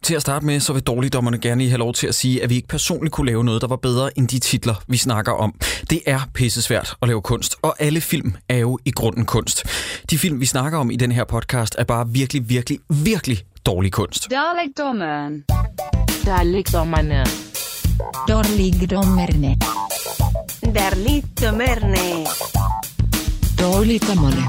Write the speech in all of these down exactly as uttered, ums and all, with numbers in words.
Til at starte med, så vil dårligdommerne gerne lige have lov til at sige, at vi ikke personligt kunne lave noget, der var bedre end de titler, vi snakker om. Det er pissesvært at lave kunst, og alle film er jo i grunden kunst. De film, vi snakker om i den her podcast, er bare virkelig, virkelig, virkelig dårlig kunst. Dårligdommerne. Dårligdommerne. Dårligdommerne. Dårligdommerne. Dårligdommerne.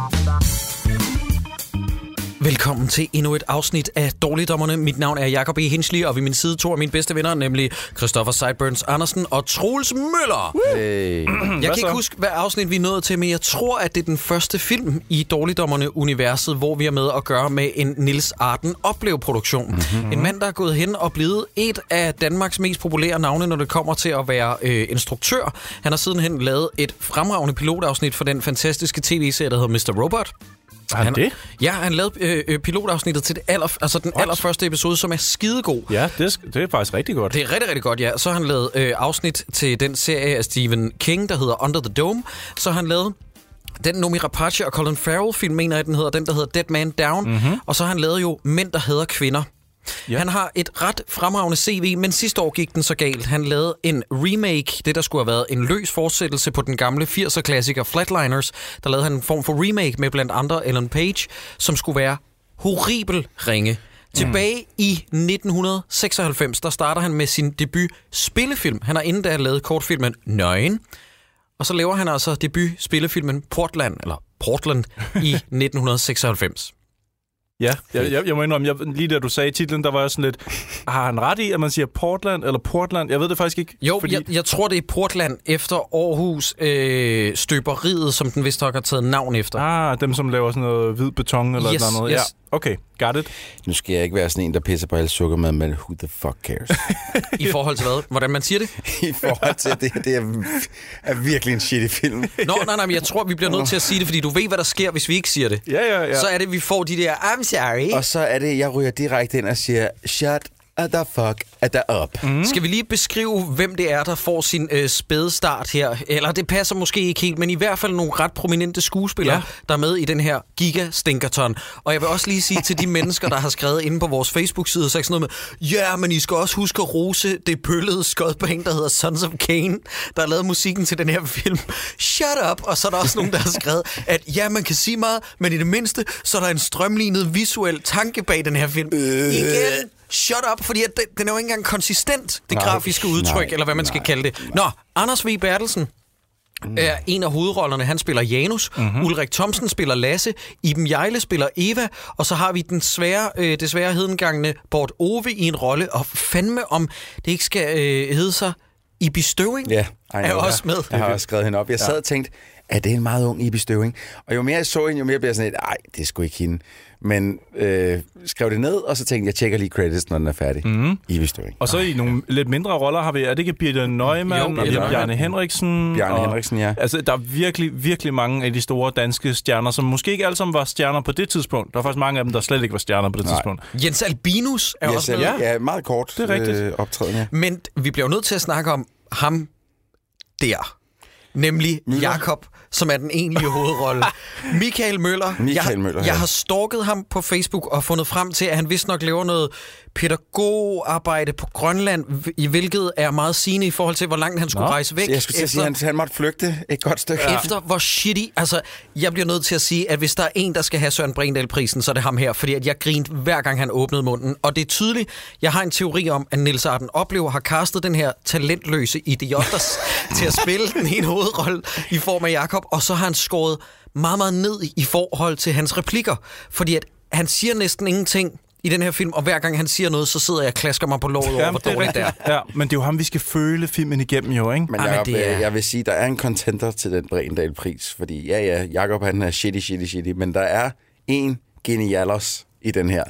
Velkommen til endnu et afsnit af Dårligdommerne. Mit navn er Jacob E. Hinsley, og ved min side to af mine bedste venner, nemlig Christoffer Sideburns Andersen og Troels Møller. Hey. Jeg kan ikke huske, hvad afsnit vi er nået til, men jeg tror, at det er den første film i Dårligdommerne-universet, hvor vi er med at gøre med en Niels Arden Oplev-produktion. Mm-hmm. En mand, der er gået hen og blevet et af Danmarks mest populære navne, når det kommer til at være øh, instruktør. Han har sidenhen lavet et fremragende pilotafsnit for den fantastiske tv-serie, der hedder mister Robot. Har han det? Ja, han lavede øh, pilotafsnittet til det aller, altså den What? allerførste episode, som er skidegod. Ja, det er, det er faktisk rigtig godt. Det er rigtig, rigtig godt, ja. Så har han lavet øh, afsnit til den serie af Stephen King, der hedder Under the Dome. Så har han lavet den Noomi Rapace og Colin Farrell-film, mener jeg, den hedder, den der hedder Dead Man Down. Mm-hmm. Og så har han lavet jo Mænd, der hader kvinder. Ja. Han har et ret fremragende C V, men sidste år gik den så galt. Han lavede en remake, det der skulle have været en løs fortsættelse på den gamle firser-klassiker Flatliners. Der lavede han en form for remake med blandt andre Ellen Page, som skulle være horribel ringe. Tilbage mm. i nitten seksoghalvfems, der starter han med sin debut spillefilm. Han har inden da lavet kortfilmen Nøgen. Og så laver han altså debut spillefilmen Portland, eller Portland, i nitten seksoghalvfems. Ja, jeg, jeg, jeg må indrømme, jeg, lige da du sagde titlen, der var jeg sådan lidt, har han ret i, at man siger Portland eller Portland? Jeg ved det faktisk ikke. Jo, fordi... jeg, jeg tror, det er Portland efter Aarhus øh, støberiet, som den vist nok har taget navn efter. Ah, dem som laver sådan noget hvid beton eller yes, noget. Yes. Ja, okay, got it. Nu skal jeg ikke være sådan en, der pisser på alle sukkermad, men who the fuck cares? I forhold til hvad? Hvordan man siger det? I forhold til, det, det er, er virkelig en shitty film. Nå, nej, nej, men jeg tror, vi bliver nødt til at sige det, fordi du ved, hvad der sker, hvis vi ikke siger det. Ja, ja, ja. Så er det, vi får de der, I'm sorry. Og så er det, jeg ryger direkte ind og siger, shut the fuck the up. Mm. Skal vi lige beskrive, hvem det er, der får sin øh, spæde start her? Eller det passer måske ikke helt, men i hvert fald nogle ret prominente skuespillere, ja. Der er med i den her giga-stinkerton. Og jeg vil også lige sige til de mennesker, der har skrevet inde på vores Facebook-side, så sådan noget med, ja, men I skal også huske at rose det bøllede skodband, der hedder Sons of Cain, der har lavet musikken til den her film. Shut up! Og så er der også nogen, der har skrevet, at ja, man kan sige meget, men i det mindste, så er der en strømlignet visuel tanke bag den her film. Øh. Igen! Shut up, fordi at den, den er jo ikke engang konsistent, det nej, grafiske udtryk, nej, eller hvad man skal nej, kalde det. Nå, Anders V. Bertelsen mm. er en af hovedrollerne. Han spiller Janus. Mm-hmm. Ulrik Thomsen spiller Lasse. Iben Hjejle spiller Eva. Og så har vi den svære, øh, desværre hedengangne Bort Ove i en rolle. Og fandme om det ikke skal øh, hedde sig Ibi Støving, ja, er også med. Jeg har også skrevet hende op. Jeg sad og tænkte, er det en meget ung Ibi Støving? Og jo mere jeg så hende, jo mere bliver jeg sådan et, ej, det er sgu ikke hende. Men øh, skrev det ned, og så tænkte jeg, jeg tjekker lige credits, når den er færdig. Mm. Ibi Støving. Og så i nogle lidt mindre roller har vi, er det ikke Birte Neumann, og Bjarne Henriksen? Bjarne og, Henriksen, ja. Altså, der er virkelig, virkelig mange af de store danske stjerner, som måske ikke alle sammen var stjerner på det tidspunkt. Der var faktisk mange af dem, der slet ikke var stjerner på det Nej. tidspunkt. Jens Albinus er Jens også med. Ja. ja, meget kort det er rigtigt. Øh, optræden, ja. Men vi bliver jo nødt til at snakke om ham der. Nemlig Møller. Jakob, som er den egentlige hovedrolle. Michael Møller. Michael jeg, Møller, ja. Jeg har stalket ham på Facebook og fundet frem til, at han vist nok laver noget pædagogarbejde på Grønland, i hvilket er meget sigende i forhold til, hvor langt han skulle Nå. rejse væk. Jeg skulle efter, sige, at han, han måtte flygte et godt stykke. Ja. Efter hvor shitty. Altså, jeg bliver nødt til at sige, at hvis der er en, der skal have Søren Brindahl-prisen, så er det ham her, fordi at jeg grinte hver gang, han åbnede munden. Og det er tydeligt, jeg har en teori om, at Niels Arden Oplev har castet den her talentløse idioter til at spille den ene hovedrolle i form af Jakob, og så har han skåret meget, meget ned i forhold til hans replikker. Fordi at han siger næsten ingenting i den her film, og hver gang han siger noget, så sidder jeg og klasker mig på låret over, hvor dårligt det er. Ja, men det er jo ham, vi skal føle filmen igennem jo, ikke? Men, ah, Jacob, men det er... jeg vil sige, der er en contender til den Brindahl-pris, fordi ja, ja, Jakob han er shitty, shitty, shitty, men der er en genialos i den her.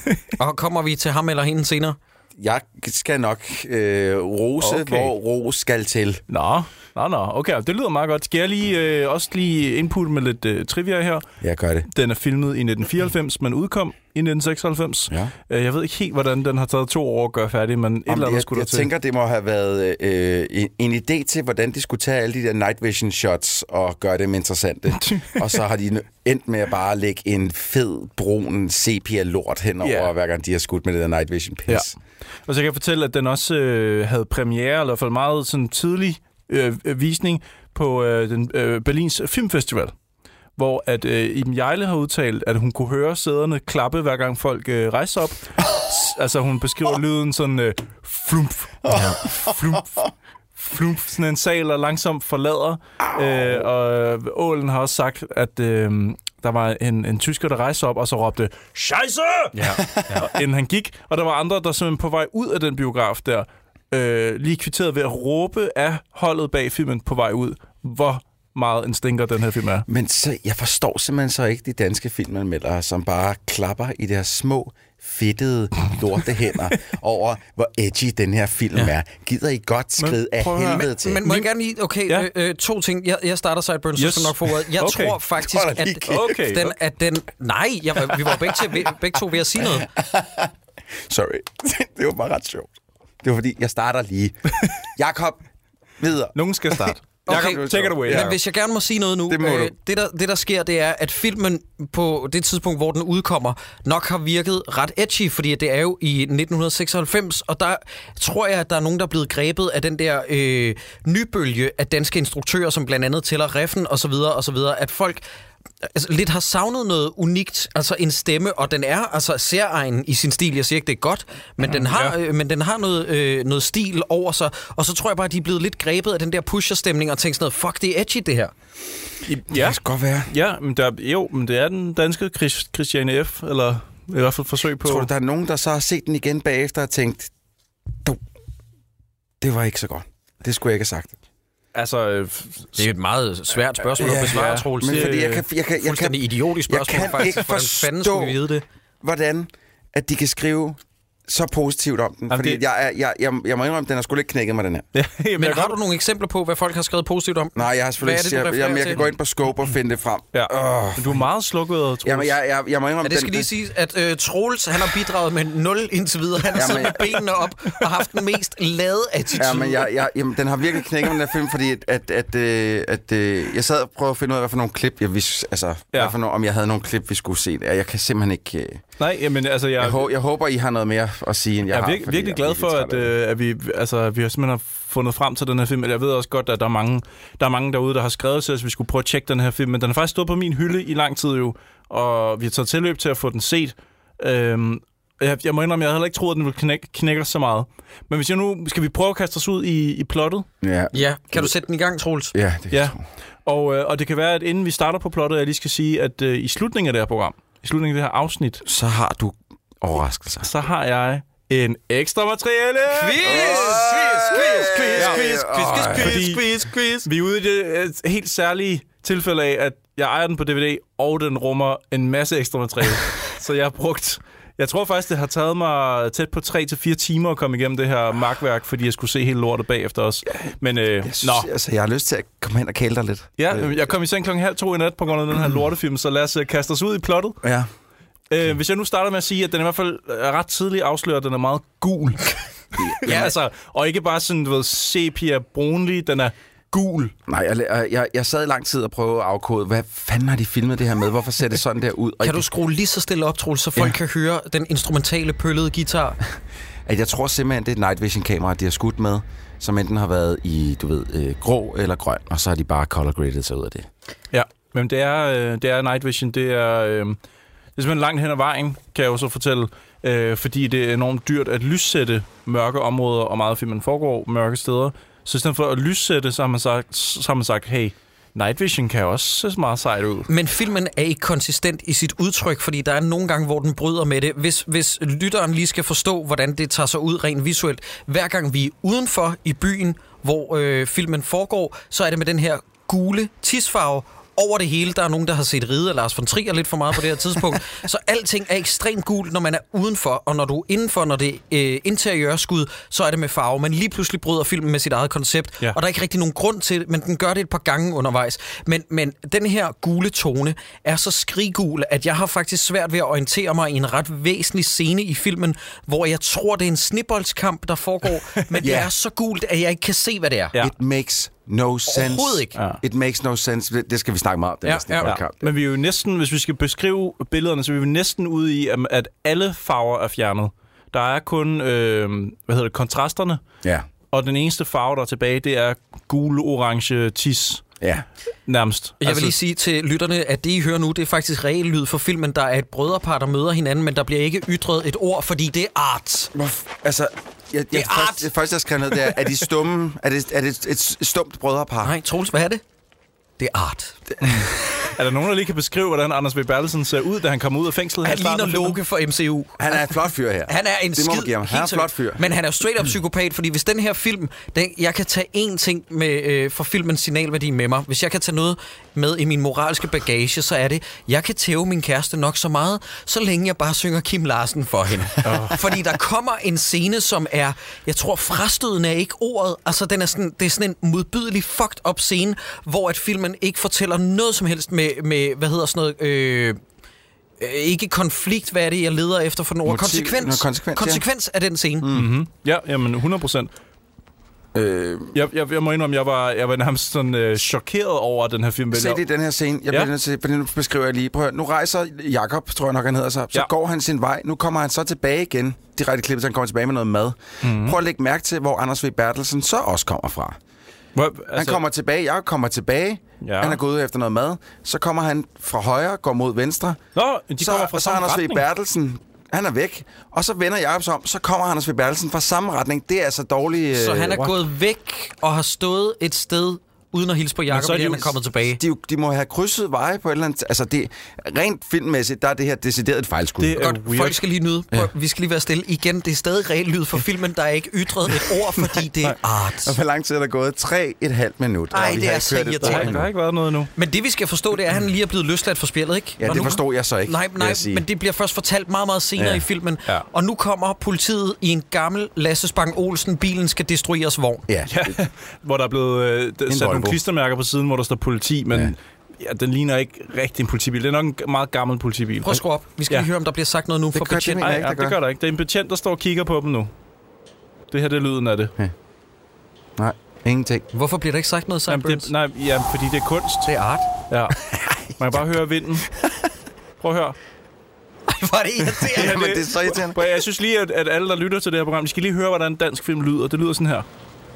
Og kommer vi til ham eller hende senere? Jeg skal nok øh, rose, okay. hvor ros skal til. Nå, nå, nå. Okay, det lyder meget godt. Skal jeg lige, øh, også lige input med lidt øh, trivia her? Jeg gør det. Den er filmet i nitten fireoghalvfems, men udkom i nitten seksoghalvfems. Ja. Jeg ved ikke helt, hvordan den har taget to år at gøre færdig, men et Om eller andet jeg, skulle jeg der til. Jeg tænker, det må have været øh, en, en idé til, hvordan de skulle tage alle de der night vision shots og gøre dem interessante. Og så har de endt med at bare lægge en fed, brun sepia-lort henover, yeah. hver gang de har skudt med det der night vision pis. Ja. Og så kan jeg fortælle, at den også øh, havde premiere, eller i hvert fald meget sådan tidlig øh, visning på øh, den øh, Berlins Filmfestival, hvor at øh, Iben Hjejle har udtalt, at hun kunne høre sæderne klappe, hver gang folk øh, rejser op. Altså, hun beskriver lyden sådan øh, flumf, flumf, flumf, sådan en sal, der langsomt forlader. Øh, og Ålen har også sagt, at øh, der var en, en tysker, der rejste op og så råbte Scheisse! Ja, ja. Inden han gik. Og der var andre, der simpelthen på vej ud af den biograf der, øh, lige kvitteret ved at råbe af holdet bag filmen på vej ud, hvor meget en stinker den her film er. Men så, jeg forstår simpelthen så ikke de danske filmanmeldere, som bare klapper i deres små, fedtede lortehænder over, hvor edgy den her film ja. er. Gider I godt skride af helvede men, til? Men må jeg gerne lige... Okay, ja. øh, øh, to ting. Jeg, jeg starter Sideburns, yes. så skal nok få ordet. Jeg okay. tror faktisk, at, okay. den, at den... Nej, jeg, vi var begge, til, begge to ved at sige noget. Sorry. Det var bare ret sjovt. Det var fordi, jeg starter lige. Jakob, videre. Nogen skal starte. Okay, Jacob, take it away. Men hvis jeg gerne må sige noget nu, det, øh, det, der, det der sker, det er, at filmen på det tidspunkt, hvor den udkommer, nok har virket ret edgy, fordi det er jo i nitten seksoghalvfems, og der tror jeg, at der er nogen, der er blevet grebet af den der øh, nybølge af danske instruktører, som blandt andet tæller Reffen og så videre og så videre, at folk altså, lidt har savnet noget unikt, altså en stemme, og den er altså særegen i sin stil. Jeg siger ikke, det er godt, men den har, ja. øh, men den har noget, øh, noget stil over sig, og så tror jeg bare, at de er blevet lidt grebet af den der pusher-stemning og tænkt sådan noget, fuck, det er edgy, det her. Ja, det kan godt være. Ja, men der, jo, men det er den danske Chris, Christiane F., eller i hvert fald forsøg på... Tror du, der er nogen, der så har set den igen bagefter og tænkt, det var ikke så godt. Det skulle jeg ikke have sagt. Altså, øh, det er et meget svært spørgsmål ja, at besvare, ja. Troels. Men fordi jeg kan, jeg kan, jeg kan, det er idiotisk spørgsmål, jeg kan faktisk. ikke forstå, fanden skulle vi vide det? Hvordan at de kan skrive så positivt om den. Jamen, fordi det... jeg, er, jeg, jeg, jeg må indrømme, at den har sgu lidt knækket mig, den her. Ja, men har godt... du nogle eksempler på, hvad folk har skrevet positivt om? Nej, jeg har selvfølgelig ikke. Jeg, jeg, jeg kan gå ind på Scope og finde det frem. Ja. Oh, du er meget slukket, Troels. Jamen, jeg, jeg, jeg må indrømme... Ja, det skal den, lige sige, at uh, Troels, han har bidraget med nul indtil videre. Han har siddet med benene op og haft den mest lade attitude. Ja, men jeg, jeg, jamen, den har virkelig knækket mig, den her film, fordi at, at, at, at, at, at jeg sad og prøvede at finde ud af, hvad for nogle klip, jeg vidste, altså, ja. hvad for nogle, om jeg havde nogle klip, vi skulle se. Jeg kan simpelthen ikke... Nej, jamen, altså... Jeg, jeg, hå, jeg håber, I har noget mere at sige, end jeg, jeg har. Jeg er virkelig glad for, at, øh, at vi, altså, vi har simpelthen har fundet frem til den her film. Jeg ved også godt, at der er mange, der er mange derude, der har skrevet til os, at vi skulle prøve at tjekke den her film. Men den har faktisk stået på min hylde i lang tid jo, og vi har taget tilløb til at få den set. Øhm, jeg, jeg må indrømme, jeg havde heller ikke troet, at den ville knække, knække os så meget. Men hvis jeg nu... Skal vi prøve at kaste os ud i, i plottet? Ja. Ja. Kan du sætte den i gang, Troels? Ja, det kan ja. Og, øh, og det kan være, at inden vi starter på plottet, jeg lige skal sige, at øh, i slutningen af det her program, i slutningen af det her afsnit... Så har du overraskelser. Så har jeg... en ekstra materiale! Quiz! Quiz! Quiz! Quiz! Quiz! Quiz! Quiz! Quiz! Quiz! Vi er ude i det helt særlige tilfælde af, at jeg ejer den på D V D, og den rummer en masse ekstra materiale. Så jeg har brugt... Jeg tror faktisk, det har taget mig tæt på tre til fire timer at komme igennem det her markværk, fordi jeg skulle se hele lortet bagefter os. Men, øh, jeg, synes, nå. Altså, jeg har lyst til at komme hen og kæle dig lidt. Ja, jeg kom i seng klokken halv to i nat på grund af den her lortefilm, så lad os uh, kaste os ud i plottet. Ja. Okay. Øh, hvis jeg nu starter med at sige, at den i hvert fald er ret tidligt afsløret, at den er meget gul. Ja, altså, og ikke bare sådan, du ved, sepia brunlig, den er gul. Nej, jeg, jeg, jeg sad i lang tid og prøvede at afkode, hvad fanden har de filmet det her med? Hvorfor ser det sådan der ud? Og kan du skrue lige så stille op, Troels, så folk ja. kan høre den instrumentale, pøllede guitar? At jeg tror simpelthen, det er et night vision kamera, de har skudt med, som enten har været i, du ved, øh, grå eller grøn, og så har de bare color graded sig ud af det. Ja, men det er, øh, det er night vision, det er... Øh, Det er simpelthen langt hen ad vejen, kan jeg jo så fortælle, øh, fordi det er enormt dyrt at lyssætte mørke områder, og meget filmen foregår mørke steder. Så i stedet for at lyssætte, så har man sagt, så har man sagt hey, night vision kan også se meget sejt ud. Men filmen er ikke konsistent i sit udtryk, fordi der er nogle gange, hvor den bryder med det. Hvis, hvis lytteren lige skal forstå, hvordan det tager sig ud rent visuelt, hver gang vi er udenfor i byen, hvor øh, filmen foregår, så er det med den her gule tisfarve, over det hele. Der er nogen, der har set Ride af Lars von Trier lidt for meget på det her tidspunkt. Så alting er ekstremt gult, når man er udenfor, og når du er indenfor, når det er øh, interiørskud, så er det med farve. Men lige pludselig bryder filmen med sit eget koncept, ja. Og der er ikke rigtig nogen grund til det, men den gør det et par gange undervejs. Men, men den her gule tone er så skriggul, at jeg har faktisk svært ved at orientere mig i en ret væsentlig scene i filmen, hvor jeg tror, det er en snibboldskamp, der foregår, men yeah. det er så gult, at jeg ikke kan se, hvad det er. Ja. It makes no sense. Overhovedet ikke. Ja. It makes no sense. Det skal vi snakke meget om, den ja, ja. Ja. Men vi er jo næsten, hvis vi skal beskrive billederne, så er vi jo næsten ude i, at alle farver er fjernet. Der er kun, øh, hvad hedder det, kontrasterne. Ja. Og den eneste farve, der er tilbage, det er gul, orange, tis. Ja. Nærmest. Jeg vil lige sige til lytterne, at det, I hører nu, det er faktisk reel lyd for filmen. Der er et brødrepar, der møder hinanden, men der bliver ikke ytret et ord, fordi det er art. Hvorfor? Altså, jeg, det er jeg, art. Først, det første, jeg skrev ned, det er, er de stumme? Er det, er det et, et stumt brødrepar? Nej, Troels, hvad er det? Det er art. Det. Er der nogen, der lige kan beskrive, hvordan Anders W. Bertelsen ser ud, da han kommer ud af fængslet? Han ligner Loke for M C U. Han er en flot fyr her. Han er en det skid. Han er en flot fyr. Men han er jo straight up psykopat, fordi hvis den her film... Den, jeg kan tage én ting med, øh, for filmens signalværdi med mig. Hvis jeg kan tage noget med i min moralske bagage, så er det, jeg kan tæve min kæreste nok så meget, så længe jeg bare synger Kim Larsen for hende. Oh. Fordi der kommer en scene, som er... Jeg tror, frastødende er ikke ordet. Altså, den er sådan, det er sådan en modbydelig fucked up scene, hvor at filmen ikke fortæller noget som helst med, med hvad hedder sådan noget... Øh, ikke konflikt, hvad er det, jeg leder efter for nogle ord? Konsekvens. konsekvens, konsekvens ja. af den scene. Mm-hmm. Ja, jamen hundrede procent. Øh, jeg, jeg, jeg må indrømme, jeg var, jeg var nærmest sådan øh, chokeret over den her film. Se det den her scene. Jeg bliver nødt til, for nu beskriver jeg lige. Prøv at, nu rejser Jakob, tror jeg nok han hedder sig. Så ja. går han sin vej. Nu kommer han så tilbage igen. Direkte klippet, så han kommer tilbage med noget mad. Mm-hmm. Prøv at lægge mærke til, hvor Anders W. Bertelsen så også kommer fra. Hvor, altså... Han kommer tilbage, jeg kommer tilbage, ja. Han er gået ud efter noget mad, så kommer han fra højre, går mod venstre, Nå, de så, kommer fra så Anders W. Bertelsen, han er væk, og så vender jeg op så om, så kommer Anders W. Bertelsen fra samme retning, det er altså dårligt... Så han er what? gået væk og har stået et sted... uden at hilse på Jakob, og han er kommet tilbage. De, de må have krydset veje på et eller andet... Altså, det, rent filmmæssigt, der er det her decideret et fejlskud. Det er godt, weird. Folk skal lige nyde. Ja. Vi skal lige være stille. Igen, det er stadig reelt lyd for filmen, der er ikke ytret et ord, fordi det er art. Og hvor lang tid er der gået? Tre et halvt minut. Nej, det er så irriterende. Der har ikke været noget nu. Men det, vi skal forstå, det er, at han lige er blevet løsladt for spillet, ikke? Ja, det forstod jeg så ikke. Nej, nej, men det bliver først fortalt meget, meget senere ja. i filmen. Ja. Og nu kommer politiet i en gammel Lasse Spang Olsen. Bilen skal destrueres vogn. Ja. ja. Hvor der er blevet øh, sat nogle klistermærker på siden, hvor der står politi, men ja. Ja, den ligner ikke rigtig en politibil. Det er nok en meget gammel politibil. Prøv at skrue op. Vi skal ja. lige høre, om der bliver sagt noget nu det for betjent. Nej, ja, det gør der ikke. Det er en betjent, der står og kigger på dem nu. Det her, det er lyden af det. Ja. Nej, ingenting. Hvorfor bliver der ikke sagt noget, Sideburns? Nej, ja, fordi det er kunst. Det er art. Ja. Man kan bare høre vinden. Prøv at høre. Ej, hvor er det irriterende. Ja, men det er så irriterende. Jeg synes lige, at, at alle, der lytter til det her program, de skal lige høre, hvordan dansk film lyder. Det lyder sådan her.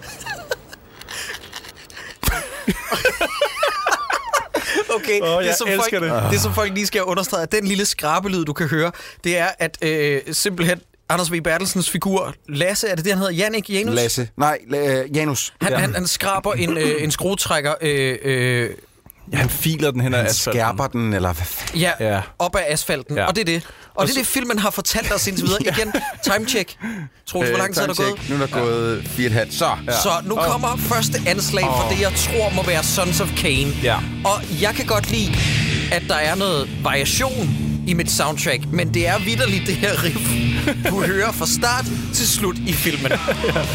Okay, oh, det, som folk, det. det som folk lige skal understrege, den lille skrabelyd, du kan høre, det er, at øh, simpelthen Anders W. Bertelsens figur, Lasse, er det det, han hedder? Jannik? Janus? Lasse. Nej, uh, Janus. Han, ja. han, han skraber en, øh, en skruetrækker... Øh, øh, ja, han filer den hen ad asfalten. Skærper den, eller hvad? Ja, ja, op ad asfalten. Ja. Og det er det. Og, og det er så... det, filmen har fortalt os indtil videre. Igen, timecheck. Troels, hvor lang tid er der gået? Nu er der gået fire og et halvt. Så. Ja. Så nu oh. kommer første anslag oh. for det, jeg tror må være Sons of Cain. Ja. Og jeg kan godt lide, at der er noget variation i mit soundtrack, men det er vitterligt det her riff, du hører fra start til slut i filmen. Ja.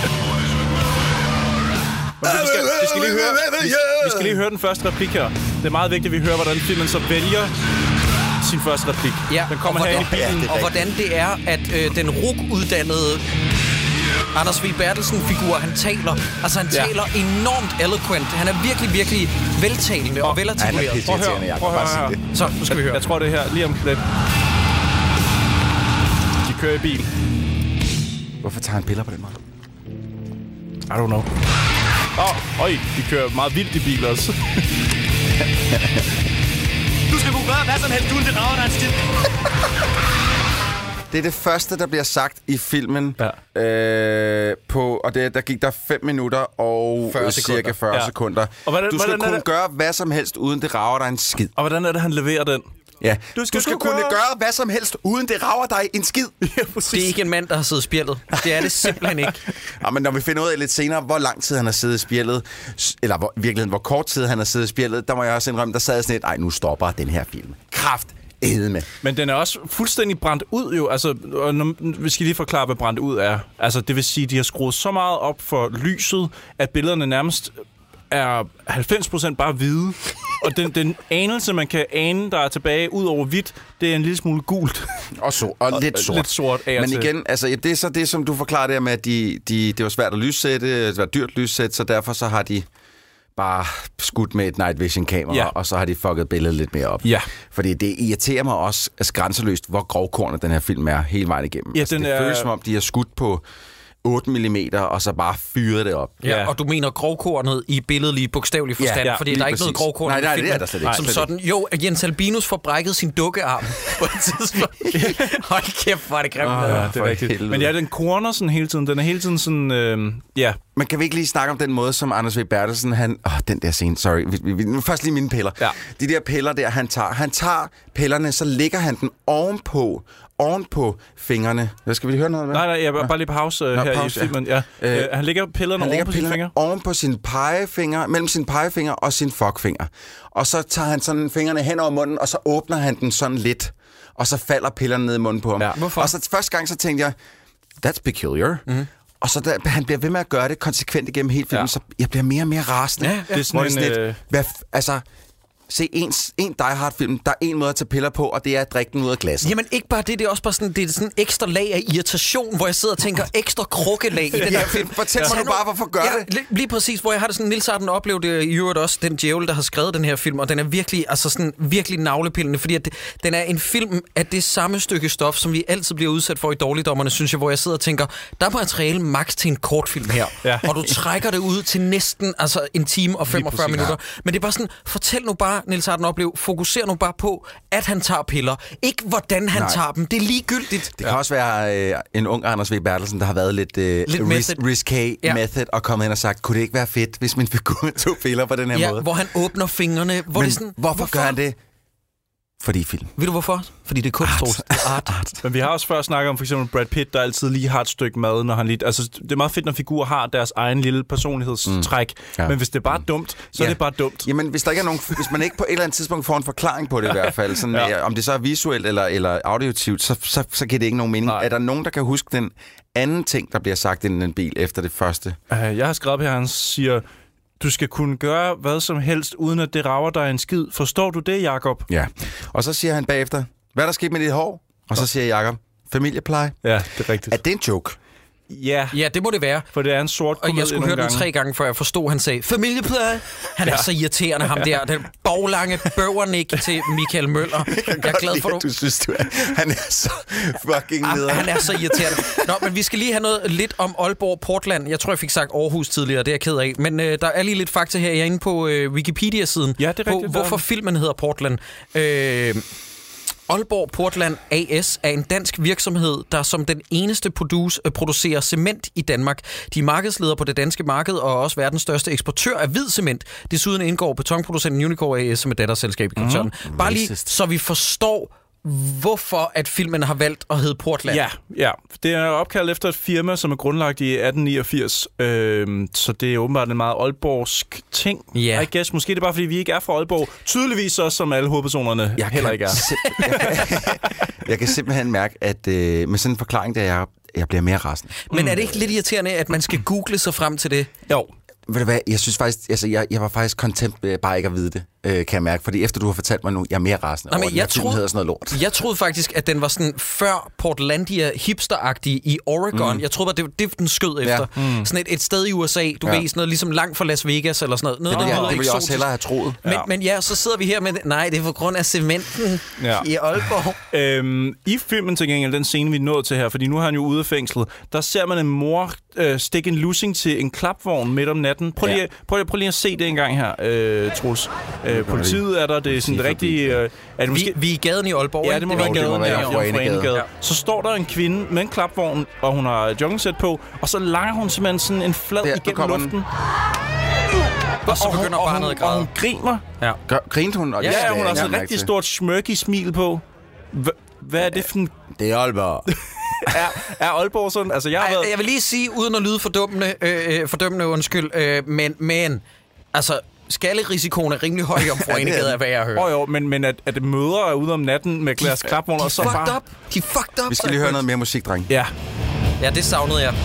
Vi skal, vi, skal lige høre, vi, vi skal lige høre den første replik her. Det er meget vigtigt, at vi hører, hvordan filmen så vælger sin første replik. Ja, den kommer her ind i bilen. Ja, og hvordan det er, at øh, den rug-uddannede Anders W. Bertelsen-figur, han taler, altså han ja. taler enormt eloquent. Han er virkelig, virkelig veltalende og, og velartikuleret. Prøv at høre, prøv at høre. Så, nu skal vi høre. Jeg tror, det er her lige om lidt. De kører i bil. Hvorfor tager han piller på den måde? I don't know. Åh, oh, øj, de kører meget vildt i bil også. Du skal kunne gøre hvad som helst, uden det rager dig en stil. Det er det første, der bliver sagt i filmen. Ja. Øh, på, og det, der gik der fem minutter og fyrre cirka fyrre ja. sekunder. Og hvordan, du skal hvordan kunne gøre hvad som helst, uden det rager dig en skid. Og hvordan er det, han leverer den? Ja, Du du skal skal, du skal kunne kunne gøre- gøre hvad som helst, uden det rager dig en skid. Ja, Det er ikke en mand, der har siddet i spjældet. Det er det simpelthen ikke. Ja, men når vi finder ud af lidt senere, hvor lang tid han har siddet i spjældet, s- eller hvor, i virkeligheden, hvor kort tid han har siddet i spjældet, der må jeg også indrømme, der sad sådan et, ej, nu stopper den her film. Kraft. Med. Men den er også fuldstændig brændt ud jo. Altså, og når, vi skal lige forklare, hvad brændt ud er. Altså, det vil sige, at de har skruet så meget op for lyset, at billederne nærmest er halvfems procent bare hvide. Og den, den anelse, man kan ane, der er tilbage ud over hvidt, det er en lille smule gult. Og, so, og, og lidt sort. Lidt sort af og Men til. igen, altså, det er så det, som du forklarer der med, at de, de, det var svært at lyssætte, det var dyrt lyssætte, så derfor så har de bare skudt med et night vision kamera, Ja. og så har de fucket billedet lidt mere op. Ja. Fordi det irriterer mig også altså, grænseløst, hvor grovkornet den her film er hele vejen igennem. Ja, altså, den det er- føles som om, de har skudt på otte millimeter, og så bare fyret det op. Ja, Ja. og du mener grovkornet i billedlig bogstavelig forstand, Ja, ja, fordi lige der er ikke noget præcis. grovkorn Nej, i nej, det filmen, er der slet ikke. som Slet sådan. Jo, Jens Albinus får brækket sin dukkearm på et tidspunkt. Hold kæft, hvor er det grimt. Ah, Ja. Ja, det for er rigtigt. helvede. Men ja, den corner sådan hele tiden. Den er hele tiden sådan... Øh, ja, Men kan vi ikke lige snakke om den måde, som Anders V. Bertelsen, han... Åh, den der scene, sorry. Vi, vi, vi, nu først lige mine piller. Ja. De der piller der, han tager. Han tager pillerne, så lægger han den ovenpå, ovenpå fingrene. Hvad skal vi lige høre noget med? nej, nej, jeg er bare lige på pause uh, Nå, her pause, i filmen. Ja. Øh, Øh, han lægger pillerne Han over lægger på sine pillerne fingre. oven på sin pegefinger, mellem sin pegefinger og sin fuckfinger. Og så tager han sådan fingrene hen over munden, og så åbner han den sådan lidt. Og så falder pillerne ned i munden på ham. Ja. Hvorfor? Og så første gang, så tænkte jeg, that's peculiar. Mm. Og så da, han bliver ved med at gøre det konsekvent igennem hele filmen, Ja. ja. så jeg bliver mere og mere rasende. Ja, ja. Det er sådan Hvor det en, lidt, øh, hvad, f- altså, se, en, en Die Hard-film, der er en måde at tage piller på, og det er at drikke den ud af glasset. Jamen ikke bare det, det er også bare sådan, det er sådan ekstra lag af irritation, hvor jeg sidder og tænker ekstra krukkelag i den her film. Fortæl mig Tag nu bare, hvorfor gør ja, det? li- Lige præcis, hvor jeg har det sådan, Niels Arden oplevede det i øvrigt også, den djævel, der har skrevet den her film, og den er virkelig, altså sådan, virkelig navlepillende, fordi at det, den er en film af det samme stykke stof, som vi altid bliver udsat for i Dårligdommerne, synes jeg, hvor jeg sidder og tænker, der er materiale max til en kortfilm her, Ja. og du trækker det ud til næsten altså en time og femogfyrre præcis. minutter. Men det er bare sådan, fortæl nu bare, Niels Arden oplev, fokuser nu bare på, at han tager piller. Ikke hvordan han Nej. tager dem. Det er ligegyldigt. Det kan også være øh, en ung Anders V. Bertelsen, der har været lidt, øh, Lidt ris- method. risky Ja. method, og kommet ind og sagt, kunne det ikke være fedt, hvis min figur tog piller på den her Ja, måde? hvor han åbner fingrene. Hvor Men det er sådan, hvorfor, hvorfor gør han det? Fordi film. Ved du hvorfor? Fordi det er kunst. Det er art. art. Men vi har også før snakket om for eksempel Brad Pitt, der altid lige har et stykke mad, når han lige... Altså, det er meget fedt, når figurer har deres egen lille personlighedstræk. Mm. Ja. Men hvis det er bare dumt, så Ja. er det bare dumt. Jamen, hvis der ikke er nogen, hvis man ikke på et eller andet tidspunkt får en forklaring på det i hvert fald, sådan, Ja. ja. om det så er visuelt eller, eller auditivt, så, så, så giver det ikke nogen mening. Nej. Er der nogen, der kan huske den anden ting, der bliver sagt inden en bil efter det første? Uh, jeg har skrevet her, han siger... Du skal kunne gøre hvad som helst, uden at det rager dig en skid. Forstår du det, Jakob? Ja. Og så siger han bagefter, hvad er der sket med dit hår? Og så siger Jakob, familiepleje. Ja, det er rigtigt. Er det en joke? Ja, Ja, det må det være. for det er en sort Og komedie jeg skulle nogle høre den gange. tre gange, før jeg forstod, han sagde, familiepleje. Han er ja. så irriterende, ham der. Den boglange bøvernik til Michael Møller. Jeg er glad for, at du synes, du er. Han er så fucking Ah, nede. han er så irriterende. Nå, men vi skal lige have noget lidt om Aalborg Portland. Jeg tror, jeg fik sagt Aarhus tidligere, det er jeg ked af. Men øh, der er lige lidt fakta her. Jeg er inde på øh, Wikipedia-siden. Ja, det er på, rigtigt, der er hvorfor den. filmen filmen hedder Portland. Øh, Aalborg Portland A S er en dansk virksomhed, der som den eneste produce, øh, producerer cement i Danmark. De er markedsleder på det danske marked og er også verdens største eksportør af hvid cement. Desuden indgår betonproducenten Unicore A S som et datterselskab i koncernen. Mm, Bare lige, racist. så vi forstår, hvorfor at filmen har valgt at hedde Portland. Ja, ja. Det er opkaldt efter et firma, som er grundlagt i atten niogfirs. Øhm, så det er åbenbart en meget aalborgsk ting. Ja. I guess. Måske er det bare, fordi vi ikke er fra Aalborg. Tydeligvis også, som alle hovedpersonerne Jeg heller kan ikke er. simp- jeg, kan, jeg kan simpelthen mærke, at øh, med sådan en forklaring, der jeg, jeg bliver mere rasende. Men er det ikke lidt irriterende, at man skal google sig frem til det? Jo. Ved du hvad, jeg synes faktisk, altså jeg, jeg var faktisk content ved bare ikke at vide det, øh, kan jeg mærke. Fordi efter du har fortalt mig nu, jeg er mere rasende Nå, over, men den jeg her film troede- hedder sådan noget lort. Jeg troede faktisk, at den var sådan før Portlandia hipsteragtig i Oregon. Mm. Jeg troede bare, det var det, den skød efter. Mm. Sådan et, et sted i U S A, du Ja. ved, sådan noget ligesom langt fra Las Vegas eller sådan noget. Noget, Det der vil jeg, lyder det vil jeg også eksotisk. hellere have troet. Men, Ja. men ja, så sidder vi her med, nej, det er på grund af cementen Ja. i Aalborg. Øhm, I filmen til gengæld, den scene, vi er nået til her, fordi nu er han jo ude af fængslet, der ser man en mor øh, stikke en lussing til en klapvogn midt om natten. Prøv lige, Ja. prøv, lige- prøv lige at se det en gang her, øh, Troels. Øh, politiet er der, det er sådan det rigtige... Øh, er det Vi, måske... vi er i gaden i Aalborg, Ja, ikke? det må er være vi- det må gaden, være ja, Jomfru Jomfru Anegade. Anegade. Ja. Så står der en kvinde med en klapvogn, og hun har joggingsæt på, og så langer hun simpelthen sådan en flad Der, nu igennem kommer den. luften. Og så og hun- begynder og barnet hun- at græde. Og hun griner. Ja. Gør, grinte hun? Og Ja, det- Ja, det hun er har også jeg et mærke rigtig til. stort smirky smil på. Hva- Hvad er det for en... Det er Aalborg. Er, er Aalborg sådan? Altså, jeg har været... Ej, jeg vil lige sige, uden at lyde fordømmende, øh, fordømmende undskyld, øh, men, men altså, skalderisikoen er rimelig høj om Foreningade af, hvad jeg har hørt. Åh oh, jo, men, men at, at mødre er ude om natten med glas klapvogn, De og så fucked bare... up. De fucked up. Vi skal lige høre noget mere musik, dreng. Ja. Ja, det savnede jeg.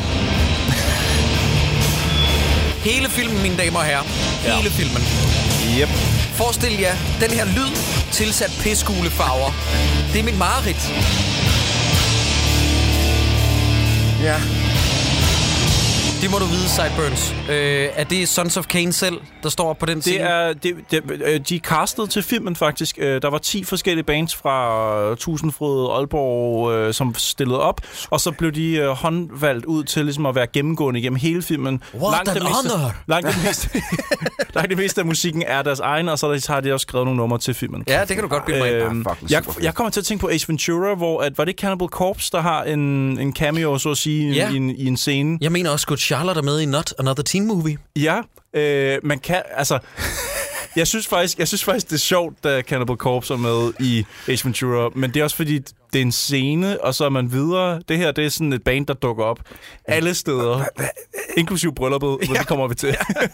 Hele filmen, mine damer og herrer. Hele Ja. filmen. Yep. Forestil jer, den her lyd tilsat pisgule farver. Det er mit mareridt. Ja. Det må du vide, Sideburns. Øh, er det Sons of Cain selv, der står på den scene? Det er, det, det, øh, de er castet til filmen, faktisk. Øh, Der var ti forskellige bands fra Tusindfryd, Aalborg, øh, som stillede op. Og så blev de øh, håndvalgt ud til ligesom at være gennemgående igennem hele filmen. What det an meste, honor! langt, det meste, langt det meste af musikken er deres egen, og så har de også skrevet nogle numre til filmen. Ja, det kan du godt bilde mig ind. Øhm, fucking jeg, super jeg kommer til at tænke på Ace Ventura, hvor at, var det Cannibal Corpse, der har en, en cameo, så at sige, Ja. i, en, i en scene. Jeg mener også, at Charlotte er med i Not Another Teen Movie. Ja, øh, man kan, altså... Jeg synes faktisk, jeg synes faktisk det er sjovt, da Cannibal Corpse er med i Ace Ventura, men det er også fordi, det er en scene, og så er man videre. Det her, det er sådan et band, der dukker op alle steder, inklusiv brylluppet, hvor det kommer vi til.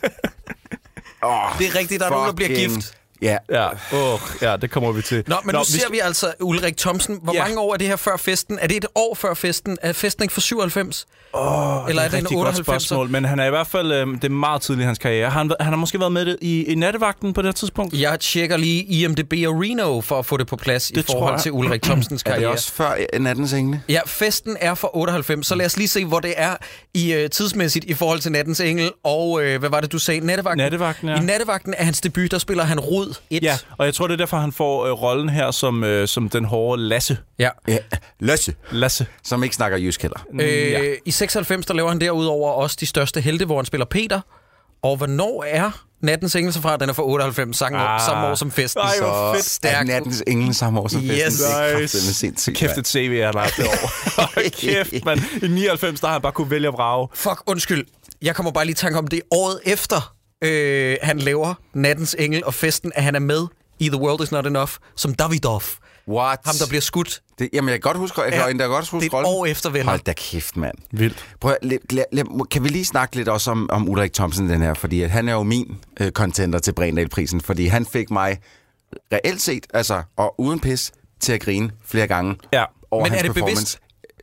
Oh, Det er rigtigt, der er nogen, der bliver fucking- gift. Ja. Ja, oh, ja, det kommer vi til. Nå, men Nå, nu vi ser skal- vi altså Ulrik Thomsen. Hvor Ja. mange år er det her før festen? Er det et år før festen? Er festen ikke fra syvoghalvfems? Oh, Eller er et det en rigtig godt otteoghalvfemser? spørgsmål, men han er i hvert fald, øh, det er meget tidligt i hans karriere. Han, han har måske været med det i, i nattevagten på det her tidspunkt. Jeg tjekker lige I M D B og Reno for at få det på plads Det i tror forhold jeg. til Ulrik Thomsens Er det karriere. også før Nattens Engle? Ja, festen er fra otteoghalvfems, så lad os lige se, hvor det er i uh, tidsmæssigt i forhold til Nattens Engel og, uh, hvad var det, du sagde? Nattevagten? Nattevagten, ja. I Nattevagten er hans debut, der spiller han Rod et. Ja, og jeg tror, det er derfor, han får øh, rollen her som, øh, som den hårde Lasse. Ja. Ja. Lasse, Lasse. som ikke snakker jysk heller. Øh, ja. I seksoghalvfems, der laver han derudover også De Største Helte, hvor han spiller Peter. Og hvornår er Nattens Engel så fra? Den er fra otteoghalvfems, samme, Ah. år, samme år som festen. Ej, hvor så fedt. stærkt. Er Nattens Engle samme år som Yes. festen? Det er Nice. kraftedeme sindssygt, Kæft mand. et C V, han har haft det år. Hold kæft, mand. I nioghalvfems, der har han bare kunne vælge at vrage. Fuck, undskyld. Jeg kommer bare lige i tanke om det året efter, øh, han laver Nattens Engel og festen, at han er med i The World Is Not Enough som Davidoff. What? Ham, der bliver skudt. Det, jamen, jeg kan godt huske, jeg kan, Ja, ja, jeg kan godt huske det er et rollen. år efter, venner. Hold da kæft, mand. Vildt. Prøv, at- lad, lad, lad, kan vi lige snakke lidt også om, om Ulrik Thomsen, den her? Fordi at han er jo min øh, contender til Brændal-prisen, fordi han fik mig reelt set, altså, og uden pis, til at grine flere gange Ja. over Men hans er det performance.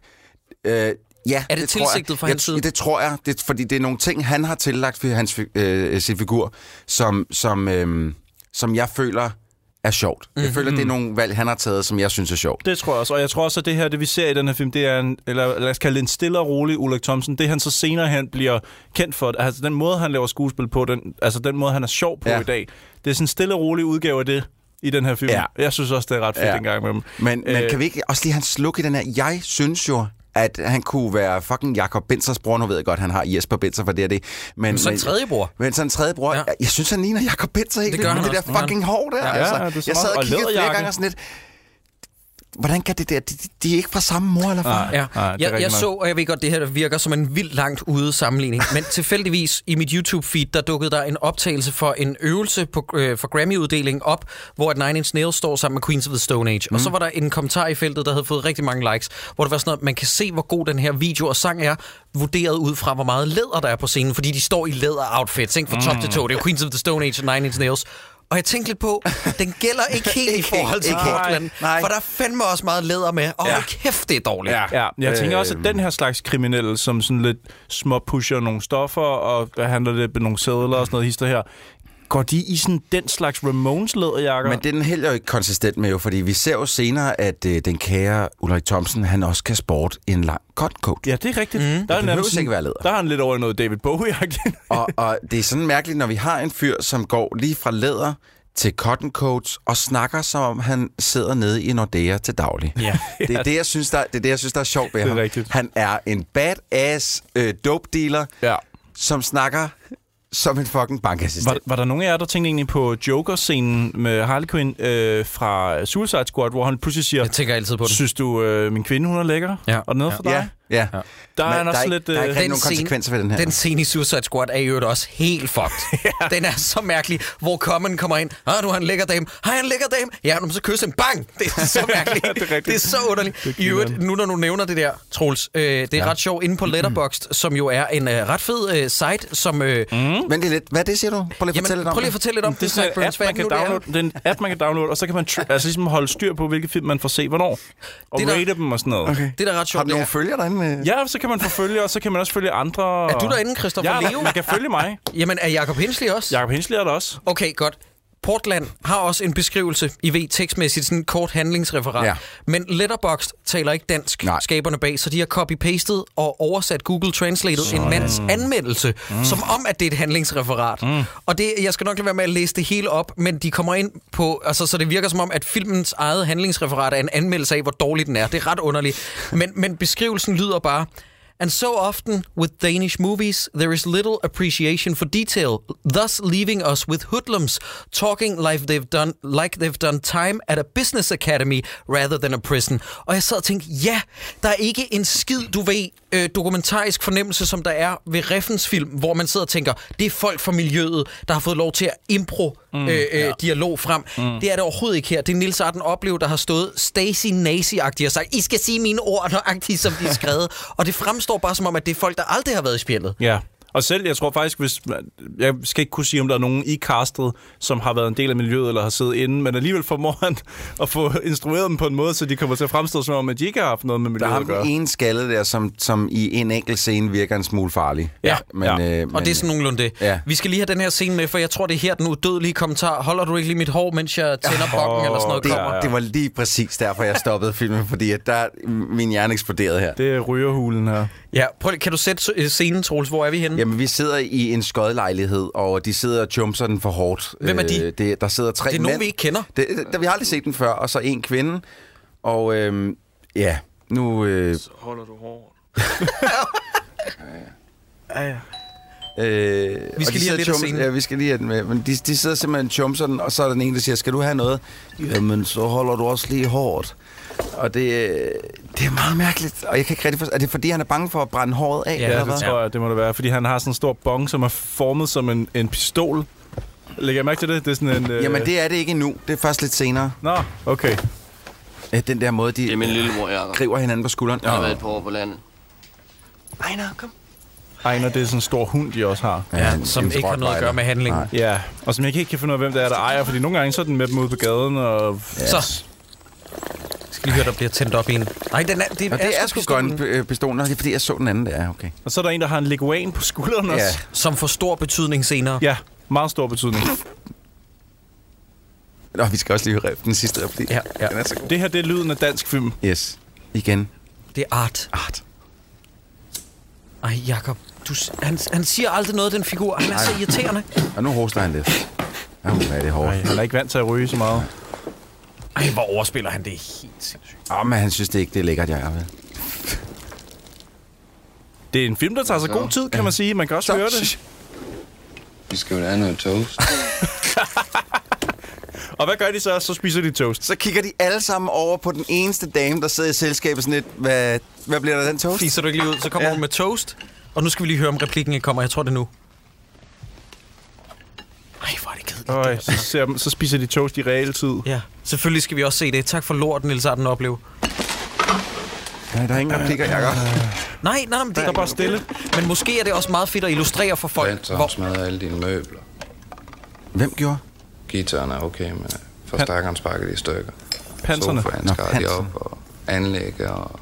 Øh, ja, Er det tror jeg. tilsigtet fra jeg, hans side? Det tror jeg, det, fordi det er nogle ting, han har tillagt for hans, fi- øh, sin figur, som, som, øh, som jeg føler er sjovt. Jeg Mhm. føler, det er nogle valg, han har taget, som jeg synes er sjovt. Det tror jeg også. Og jeg tror også, at det her, det vi ser i den her film, det er en, eller lad os kalde det en stille og rolig Ulrik Thomsen. Det han så senere hen bliver kendt for. Altså den måde, han laver skuespil på, den, altså den måde, han er sjov på Ja. i dag. Det er sådan en stille og rolig udgave af det i den her film. Ja. Jeg synes også, det er ret fedt Ja. en gang med dem. Men, øh, men Øh, kan vi ikke også lige have en sluk i den her? Jeg synes jo, at han kunne være fucking Jakob Bensers bror. Nu ved jeg godt, han har Jesper Benser for det og det. Men, Så en tredje bror. Men så en tredje bror. Ja. Ja. Jeg synes, han ligner Jakob Benser helt Det vildt gør med han det også. der fucking hår der. Ja, altså. ja, det er så jeg sad meget- og og kiggede flere læderjakke. gange og sådan lidt... Hvordan kan det der? De, de, de er ikke fra samme mor eller far. Nej. Ja, Nej, det er jeg, jeg rigtigt så, nok. og jeg ved godt, det her virker som en vildt langt ude sammenligning, men tilfældigvis i mit YouTube-feed, der dukkede der en optagelse for en øvelse på, øh, for Grammy-uddelingen op, hvor at Nine Inch Nails står sammen med Queens of the Stone Age. Mm. Og så var der en kommentar i feltet, der havde fået rigtig mange likes, hvor det var sådan noget, man kan se, hvor god den her video og sang er, vurderet ud fra, hvor meget læder der er på scenen, fordi de står i læder-outfits, ikke? Fra top til tå. Det er jo Queens of the Stone Age og Nine Inch Nails. Og jeg tænkte lidt på, den gælder ikke helt i forhold til Ikke helt. Portland, Nej. for der er fandme også meget læder med. Og Ja. kæft, det er dårligt. Ja. Ja, jeg tænker også, Øhm. at den her slags kriminelle, som sådan lidt småpusher nogle stoffer, og der handler lidt med nogle sædler og sådan noget hister her, går de i sådan den slags Ramones-læderjakker? Men den er heller jo ikke konsistent med jo, fordi vi ser jo senere, at øh, den kære Ulrik Thomsen, han også kan sport en lang cotton coat. Ja, det er rigtigt. Mm. Der er behøver nærmest ikke sådan- være læder. Der er han lidt over i noget David Bowie-agtigt. og, og det er sådan mærkeligt, når vi har en fyr, som går lige fra læder til cotton coats og snakker, som om han sidder nede i Nordea til daglig. Ja. Det er det, jeg synes, der, det er det, jeg synes, der er sjovt ved Det er ham. rigtigt. Han er en badass øh, dope dealer, Ja. som snakker som en fucking bankassistent. Var, var der nogen af jer, der tænkte egentlig på Joker-scenen med Harley Quinn øh, fra Suicide Squad, hvor han pludselig siger, Jeg tænker altid på den. synes du, øh, min kvinde, hun er lækker? Ja. Og noget for dig? Ja, Ja. Der er, Men også der er lidt... ikke, der er ikke øh, rigtig nogen konsekvenser ved den her. Den scene i Suicide Squad er jo også helt fucked. ja. Den er så mærkelig, hvor Common kommer ind. Ah, du har en lækker dame. Har jeg en lækker dame? Ja, nu så kysser en bang. Det er så mærkeligt. det, er det er så underligt. I øvrigt, nu når du nævner det der, Troels, øh, det er ja. ret sjovt inde på Letterboxd, som jo er en øh, ret fed øh, site, som... Øh, mm. Vent lidt. Hvad det siger du? Prøv lige at fortælle lidt om prøv lige at fortælle lidt om det. Det er en app, man kan downloade. Det er en app, man kan downloade, og så kan man tr- altså ligesom holde styr på, hvilke film man får se, hvornår. Og det der, rate dem og sådan noget. Okay. Det er da ret sjovt. Har du nogle følger derinde? Ja, så kan man få følger, og så kan man også følge andre. Er du derinde, Christopher ja, Leo? man kan følge mig. Jamen, er Jacob Hensley også? Jacob Hensley er der også. Okay, godt. Portland har også en beskrivelse, I ved, tekstmæssigt, sådan en kort handlingsreferat. Ja. Men Letterboxd taler ikke dansk, Nej. skaberne bag, så de har copy-pastet og oversat Google Translated Sådan. en mands anmeldelse, mm. som om, at det er et handlingsreferat. Mm. Og det, jeg skal nok lade være med at læse det hele op, men de kommer ind på, altså, så det virker som om, at filmens eget handlingsreferat er en anmeldelse af, hvor dårlig den er. Det er ret underligt. Men, men beskrivelsen lyder bare... And so often with Danish movies, there is little appreciation for detail, thus leaving us with hoodlums talking like they've done, like they've done time at a business academy rather than a prison. Og jeg sad og tænkte, ja, der er ikke en skid, du ved, øh, dokumentarisk fornemmelse, som der er ved Reffens-film, hvor man sidder og tænker, det er folk fra miljøet, der har fået lov til at impro mm, øh, ja. dialog frem. Mm. Det er det overhovedet ikke her. Det er Niels Arden Oplev, der har stået Stacey Nazi-agtigt og sagt, I skal sige mine ord nøjagtigt, som de er skrevet. Og det fremstår bare som om, at det er folk, der aldrig har været i spjældet. Ja. Og selv, jeg tror faktisk, hvis jeg skal ikke kunne sige, om der er nogen i castet, som har været en del af miljøet eller har siddet inde, men alligevel formår han at få instrueret dem på en måde, så de kommer til at fremstå som om, at de ikke har haft noget med miljøet at gøre. Der er en skalle der, som, som i en enkelt scene virker en smule farlig. Ja, men, ja. Øh, og men, det er sådan nogenlunde det. Ja. Vi skal lige have den her scene med, for jeg tror, det er her den udødelige kommentar. Holder du ikke lige mit hår, mens jeg tænder bokken oh, eller sådan noget det, kommer? Det var lige præcis derfor, jeg stoppede filmen, fordi at der, min hjerne eksploderede her. Det er rygerhulen her. Ja, prøv, kan du sætte scenen, Troels? Hvor er vi henne? Jamen, vi sidder i en skodlejlighed, og de sidder og chumser den for hårdt. Hvem er de? Øh, det, der sidder tre mænd. Det er nogen, vi ikke kender. Det, det, vi har aldrig set den før, og så en kvinde. Og øh, ja, nu... Øh, så holder du hårdt. ja, ja. Øh, vi skal lige have lidt af scenen. Ja, vi skal lige have den med. Men de, de sidder simpelthen og chumser den, og så er der den ene, der siger, skal du have noget? Jamen, så holder du også lige hårdt. Og det, det er meget mærkeligt. Og jeg kan ikke rigtig forstå. Er det fordi, han er bange for at brænde håret af? Ja, eller det tror jeg, det må det være. Fordi han har sådan en stor bong, som er formet som en, en pistol. Lægger jeg mærke til det? Det er sådan en... Øh... Jamen, det er det ikke endnu. Det er først lidt senere. Nå, okay. Den der måde, de det er min lillebror, Jacob. Griber hinanden på skulderen. Jeg har været et par år på landet. Ejner, kom. Ejner, det er sådan en stor hund, de også har. Ja, ja som ikke har noget at gøre med handlingen. Nej. Ja, og som jeg ikke kan finde ud af, hvem det er, der ejer. Fordi nogle gange så er den med dem ude på gaden, og... Yes. Så... skal lige høre, der bliver tændt op i en. Nej, den er, det, det er, er sgu godt pistolen, det er fordi, jeg så den anden, der. Okay. Og så er der en, der har en leguan på skulderen også. Ja. Som får stor betydning senere. Ja, meget stor betydning. Nå, vi skal også lige høre den sidste replik. Ja, ja. Den er så god. Det her, det er lyden af dansk film. Yes. Igen. Det er art. Art. Ej, Jacob, du, han, han siger aldrig noget, den figur. Han er Ej. så irriterende. Og nu hoster han lidt. Jamen, hvad er det hårdt? Han er ikke vant til at ryge så meget. Ej, hvor overspiller han det helt sindssygt. Åh, men han synes det ikke, det er lækkert, Jacob. Det er en film, der tager sig god tid, kan man sige. Man kan også så. høre det. Vi skal jo have noget toast. Og hvad gør de så? Så spiser de toast. Så kigger de alle sammen over på den eneste dame, der sidder i selskabet sådan lidt. Hvad, hvad bliver der den toast? Fiser du ikke lige ud? Så kommer ja. hun med toast. Og nu skal vi lige høre, om replikken ikke kommer. Jeg tror det nu. Ej, hvor er det kedeligt. Øj, så, ser, så spiser de toast i realtid. Ja, selvfølgelig skal vi også se det. Tak for lort, Niels Arden Oplev. Nej, der er ingen replikker, Jacob. Nej, nej, men det er bare stille. Men måske er det også meget fedt at illustrere for folk. Vent, så hvor... smadrer alle dine møbler. Hvem gjorde? Gitaren er okay, men forstærkeren sparker de i stykker. Panserne. Sofaen skar de op, og anlægger, og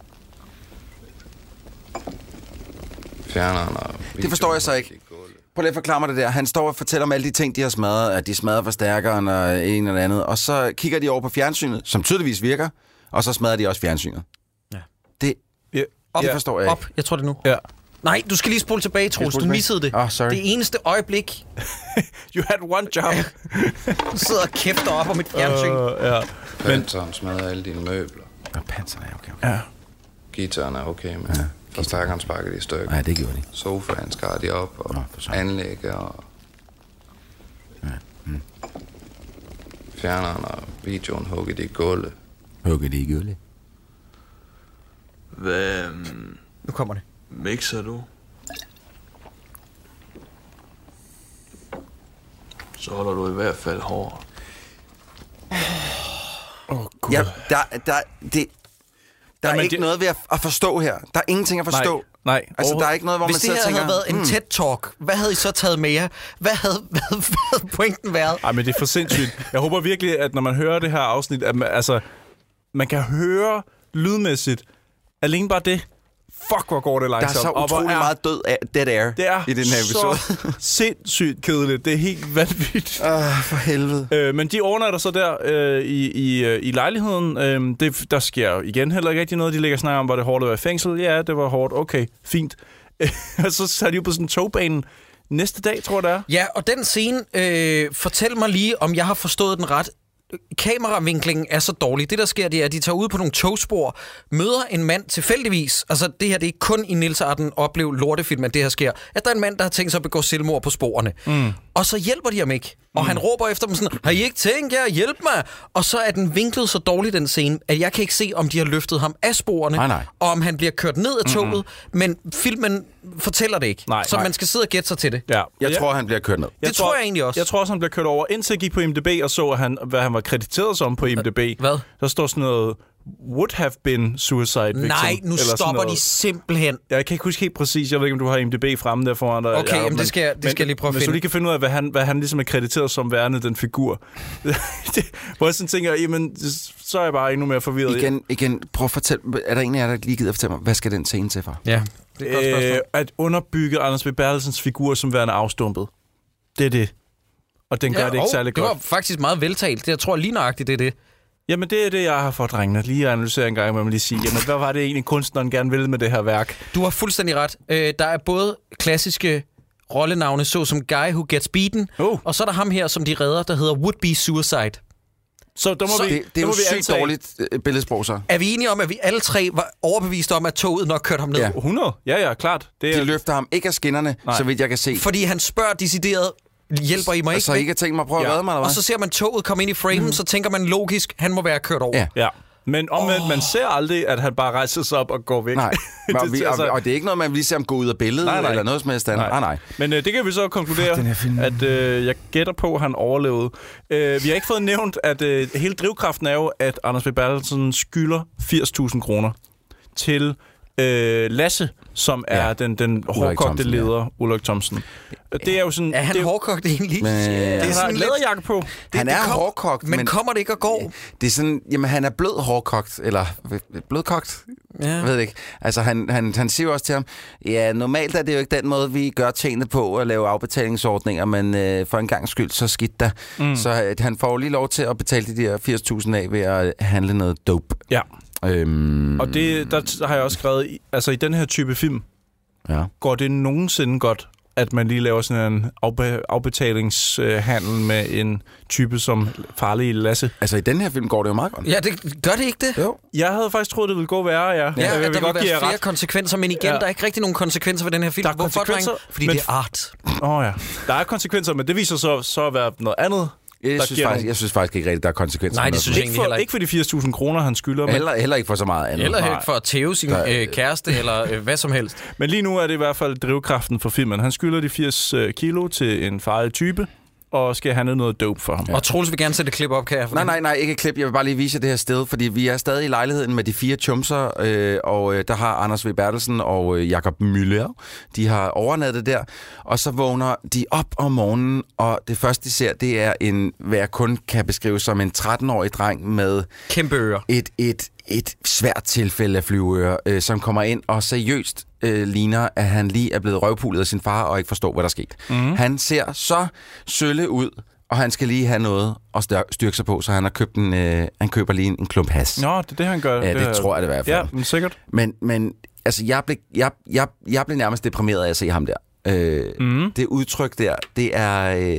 fjerneren og... Det forstår jeg så ikke. Prøv lige at forklare mig det der. Han står og fortæller om alle de ting, de har smadret, at de smadrer forstærkeren og en eller andet. Og så kigger de over på fjernsynet, som tydeligvis virker, og så smadrer de også fjernsynet. Ja. Det, ja. det ja. forstår jeg Op. ikke. Jeg tror det nu. Ja. Nej, du skal lige spole tilbage, Troels. Du missede det. Oh, sorry. Det eneste øjeblik. You had one job. Du sidder og kæfter op om et fjernsyn. Uh, ja. Panseren smadrer alle dine møbler. Ja, panseren er okay. okay. Ja. Gitaren er okay, men ja. forstærkeren sparker de i stykker. Nej, det gjorde de. Sofaen skar de op, og oh, anlægger, og ja. mm. fjerneren og videoen hugger de i gulvet. Hugger de i gulvet? Hvad um, Nu kommer det. mixer du? Så holder du i hvert fald hårdt. Åh, oh, gud. Ja, der, der, det, der er Jamen, ikke det... noget ved at, at forstå her. Der er ingenting at forstå. Nej, nej. Altså, Oh. der er ikke noget, hvor Hvis man det sidder her og tænker... havde været en hmm, TED-talk, hvad havde I så taget med jer? Hvad havde, hvad, hvad havde pointen været? Ej, men det er for sindssygt. Jeg håber virkelig, at når man hører det her afsnit, at man, altså, man kan høre lydmæssigt alene bare det. Fuck, hvor går det der er langsomt. så Og hvor utrolig er, meget død af dead air det er i den her episode. så sindssygt kedeligt. Det er helt vanvittigt. Uh, for helvede. Øh, men de overnatter så der øh, i, i, øh, i lejligheden. Øh, det, der sker jo igen heller ikke rigtig noget. De ligger og snakker om, var det hårdt at være i fængsel? Ja, det var hårdt. Okay, fint. Og så tager de jo på sådan en togbane næste dag, tror jeg det er. Ja, og den scene, øh, fortæl mig lige, om jeg har forstået den ret. Kameravinklingen er så dårlig. Det, der sker, det er, at de tager ud på nogle togspor, møder en mand tilfældigvis. Altså, det her, det er ikke kun i Niels Arden oplev lortefilm, at det her sker. At der er en mand, der har tænkt sig at begå selvmord på sporene. Mm. Og så hjælper de ham ikke. Og mm. han råber efter dem sådan, har I ikke tænkt jer? Hjælp mig! Og så er den vinklet så dårlig, den scene, at jeg kan ikke se, om de har løftet ham af sporene, Nej, nej. og om han bliver kørt ned af toget, mm-hmm. men filmen fortæller det ikke. Nej, så nej. man skal sidde og gætte sig til det. Ja. Jeg tror, han bliver kørt ned. Det tror jeg egentlig også. Jeg tror også, han bliver kørt over, indtil jeg gik på I M D B og så, at han, hvad han var krediteret som på I M D B. Hvad? Der står sådan noget, would have been suicide victim. Nej, nu eller stopper de simpelthen. Jeg kan ikke huske helt præcis, jeg ved ikke, om du har I M D B fremme der foran dig. Okay, ja, jamen, det skal jeg- det men, skal jeg lige prøve at Hvis du finde. lige kan finde ud af, hvad han, hvad han ligesom er krediteret som værende, den figur. det, hvor jeg sådan tænker, jamen, så er jeg bare endnu mere forvirret. Igen, igen, prøv at fortælle. Er der en af jer, der lige gider at fortælle mig, hvad skal den scene til for? Ja, det er et godt spørgsmål. Øh, at underbygge Anders B. Bertelsens figur som værende afstumpet. Det er det. Og den gør Ja, det ikke og særlig det godt. var faktisk meget veltalt. Det, jeg tror lige nøjagtigt, det er det. Jamen, det er det, jeg har fået drengene lige at analysere en gang, med at lige sige, jamen, hvad var det egentlig, kunstneren gerne ville med det her værk? Du har fuldstændig ret. Øh, der er både klassiske rollenavne, såsom Guy Who Gets Beaten, Oh. og så er der ham her, som de redder, der hedder Would Be Suicide. Så der må Så vi, Det, det er der må jo vi sygt antage- dårligt øh, billedsprog, så. Er vi enige om, at vi alle tre var overbevist om, at toget nok kørte ham ned? Ja. hundrede? Ja, ja, klart. Det De er, løfter ham ikke af skinnerne, Nej. så vidt jeg kan se. Fordi han spørger decideret, hjælper I mig ikke? Så I ikke har tænkt mig at prøve Ja. at redde mig, eller Og hvad? så ser man toget komme ind i framen, mm. så tænker man logisk, han må være kørt over. Ja. ja. Men omvendt, oh. man ser aldrig, at han bare rejser sig op og går væk. Nej, og, vi, altså- og, og det er ikke noget, man lige ser ham gå ud af billedet, Nej, nej. eller noget som helst andet. Nej, nej. Men øh, det kan vi så konkludere, den her film. at øh, jeg gætter på, at han overlevede. Øh, vi har ikke fået nævnt, at øh, hele drivkraften er jo, at Anders B. Bertelsen skylder firs tusind kroner til øh, Lasse, som er Ja. den, den hårdkogte Thomsen, ja. leder, Ulrik Thomsen. Det er jo sådan... Er han det, hårdkogt egentlig? Men, det Han har sådan en lidt- læderjakke på. Det, Han det er kom- hårdkogt, men, men- kommer det ikke og går? det er sådan, jamen han er blød hårdkogt, eller blødkogt, Ja. jeg ved det ikke. Altså han, han, han siger jo også til ham, ja, normalt er det jo ikke den måde, vi gør tingene på at lave afbetalingsordninger, men øh, for en gang skyld, så skidt der. Mm. Så øh, han får lige lov til at betale de der firs tusind af ved at handle noget dope. Ja, Øhm, og det, der har jeg også skrevet, i- altså i den her type film, ja. går det nogensinde godt, at man lige laver sådan en afbe- afbetalingshandel med en type som farlig Lasse? Altså i den her film går det jo meget godt. Ja, det, gør det ikke det? Jo. Jeg havde faktisk troet, det ville gå værre, ja. Ja, jeg at vil der godt vil give være jer flere ret. konsekvenser, men igen, Ja. der er ikke rigtig nogen konsekvenser ved den her film. Der er Hvorfor, konsekvenser, drenge? Fordi men- det er art. Åh oh, ja. Der er konsekvenser, men det viser så, så at være noget andet. Jeg der synes, giver faktisk, nogle- jeg synes faktisk ikke rigtigt, der er konsekvenser. Nej, med det noget synes som jeg Ikke egentlig heller for, ikke. ikke for de firs tusind kroner, han skylder, men, Heller, heller ikke for så meget andet. Eller Nej. ikke for at tæve sin øh, kæreste, eller øh, hvad som helst. men lige nu er det i hvert fald drivkraften for filmen. Han skylder de firs kilo til en farlig type, og skal handle noget dope for ham. Ja. Og Troels vil gerne sætte et klip op, kan jeg Nej, nej, nej, ikke et klip. Jeg vil bare lige vise jer det her sted, fordi vi er stadig i lejligheden med de fire chumser, øh, og øh, der har Anders V. Bertelsen og øh, Jakob Müller, de har overnattet der, og så vågner de op om morgenen, og det første, de ser, det er en, hvad jeg kun kan beskrive som en tretten-årig dreng med Kæmpe ører. et, et, et svært tilfælde af flyveører, øh, som kommer ind og seriøst øh, ligner, at han lige er blevet røvpulet af sin far og ikke forstår, hvad der er sket. Mm. Han ser så sølle ud, og han skal lige have noget at styrke, styrke sig på, så han har købt en, øh, han køber lige en, en klump has. Nå, det er det, han gør. Ja, det er- tror jeg det i hvert fald. Ja, men sikkert. Men, men altså, jeg blev, jeg, jeg, jeg blev nærmest deprimeret af at se ham der. Øh, Mhm. Det udtryk der, det er... Øh,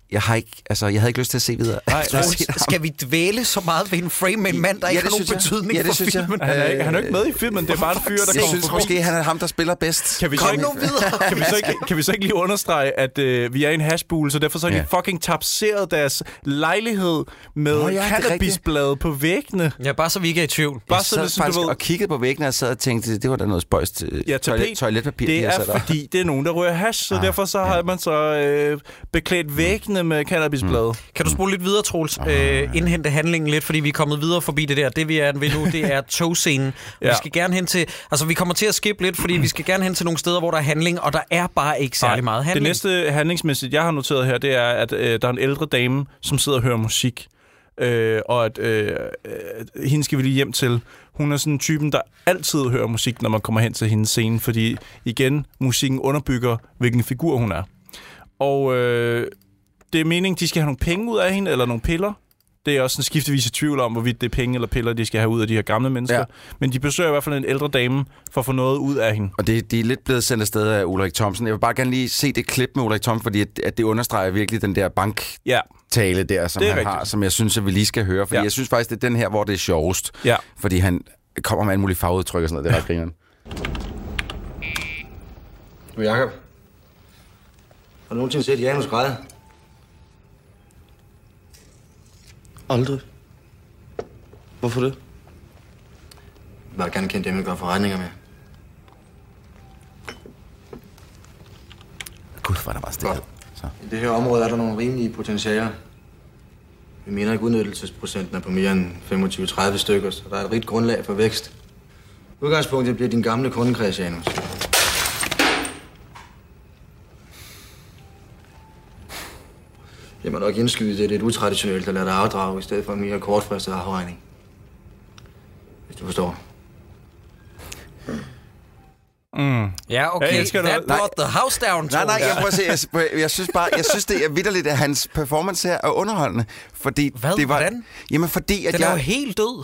jeg har ikke, altså, jeg havde ikke lyst til at se videre. Nej, nej. Skal vi dvæle så meget ved en frame med en mand, der Ja, ikke det har nogen synes jeg. betydning Ja, det for synes jeg. filmen? Han er, ikke, han er ikke med i filmen, det er bare en fyr, der Jeg kommer synes forbi. måske, han er ham, der spiller bedst. Kan vi, så Kom ikke, nu videre. kan, vi så ikke, kan vi så ikke lige understrege, at øh, vi er i en hashbule, så derfor så har Ja. de fucking tapseret deres lejlighed med Nå oh, ja, det er cannabisblade på væggene. Ja, bare så vi ikke er i tvivl. Bare Jeg så, sad ligesom, faktisk du ved, og kiggede på væggene og sad og tænkte, det var da noget spøjst til ja, toilet, tapet, toiletpapir. det de har er sat der. fordi, det er nogen, der rører hash, så Ah, derfor så har ja. man så øh, beklædt væggene med cannabisblade. Mm. Kan du spole lidt videre, Troels? Øh, indhente handlingen lidt, fordi vi er kommet videre forbi det der. Det vi er ved nu, det er togscenen. Ja. Vi skal gerne hen til... Altså, vi kommer til at skippe lidt, fordi vi skal gerne hen til nogle steder, hvor der er handling, og der er bare ikke særlig meget handling. Det næste handlingsmæssigt, jeg har noteret her, det er, at øh, der er en ældre dame, som sidder og hører musik. Øh, og at øh, øh, hende skal vi lige hjem til. Hun er sådan en typen, der altid hører musik, når man kommer hen til hendes scene, fordi igen, musikken underbygger, hvilken figur hun er. Og øh, det er meningen, de skal have nogle penge ud af hende, eller nogle piller. Det er også en skiftevis i tvivl om, hvorvidt det er penge eller piller, de skal have ud af de her gamle mennesker. Ja. Men de besøger i hvert fald en ældre dame for at få noget ud af hende. Og det, de er lidt blevet sendt afsted af Ulrik Thomsen. Jeg vil bare gerne lige se det klip med Ulrik Thomsen, fordi at, at det understreger virkelig den der banktale Ja. der, som Det er han rigtigt. har, som jeg synes, at vi lige skal høre. Fordi Ja. jeg synes faktisk, det er den her, hvor det er sjovest. Ja. Fordi han kommer med alle mulige fagudtryk og sådan noget. Det er ret grineren. Du, Jacob. Har du nogensinde set Janus græde? Aldrig. Hvorfor det? Jeg vil gerne kende dem, jeg gør forretninger med. Gud, hvor er der bare stille. Godt. I det her område er der nogle rimelige potentialer. Vi mener ikke, udnyttelsesprocenten er på mere end femogtyve til tredive stykker, så der er et rigt grundlag for vækst. Udgangspunktet bliver din gamle kundekreds, Janus. Jeg må nok indskyde, det er lidt utraditionelt at lade dig afdrage, i stedet for en mere kortfristet afregning. Hvis du forstår. Mm. Ja, okay. Jeg elsker That det. brought the house down, Nej, nej, jeg prøver at se. Jeg, jeg synes bare, jeg synes, det er vitterligt, at hans performance her er underholdende. Fordi Hvad? det var, Hvordan? Jamen, fordi at Den er jo jeg... helt død.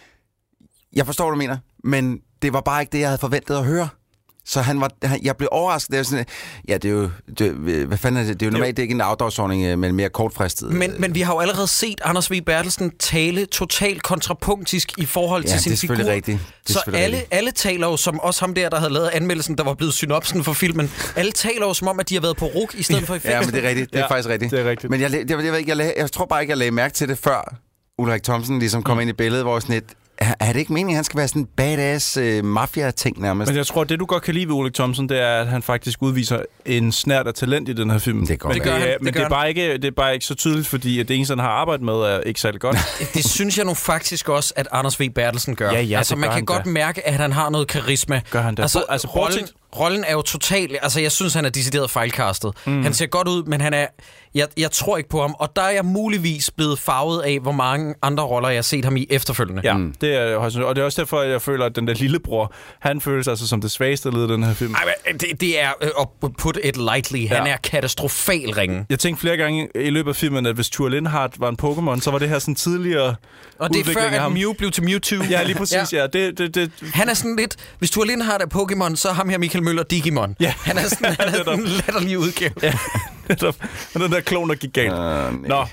Jeg forstår, hvad du mener, men det var bare ikke det, jeg havde forventet at høre. Så han var, han, jeg blev overrasket. Det er sådan, ja, det er jo... Det, hvad fanden er det? Det er jo normalt det er ikke en outdoorsordning, men mere kortfristet. Men, men vi har jo allerede set Anders W. Bertelsen tale totalt kontrapunktisk i forhold til Ja, sin det er figur. selvfølgelig rigtigt. Det er Så selvfølgelig alle, rigtigt. alle taler jo, som også ham der, der havde lavet anmeldelsen, der var blevet synopsen for filmen. Alle taler jo som om, at de har været på R U K i stedet for i fængsel. Ja, men det er rigtigt. Det er Ja, faktisk rigtigt. det er rigtigt. Men jeg, jeg, jeg, jeg, ved ikke, jeg, lagde, jeg tror bare ikke, jeg lagde mærke til det, før Ulrik Thomsen ligesom kom mm. ind i billedet, hvor sådan et... Er, er det ikke meningen, at han skal være sådan en badass øh, mafia-ting nærmest? Men jeg tror, at det, du godt kan lide ved Ulrik Thomsen, det er, at han faktisk udviser en snært af talent i den her film. Det er godt. Men Det gør det, han, er, det men gør det, er han. bare ikke, det er bare ikke så tydeligt, fordi at det eneste, han har arbejdet med, er ikke særlig godt. Det synes jeg nu faktisk også, at Anders W. Bertelsen gør. Ja, ja, altså, det man gør kan han godt da. mærke, at han har noget karisma. Gør han da. Altså, Bo- altså, rollen, bortset- rollen er jo totalt... Altså, jeg synes, han er decideret fejlkastet. Mm. Han ser godt ud, men han er... Jeg, jeg tror ikke på ham, og der er jeg muligvis blevet farvet af, hvor mange andre roller, jeg har set ham i efterfølgende. Ja, mm. det er, og det er også derfor, jeg føler, at den der lillebror, han føles altså som det svageste led i den her film. Ej, men det, det er øh, at put it lightly. Han Ja. er katastrofal ringen. Jeg tænkte flere gange i løbet af filmen, at hvis Tur Lindhardt var en Pokémon, så var det her sådan tidligere Og det er udvikling før, af at ham. Mew blev til Mewtwo. Ja, lige præcis, ja. ja. Det, det, det, Han er sådan lidt... Hvis du alene har det Pokémon, så er ham her Michael Møller Digimon. Ja. Han er sådan, han er sådan en latterlig udgave. ja, netop. Og den der klon, der gik galt. Uh, Nå.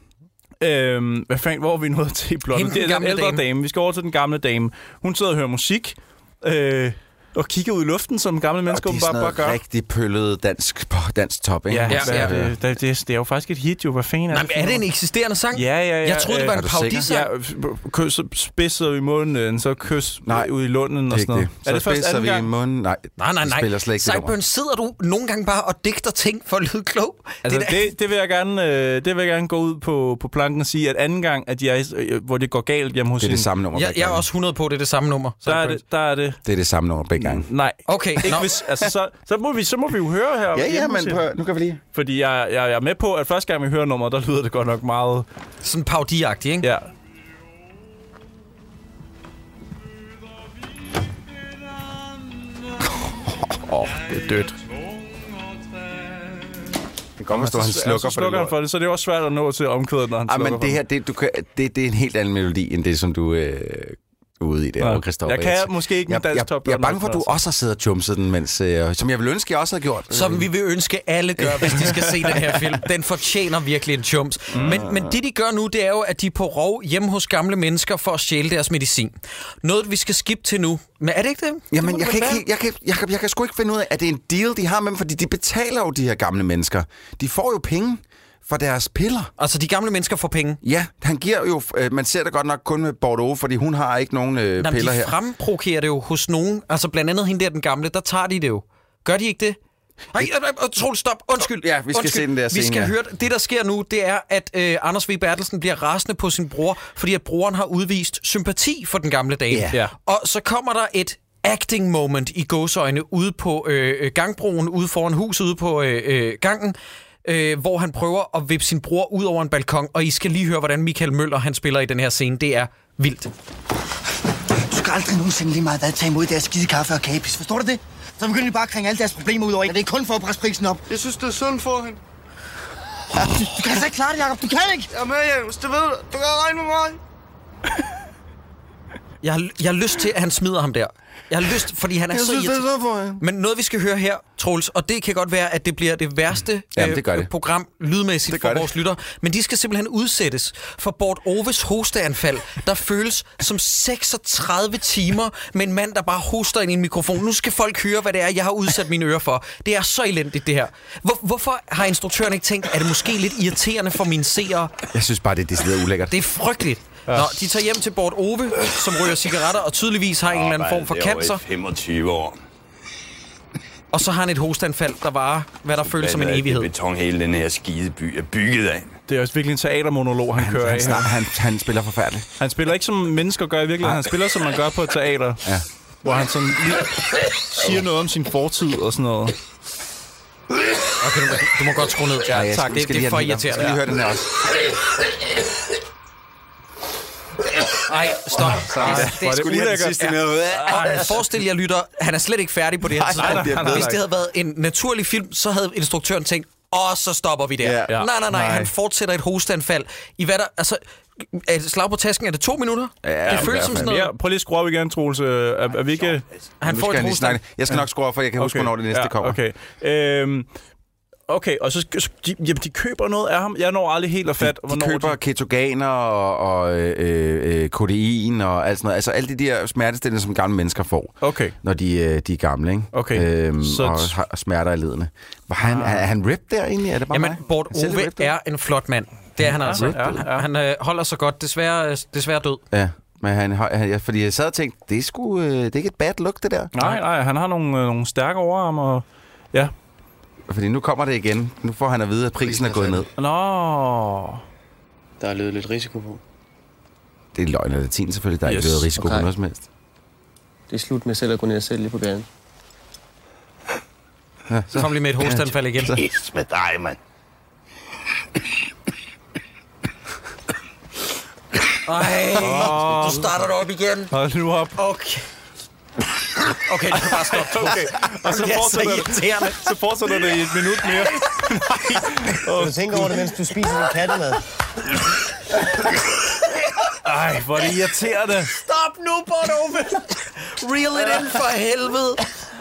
Øhm, hvad fanden, hvor er vi nået til i plottet? Hende, den Det er den gamle ældre dame. dame. Vi skal over til den gamle dame. Hun sidder og hører musik. Øh, og kigger ud i luften, som gamle mennesker og det er bare, sådan bare noget gør. rigtig pøllet dansk, dansk top, ikke? Ja, Ja, ja, ja. det, det, det, det er jo faktisk et hit, jo. Hvad fanden er Nej, det? men er det en eksisterende sang? Ja, ja, ja. Jeg troede, det var Øh, en er du sikker? parodisang. Ja, kys, spidser i munden, så kys Nej, ud i lunden og Det sådan er noget. ikke det. Så Er det først spidser anden vi i gang? munden. Nej, Nej, nej, vi nej. spiller slet ikke det nummer. Sideburn, sidder du nogle gange bare og digter ting for at lyde klog? Altså, det, er da- det, det, vil jeg gerne, øh, det vil jeg gerne gå ud på, på planken og sige, at anden gang, at jeg, øh, hvor det går galt hjemme hos Det er det hende, samme nummer. jeg, begge jeg er gange. også hundrede på, det er det samme nummer. der er, Sideburns. det, der er det. Det er det samme nummer begge gange. Nej. Okay, Ikke nå. hvis, altså, så, så, må vi, så må vi jo høre her. Ja, ja, hjemme hos men hende. prøv, nu kan vi lige... Fordi jeg, jeg, jeg er med på, at første gang vi hører nummeret, der lyder det godt nok meget... Sådan parodiagtigt, ikke? Ja. Åh, oh, det er dødt. Det kan godt forstå, at han slukker så for slukker det han for det, så det er også svært at nå til omkvædet, når han Ej, slukker men for det her, det, du kan, det, det er en helt anden melodi, end det, som du øh, ude i det, og Christoffer. Jeg kan jeg måske ikke med dansk jeg, jeg, jeg er bange for, at du også har siddet og chumset den, mens, øh, som jeg vil ønske, jeg også har gjort. Som vi vil ønske, alle gør, hvis de skal se den her film. Den fortjener virkelig en chums. Mm. Men, men det, de gør nu, det er jo, at de er på rov hjemme hos gamle mennesker for at stjæle deres medicin. Noget, vi skal skippe til nu. Men er det ikke det? Jamen, det jeg kan, ikke, jeg, kan, jeg, kan, jeg kan sgu ikke finde ud af, at det er en deal, de har med dem, fordi de betaler jo de her gamle mennesker. De får jo penge for deres piller. Altså, de gamle mennesker får penge? Ja, han giver jo... Øh, man ser det godt nok kun med Bordeaux, fordi hun har ikke nogen øh, Jamen, piller de her. De fremprokerer det jo hos nogen. Altså, blandt andet hende der, den gamle, der tager de det jo. Gør de ikke det? Nej, Troels, stop. Undskyld. Ja, vi skal Undskyld. se den der scene. Vi skal ja. høre, det der sker nu, det er, at øh, Anders V. Bertelsen bliver rasende på sin bror, fordi at broren har udvist sympati for den gamle dame. Ja. Ja. Og så kommer der et acting moment i gåseøjne ude på øh, gangbroen, ude foran huset, ude på øh, øh, gangen, øh, hvor han prøver at vippe sin bror ud over en balkon. Og I skal lige høre, hvordan Michael Møller han spiller i den her scene. Det er vildt. Du skal aldrig nogensinde lige meget hvad tage imod deres skide kaffe og kagepis. Forstår du det? Så begynder de bare at kringe alle deres problemer ud over en. Det er kun for at presse prisen op. Jeg synes, det er synd for hende. Ja, du, du kan altså ikke klare det, Jacob. Du kan ikke. Jeg er med, Jens. Det ved du. Du kan regne med mig. Jeg har, jeg har lyst til, at han smider ham der. Jeg har lyst, fordi han er Jeg så synes, det er irriterende. synd for hende. Men noget, vi skal høre her, Troels, og det kan godt være, at det bliver det værste Jamen, det gør øh, det. program lydmæssigt Det gør for det. vores lytter, men de skal simpelthen udsættes for Bort Oves hosteanfald, der føles som seksogtredive timer med en mand, der bare hoster ind i en mikrofon. Nu skal folk høre, hvad det er, jeg har udsat mine ører for. Det er så elendigt, det her. Hvor, hvorfor har instruktøren ikke tænkt, at det måske lidt irriterende for mine seere? Jeg synes bare, det er decideret ulækkert. Det er frygteligt. Ja. Nå, de tager hjem til Bort Ove, som ryger cigaretter og tydeligvis har en eller anden form for cancer. femogtyve år. Og så har han et hosteanfald, der varer, hvad der føles som en evighed. Beton hele den her skide by er bygget af. Det er også virkelig en teatermonolog, han, han kører han, af. han, han, han spiller forfærdeligt. Han spiller ikke som mennesker gør i virkeligheden. Han spiller, som man gør på et teater. Ja. Hvor han sådan lige siger noget om sin fortid og sådan noget. Okay, du, du må godt skrue ned. Ja, ja, tak. Det, det er for irriterende. Skal lige høre den her også? Nej, stop. Ja, det er sgu ulækkert. Ja. Forestil jer, lytter, han er slet ikke færdig på det her Nej, nej, tidspunkt. nej, Hvis det havde været en naturlig film, så havde instruktøren tænkt, og så stopper vi der. Ja. Nej, nej, nej, Nej. han fortsætter et hosteanfald. I hvad der, altså, er det slag på tasken, er det to minutter? Ja, det føles som sådan noget. Ja, prøv lige at skrue op igen, Troels. Er, er vi ikke... Han Nu får skal et han lige hosteanfald. snakke. Jeg skal nok skrue op, for jeg kan huske, hvornår det næste ja, kommer. Okay. Øhm, okay, og så så- de, jamen, de køber noget af ham. Jeg når aldrig helt at fat, De køber ketogener og, og øh, øh, kodein og alt sådan noget. Altså alle de der smertestillende, som gamle mennesker får, Okay. når de, øh, de er gamle, ikke? Okay. Øhm, Så- og har smerter i ledene. Var han, er, er han ripped der egentlig? Er det bare Jamen, mig? Bort Han ser lidt Ove ripped ud. er en flot mand. Det er han altså. ja, ja. Han øh, holder sig godt. Desværre, desværre død. Ja, men han, han, ja, fordi jeg sad og tænkte, det er sgu, øh, det er ikke et bad look, det der. Nej, nej, han har nogle, øh, nogle stærke overarm, og... Ja. Fordi nu kommer det igen. Nu får han at vide, at prisen er gået ned. Nå... Der er løbet lidt risiko på. Det er løgn og latin selvfølgelig, der er Yes. ikke noget risiko Okay. på noget som helst. Det er slut med selv at gå ned og sælge på gaden. Ja, Så kom lige med et hosteanfald igen. Pis med dig, mand. Ej, du starter det op igen. Hold nu op. Okay. Okay, du kan bare stoppe. Okay, og så Det er så fortsætter, irriterende. så fortsætter det i et minut mere. Du tænker over det, mens du spiser din kattemad. Ej, hvor er det irriterende. Stop nu, Bort Ove. Reel it in for helvede.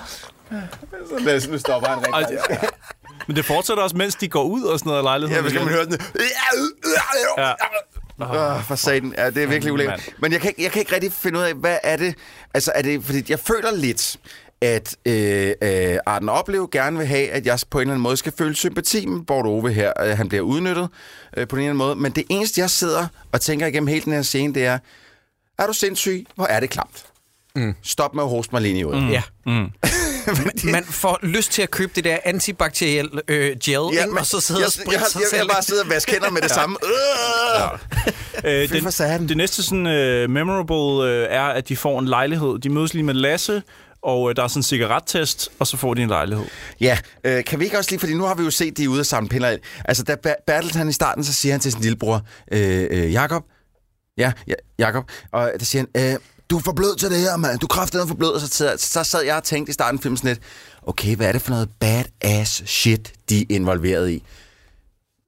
Nu stopper han rigtig. Ej, men det fortsætter også, mens de går ud og sådan noget af lejligheden. Ja, skal man høre den. Ja. Åh, for satan. Ja, det er virkelig ulækkert. Men jeg kan, ikke, jeg kan ikke rigtig finde ud af, hvad er det... Altså, er det... Fordi jeg føler lidt, at øh, øh, Arden Oplev gerne vil have, at jeg på en eller anden måde skal føle sympati med Bort Ove her. Øh, han bliver udnyttet øh, på en eller anden måde. Men det eneste, jeg sidder og tænker igennem hele den her scene, det er... Er du sindssyg? Hvor er det klamt? Mm. Stop med at hoste mig lige ud. Mm. Ja. Mm. Man får lyst til at købe det der antibakteriel øh, gel, Ja, ikke? Og så sidde jeg, og jeg, spritte jeg, sig jeg, selv. jeg bare sidder og vaske hænder med det samme. Øh, Fy for satan. det, det næste sådan uh, memorable uh, er, at de får en lejlighed. De mødes lige med Lasse, og uh, der er sådan en cigarettest, og så får de en lejlighed. Ja, øh, kan vi ikke også lige, fordi nu har vi jo set, de er ude og samle piller. Altså, da Ber- Bertelt han i starten, så siger han til sin lillebror, øh, øh, Jakob, ja, ja, Jakob, og der siger han, øh, du er for blød til det her, mand. Du er kraftedeme for blød. Og så, sad- så sad jeg og tænkte i starten af filmen sådan lidt, okay, hvad er det for noget badass shit, de er involveret i?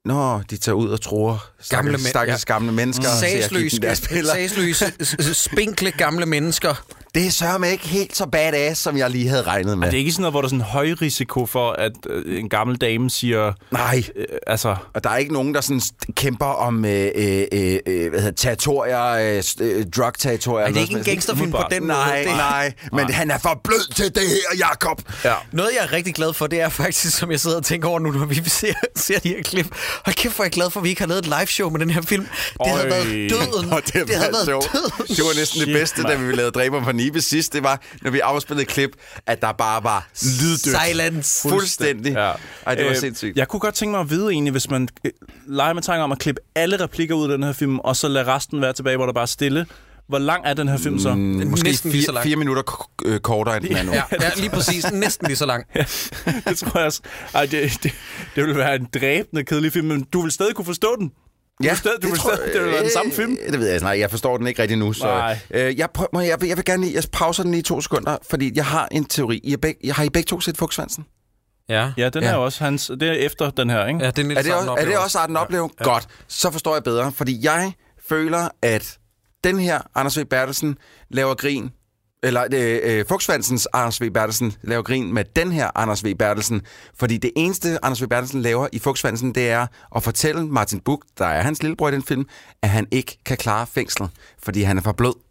Nå, de tager ud og tror Gamle stakkels, stakkels ja. gamle mennesker. Sagsløse, sagsløse, spinkle gamle mennesker. Det er sørme ikke helt så badass, som jeg lige havde regnet med. Er det ikke sådan noget, hvor der er sådan en høj risiko for, at øh, en gammel dame siger... Nej, øh, altså... og der er ikke nogen, der sådan kæmper om øh, øh, øh, hvad hedder, territorier, øh, drug-territorier. Er det ikke en gangsterfilm på den måde? Nej, det... nej, men nej. Han er for blød til det her, Jakob. Ja. Noget, jeg er rigtig glad for, det er faktisk, som jeg sidder og tænker over nu, når vi ser, ser de her klip. Hold kæft, hvor jeg er glad for, at vi ikke har lavet et liveshow med den her film. Det Øj. havde været døden. Og det, det havde været døden. døden. Det var næsten Shit, det bedste, man. Da vi lavede Dræber for Nibe sidst. Det var, når vi afspillede klip, at der bare var lyddødt. Silence. Fuldstændig. Ja. Ej, det var øh, sindssygt. Jeg kunne godt tænke mig at vide egentlig, hvis man leger med tanker om at klippe alle replikker ud af den her film, og så lade resten være tilbage, hvor der bare er stille. Hvor lang er den her film så? Mm, måske næsten fire, lige så lang. Fire minutter k- k- kortere end den er nu. Ja, ja, lige præcis. Næsten lige så lang. Ja, det tror jeg også. Ej, det, det, det ville være en dræbende kedelig film, men du vil stadig kunne forstå den. Du ja, stadig, du det, tror, stadig, det vil være den samme film. Det ved jeg nej, jeg forstår den ikke rigtig nu. Så, øh, jeg, prøver, jeg, jeg vil gerne lige, jeg pauser den lige i to sekunder, fordi jeg har en teori. Jeg, beg, jeg har I begge to set Fugtsvansen? Ja, ja den ja. er også hans. Det er efter den her, ikke? Ja, det er, er, det også, er det også Arden Oplev? Ja. Godt, så forstår jeg bedre, fordi jeg føler, at den her Anders V. Bertelsen laver grin, eller øh, Fugtsvansens Anders V. Bertelsen laver grin med den her Anders V. Bertelsen, fordi det eneste Anders V. Bertelsen laver i Fugtsvansen, det er at fortælle Martin Buch, der er hans lillebror i den film, at han ikke kan klare fængsel, fordi han er for blød,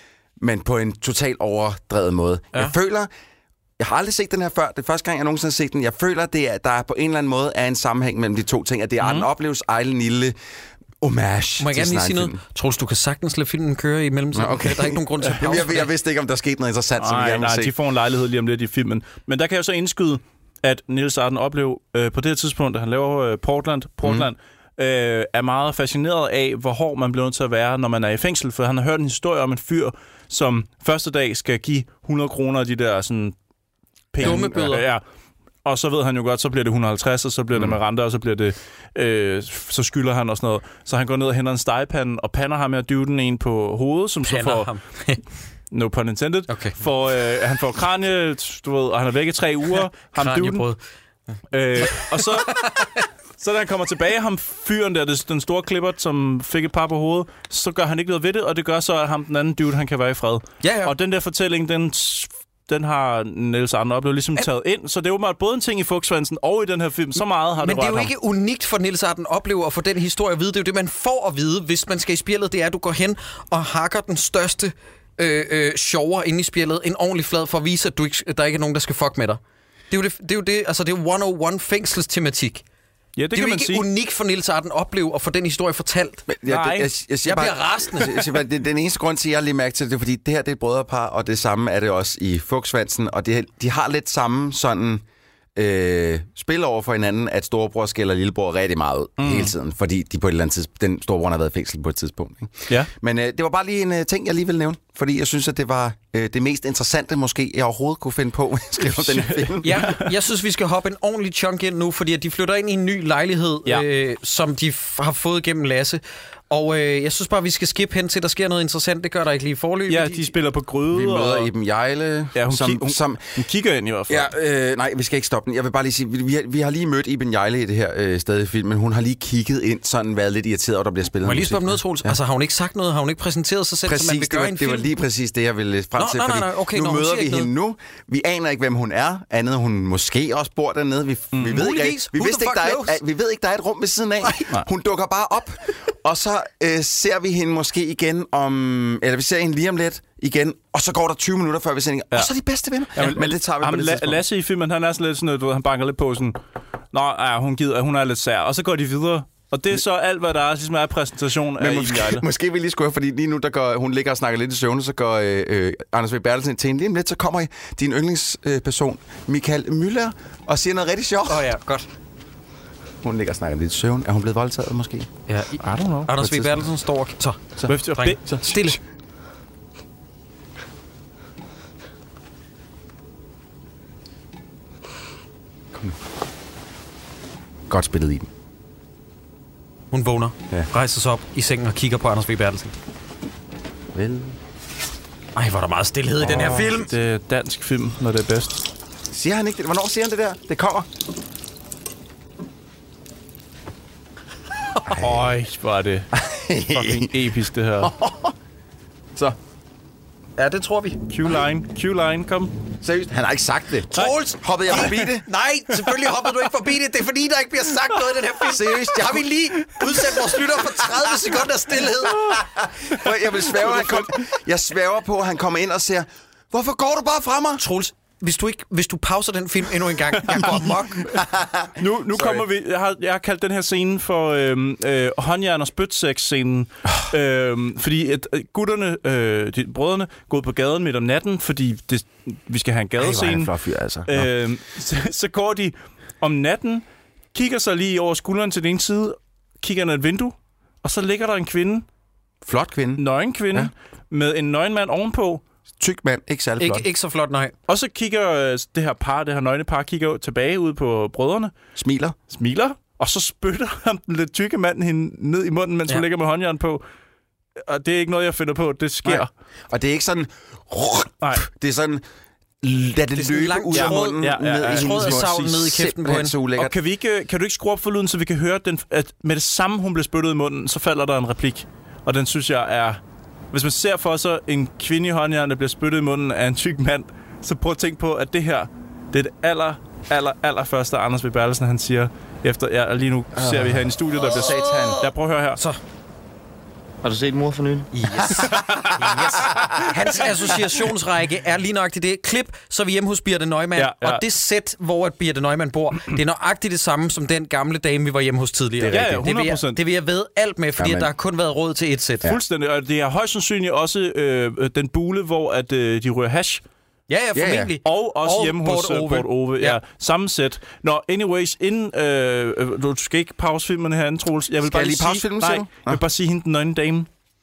men på en totalt overdrevet måde. Ja. Jeg føler, jeg har aldrig set den her før, det er første gang, jeg nogensinde har set den, jeg føler, det er, der er på en eller anden måde er en sammenhæng mellem de to ting, at det er mm. Arden Opleves ejle lille homage. Må jeg gerne lige sige noget? Troels, du kan sagtens lade filmen køre i mellemtiden. Okay. Der er ikke nogen grund til at pause. jeg, jeg vidste ikke, om der skete noget interessant, nej, som jeg gerne nej, se. de får en lejlighed lige om lidt i filmen. Men der kan jeg så indskyde, at Niels Arden Oplev øh, på det her tidspunkt, da han laver øh, Portland, Portland mm. øh, er meget fascineret af, hvor hård man bliver nødt til at være, når man er i fængsel. For han har hørt en historie om en fyr, som første dag skal give hundrede kroner af de der sådan penge. Dumme bøder. Ja. Og så ved han jo godt, så bliver det et hundrede og halvtreds, og så bliver mm. det med renter, og så bliver det, øh, så skylder han og sådan noget. Så han går ned og henter en stegepande, og pander ham med at dyve den en på hovedet, som pander så får... ham. No pun intended. Okay. For, øh, han får kranie, du ved, og han er væk i tre uger. Kraniebrød. Øh, og så... Så da han kommer tilbage, ham fyren der, den store klipper, som fik et par på hovedet, så gør han ikke noget ved det, og det gør så, at ham den anden dude, han kan være i fred. Ja, ja. Og den der fortælling, den... den har Niels Arden Oplev ligesom taget ind. Så det er jo både en ting i Fugtsvansen og i den her film. Så meget har det Men det er jo ham. ikke unikt for Niels Arden Oplev at få den historie at vide. Det er jo det, man får at vide, hvis man skal i spjældet. Det er, at du går hen og hakker den største øh, øh, sjovere inde i spjældet. En ordentlig flad for at vise, at du ikke, der ikke er nogen, der skal fuck med dig. Det er jo det, det, er jo det altså det er et hundrede og en fængselstematik. Ja, det, det er kan jo man ikke sige. unikt for Niels Arden Oplev at få den historie fortalt. Men, ja, Nej, det, jeg, jeg, jeg bare, bliver rasende. Jeg, jeg siger bare, det, den eneste grund til, at jeg lige mærke til det, det er, fordi det her det er et brødrepar, og det samme er det også i Fugtsvansen, og det, de har lidt samme sådan øh, spil over for hinanden, at storebror skælder lillebror rigtig meget ud mm. hele tiden, fordi de på et eller andet tidspunkt, den storebror har været i fængsel på et tidspunkt. Ikke? Ja. Men øh, det var bare lige en øh, ting, jeg lige ville nævne, fordi jeg synes, at det var øh, det mest interessante, måske, jeg overhovedet kunne finde på, at skrive om den her film. Ja, jeg synes, vi skal hoppe en ordentlig chunk ind nu, fordi at de flytter ind i en ny lejlighed, ja. øh, som de f- har fået gennem Lasse. Og øh, jeg synes bare, vi skal skip hen til, der sker noget interessant. Det gør der ikke lige i forløbet. Ja, de spiller på Gryde. Vi møder og... Iben Hjejle. Ja, hun, som, ki- hun, som, hun kigger ind i hvert fald. Ja, øh, nej, vi skal ikke stoppe den. Jeg vil bare lige sige, vi, vi, har, vi har lige mødt Iben Hjejle i det her øh, sted i filmen. Hun har lige kigget ind, sådan været lidt irriteret over, der bliver spillet. Må jeg lige spørge om noget, Troels? Ja. Altså, har hun ikke sagt noget? Har hun ikke præsenteret sig selv, præcis, som man vil gøre var, en det film? var lige præcis det, jeg ville frem til. Nå, nej, nej, okay, nu nå, møder vi hende noget. nu. Vi aner ikke, hvem hun er. Andet, hun måske også bor dernede. Vi, mm. vi, ved, ikke, vi, vidste ikke, der er et, vi ved ikke, der er et rum ved siden af. Nej. Hun dukker bare op. Og så øh, ser vi hende måske igen om... Eller vi ser hende lige om lidt igen. Og så går der tyve minutter, før vi ser hende. Ja. Og så er de bedste venner. Ja, men, men det tager vi ham, på det tidspunkt. Lasse i filmen, han er sådan lidt sådan noget, du ved, han banker lidt på sådan... Nå, ja, hun gider, hun er lidt sær. Og så går de videre. Og det er så alt, hvad der er, ligesom er præsentation af Iben Hjejle. Måske vi lige skulle, fordi lige nu, der går, hun ligger og snakker lidt i søvne, så går øh, øh, Anders V. Bertelsen til hende. Lige om lidt, så kommer din yndlingsperson, øh, Michael Müller, og siger noget rigtig sjovt. Åh oh, ja, godt. Hun ligger og snakker lidt i søvn. Er hun blevet voldtaget, måske? Ja, I, I don't know. Anders V. Bertelsen står og... Så, så, så, dreng, så stille. Kom nu. Godt spillet i den. Hun vågner, ja. Rejser sig op i sengen og kigger på Anders V. Bertelsen. Vel... Ej, hvor er der meget stillhed oh, i den her film. Det er dansk film, når det er bedst. Siger han ikke det? Hvornår siger han det der? Det kommer. Øj, hvor er det fucking episk, det her. Så. Ja, det tror vi. Q-line, Q-line, kom. Seriøst, han har ikke sagt det. Troels! Hoppede jeg forbi det? Nej, selvfølgelig hoppede du ikke forbi det. Det er fordi, der ikke bliver sagt noget i den her film. Seriøst, jeg har vi lige udsat vores lytter for tredive sekunder stillhed. Jeg vil svæve, han kom, jeg svæver på, at han kommer ind og siger, hvorfor går du bare fra mig? Troels, hvis du, ikke, hvis du pauser den film endnu en gang, jeg går amok. Nu, nu kommer vi... Jeg har, jeg har kaldt den her scene for øhm, øh, håndjern- og spytsex-scenen. øhm, fordi at, gutterne, øh, de, brødrene, går ud på gaden midt om natten, fordi det, vi skal have en gadescene. Ej, fyr, altså. øhm, så, så går de om natten, kigger sig lige over skulderen til den ene side, kigger ind ad et vindue, og så ligger der en kvinde. Flot kvinde. Nøgen kvinde. Ja. Med en nøgen mand ovenpå. Tyk mand, ikke særlig flot. Ikke, ikke så flot, nej. Og så kigger øh, det her par, det her nøgne par, kigger tilbage ud på brødrene. Smiler. Smiler. Og så spytter ham den lidt tykke mand hende ned i munden, mens ja. hun ligger med håndjern på. Og det er ikke noget, jeg finder på. Det sker. Nej. Og det er ikke sådan... Nej. Det er sådan... Lad det, det løbe ud af munden. Ja, ja, ja, ned ja. i Tråd af savl ned i kæften på hende. Og kan, vi ikke, kan du ikke skrue op for lyden, så vi kan høre, den, at med det samme, hun bliver spyttet i munden, så falder der en replik. Og den synes jeg er... Hvis man ser for sig en kvinde i håndjern, der bliver spyttet i munden af en tyk mand, så prøv at tænke på, at det her, det er det aller, aller, aller første, Anders V. Bertelsen, han siger, efter, ja, lige nu ser vi her i studiet, der bliver satan. Ja, prøv at høre her. Så. Har du set Mor for nylig? Yes. yes. Hans associationsrække er lige nøjagtigt det. Klip, så er vi hjemme hos Birthe Neumann. Ja, ja. Og det sæt, hvor at Birthe Neumann bor, det er nøjagtigt det samme som den gamle dame, vi var hjemme hos tidligere. Det er rigtigt. Det vil jeg, det vil jeg ved alt med, fordi Jamen. der har kun været råd til et sæt. Ja. Fuldstændig. Og det er højst sandsynligt også øh, den bule, hvor at, øh, de rører hash. Ja, ja, formentlig. Ja, ja. Og også og hjemme hos Port Ove. Port Ove. Ja. Ja, samme sæt. Nå, anyways, inden... Øh, du skal ikke pause filmerne herinde, Troels. Jeg vil skal bare jeg lige sige, pause filmen, nej, jeg vil bare sige hende den nøgne dame.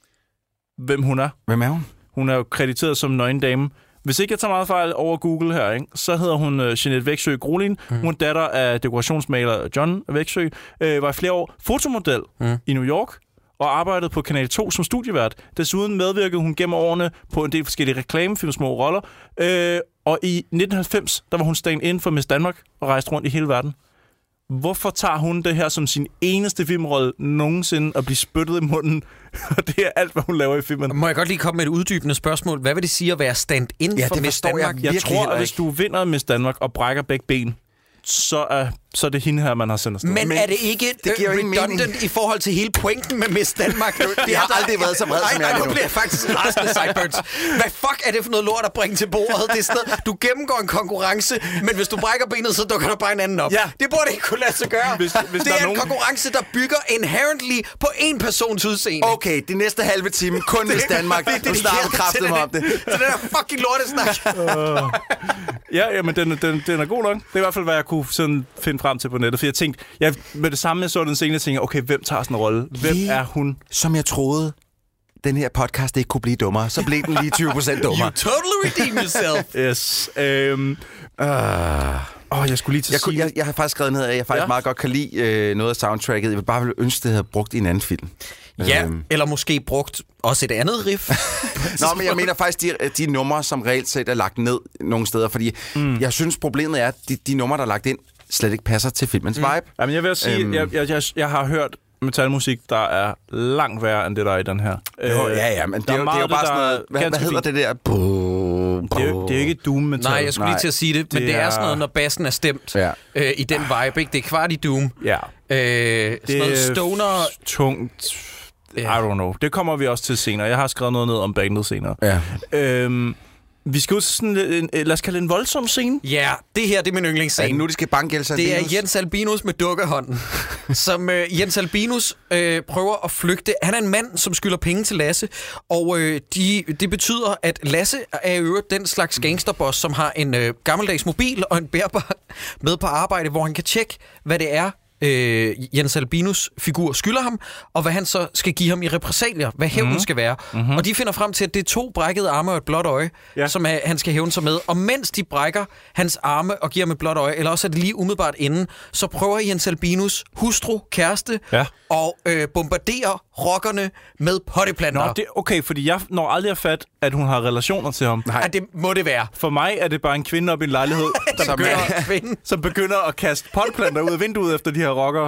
Hvem hun er. Hvem er hun? Hun er jo krediteret som nøgne dame. Hvis ikke jeg tager meget fejl over Google her, ikke, så hedder hun uh, Jeanette Væksø Grolin. Mm. Hun er datter af dekorationsmaler John Væksø. Øh, var i flere år fotomodel mm. i New York og arbejdede på Kanal to som studievært. Desuden medvirkede hun gennem årene på en del forskellige reklamefilm, små roller. Øh, og i nitten halvfems, der var hun stand-in for Miss Danmark og rejste rundt i hele verden. Hvorfor tager hun det her som sin eneste filmrolle nogensinde at blive spyttet i munden? Og det er alt, hvad hun laver i filmen. Må jeg godt lige komme med et uddybende spørgsmål? Hvad vil det sige at være stand-in ja, for Miss Danmark? Jeg, jeg tror, at hvis du vinder Miss Danmark og brækker begge ben, så er, så er det hende her, man har sendt afsted. Men, Men er det ikke det uh, redundant i forhold til hele pointen med Miss Danmark? Det har aldrig været så vred, som jeg er nu. Nu bliver jeg faktisk rasende, Sideburns. Hvad fuck er det for noget lort at bringe til bordet? Det er sådan, du gennemgår en konkurrence, men hvis du brækker benet, så dukker der bare en anden op. Ja. Det burde ikke kunne lade sig gøre. Hvis, hvis det er, er en nogen... konkurrence, der bygger inherently på en persons udseende. Okay, de næste halve time kun Miss Danmark. Det, det, du snakker kraftet mig om det. Så den der fucking lortesnak. uh, ja, men den, den, den er god nok. Det er i hvert fald, hvad jeg kunne sådan finde frem til på nettet. For jeg tænkte, jeg, med det samme, jeg så den scene, jeg tænkte, okay, hvem tager sådan en rolle? Hvem lige, er hun? Som jeg troede, den her podcast ikke kunne blive dummere. Så blev den lige tyve procent dummere. You totally redeem yourself. Yes. Um, uh, oh, jeg skulle lige til jeg, at sige... Jeg, jeg har faktisk skrevet ned, at jeg faktisk ja. meget godt kan lide øh, noget af soundtracket. Jeg vil bare ønske, det havde brugt i en anden film. Ja, øhm. eller måske brugt også et andet riff. Nå, men jeg mener faktisk, de, de numre, som reelt set er lagt ned nogle steder, fordi mm. jeg synes, problemet er, at de, de numre, der er lagt ind, slet ikke passer til filmens mm. vibe. Jamen, jeg vil sige, øhm. jeg, jeg, jeg, jeg har hørt metalmusik, der er langt værre end det, der er i den her. Jo, øh, ja, ja, men det er, jo, det er jo bare sådan noget... Hvad, hvad hedder det der? Buh, buh. Det, er jo, det er jo ikke doom metal. Nej, jeg skulle lige til at sige det, men det, det er, er sådan noget, når bassen er stemt ja. øh, i den vibe, ikke? Det er kvart i doom. Ja. Øh, sådan noget stoner... tungt... I don't know. Det kommer vi også til senere. Jeg har skrevet noget ned om bandet senere. Ja. Øhm, vi skal ud til sådan en, lad os kalde det en voldsom scene. Ja, det her det er min yndlingsscene. Ja, nu de skal banke Jens Albinus. Det er Jens Albinus med dukkehånden. som øh, Jens Albinus øh, prøver at flygte. Han er en mand, som skylder penge til Lasse. Og øh, de, det betyder, at Lasse er i øvrigt den slags gangsterboss, som har en øh, gammeldags mobil og en bærbar med på arbejde, hvor han kan tjekke, hvad det er, Øh, Jens Albinus figur skylder ham, og hvad han så skal give ham i repressalier, hvad hævnen mm-hmm. skal være. Mm-hmm. Og de finder frem til, at det er to brækkede arme og et blåt øje, ja. som er, han skal hævne sig med. Og mens de brækker hans arme og giver ham et blåt øje, eller også er det lige umiddelbart inden, så prøver Jens Albinus hustru, kæreste, ja. og øh, bombarderer rockerne med potteplanter. Nå, det, okay, fordi jeg når aldrig at fat, at hun har relationer til ham. Nej. Ja, det må det være. For mig er det bare en kvinde op i en lejlighed, der begynder, som begynder at kaste potteplanter ud af vinduet efter de her rockere.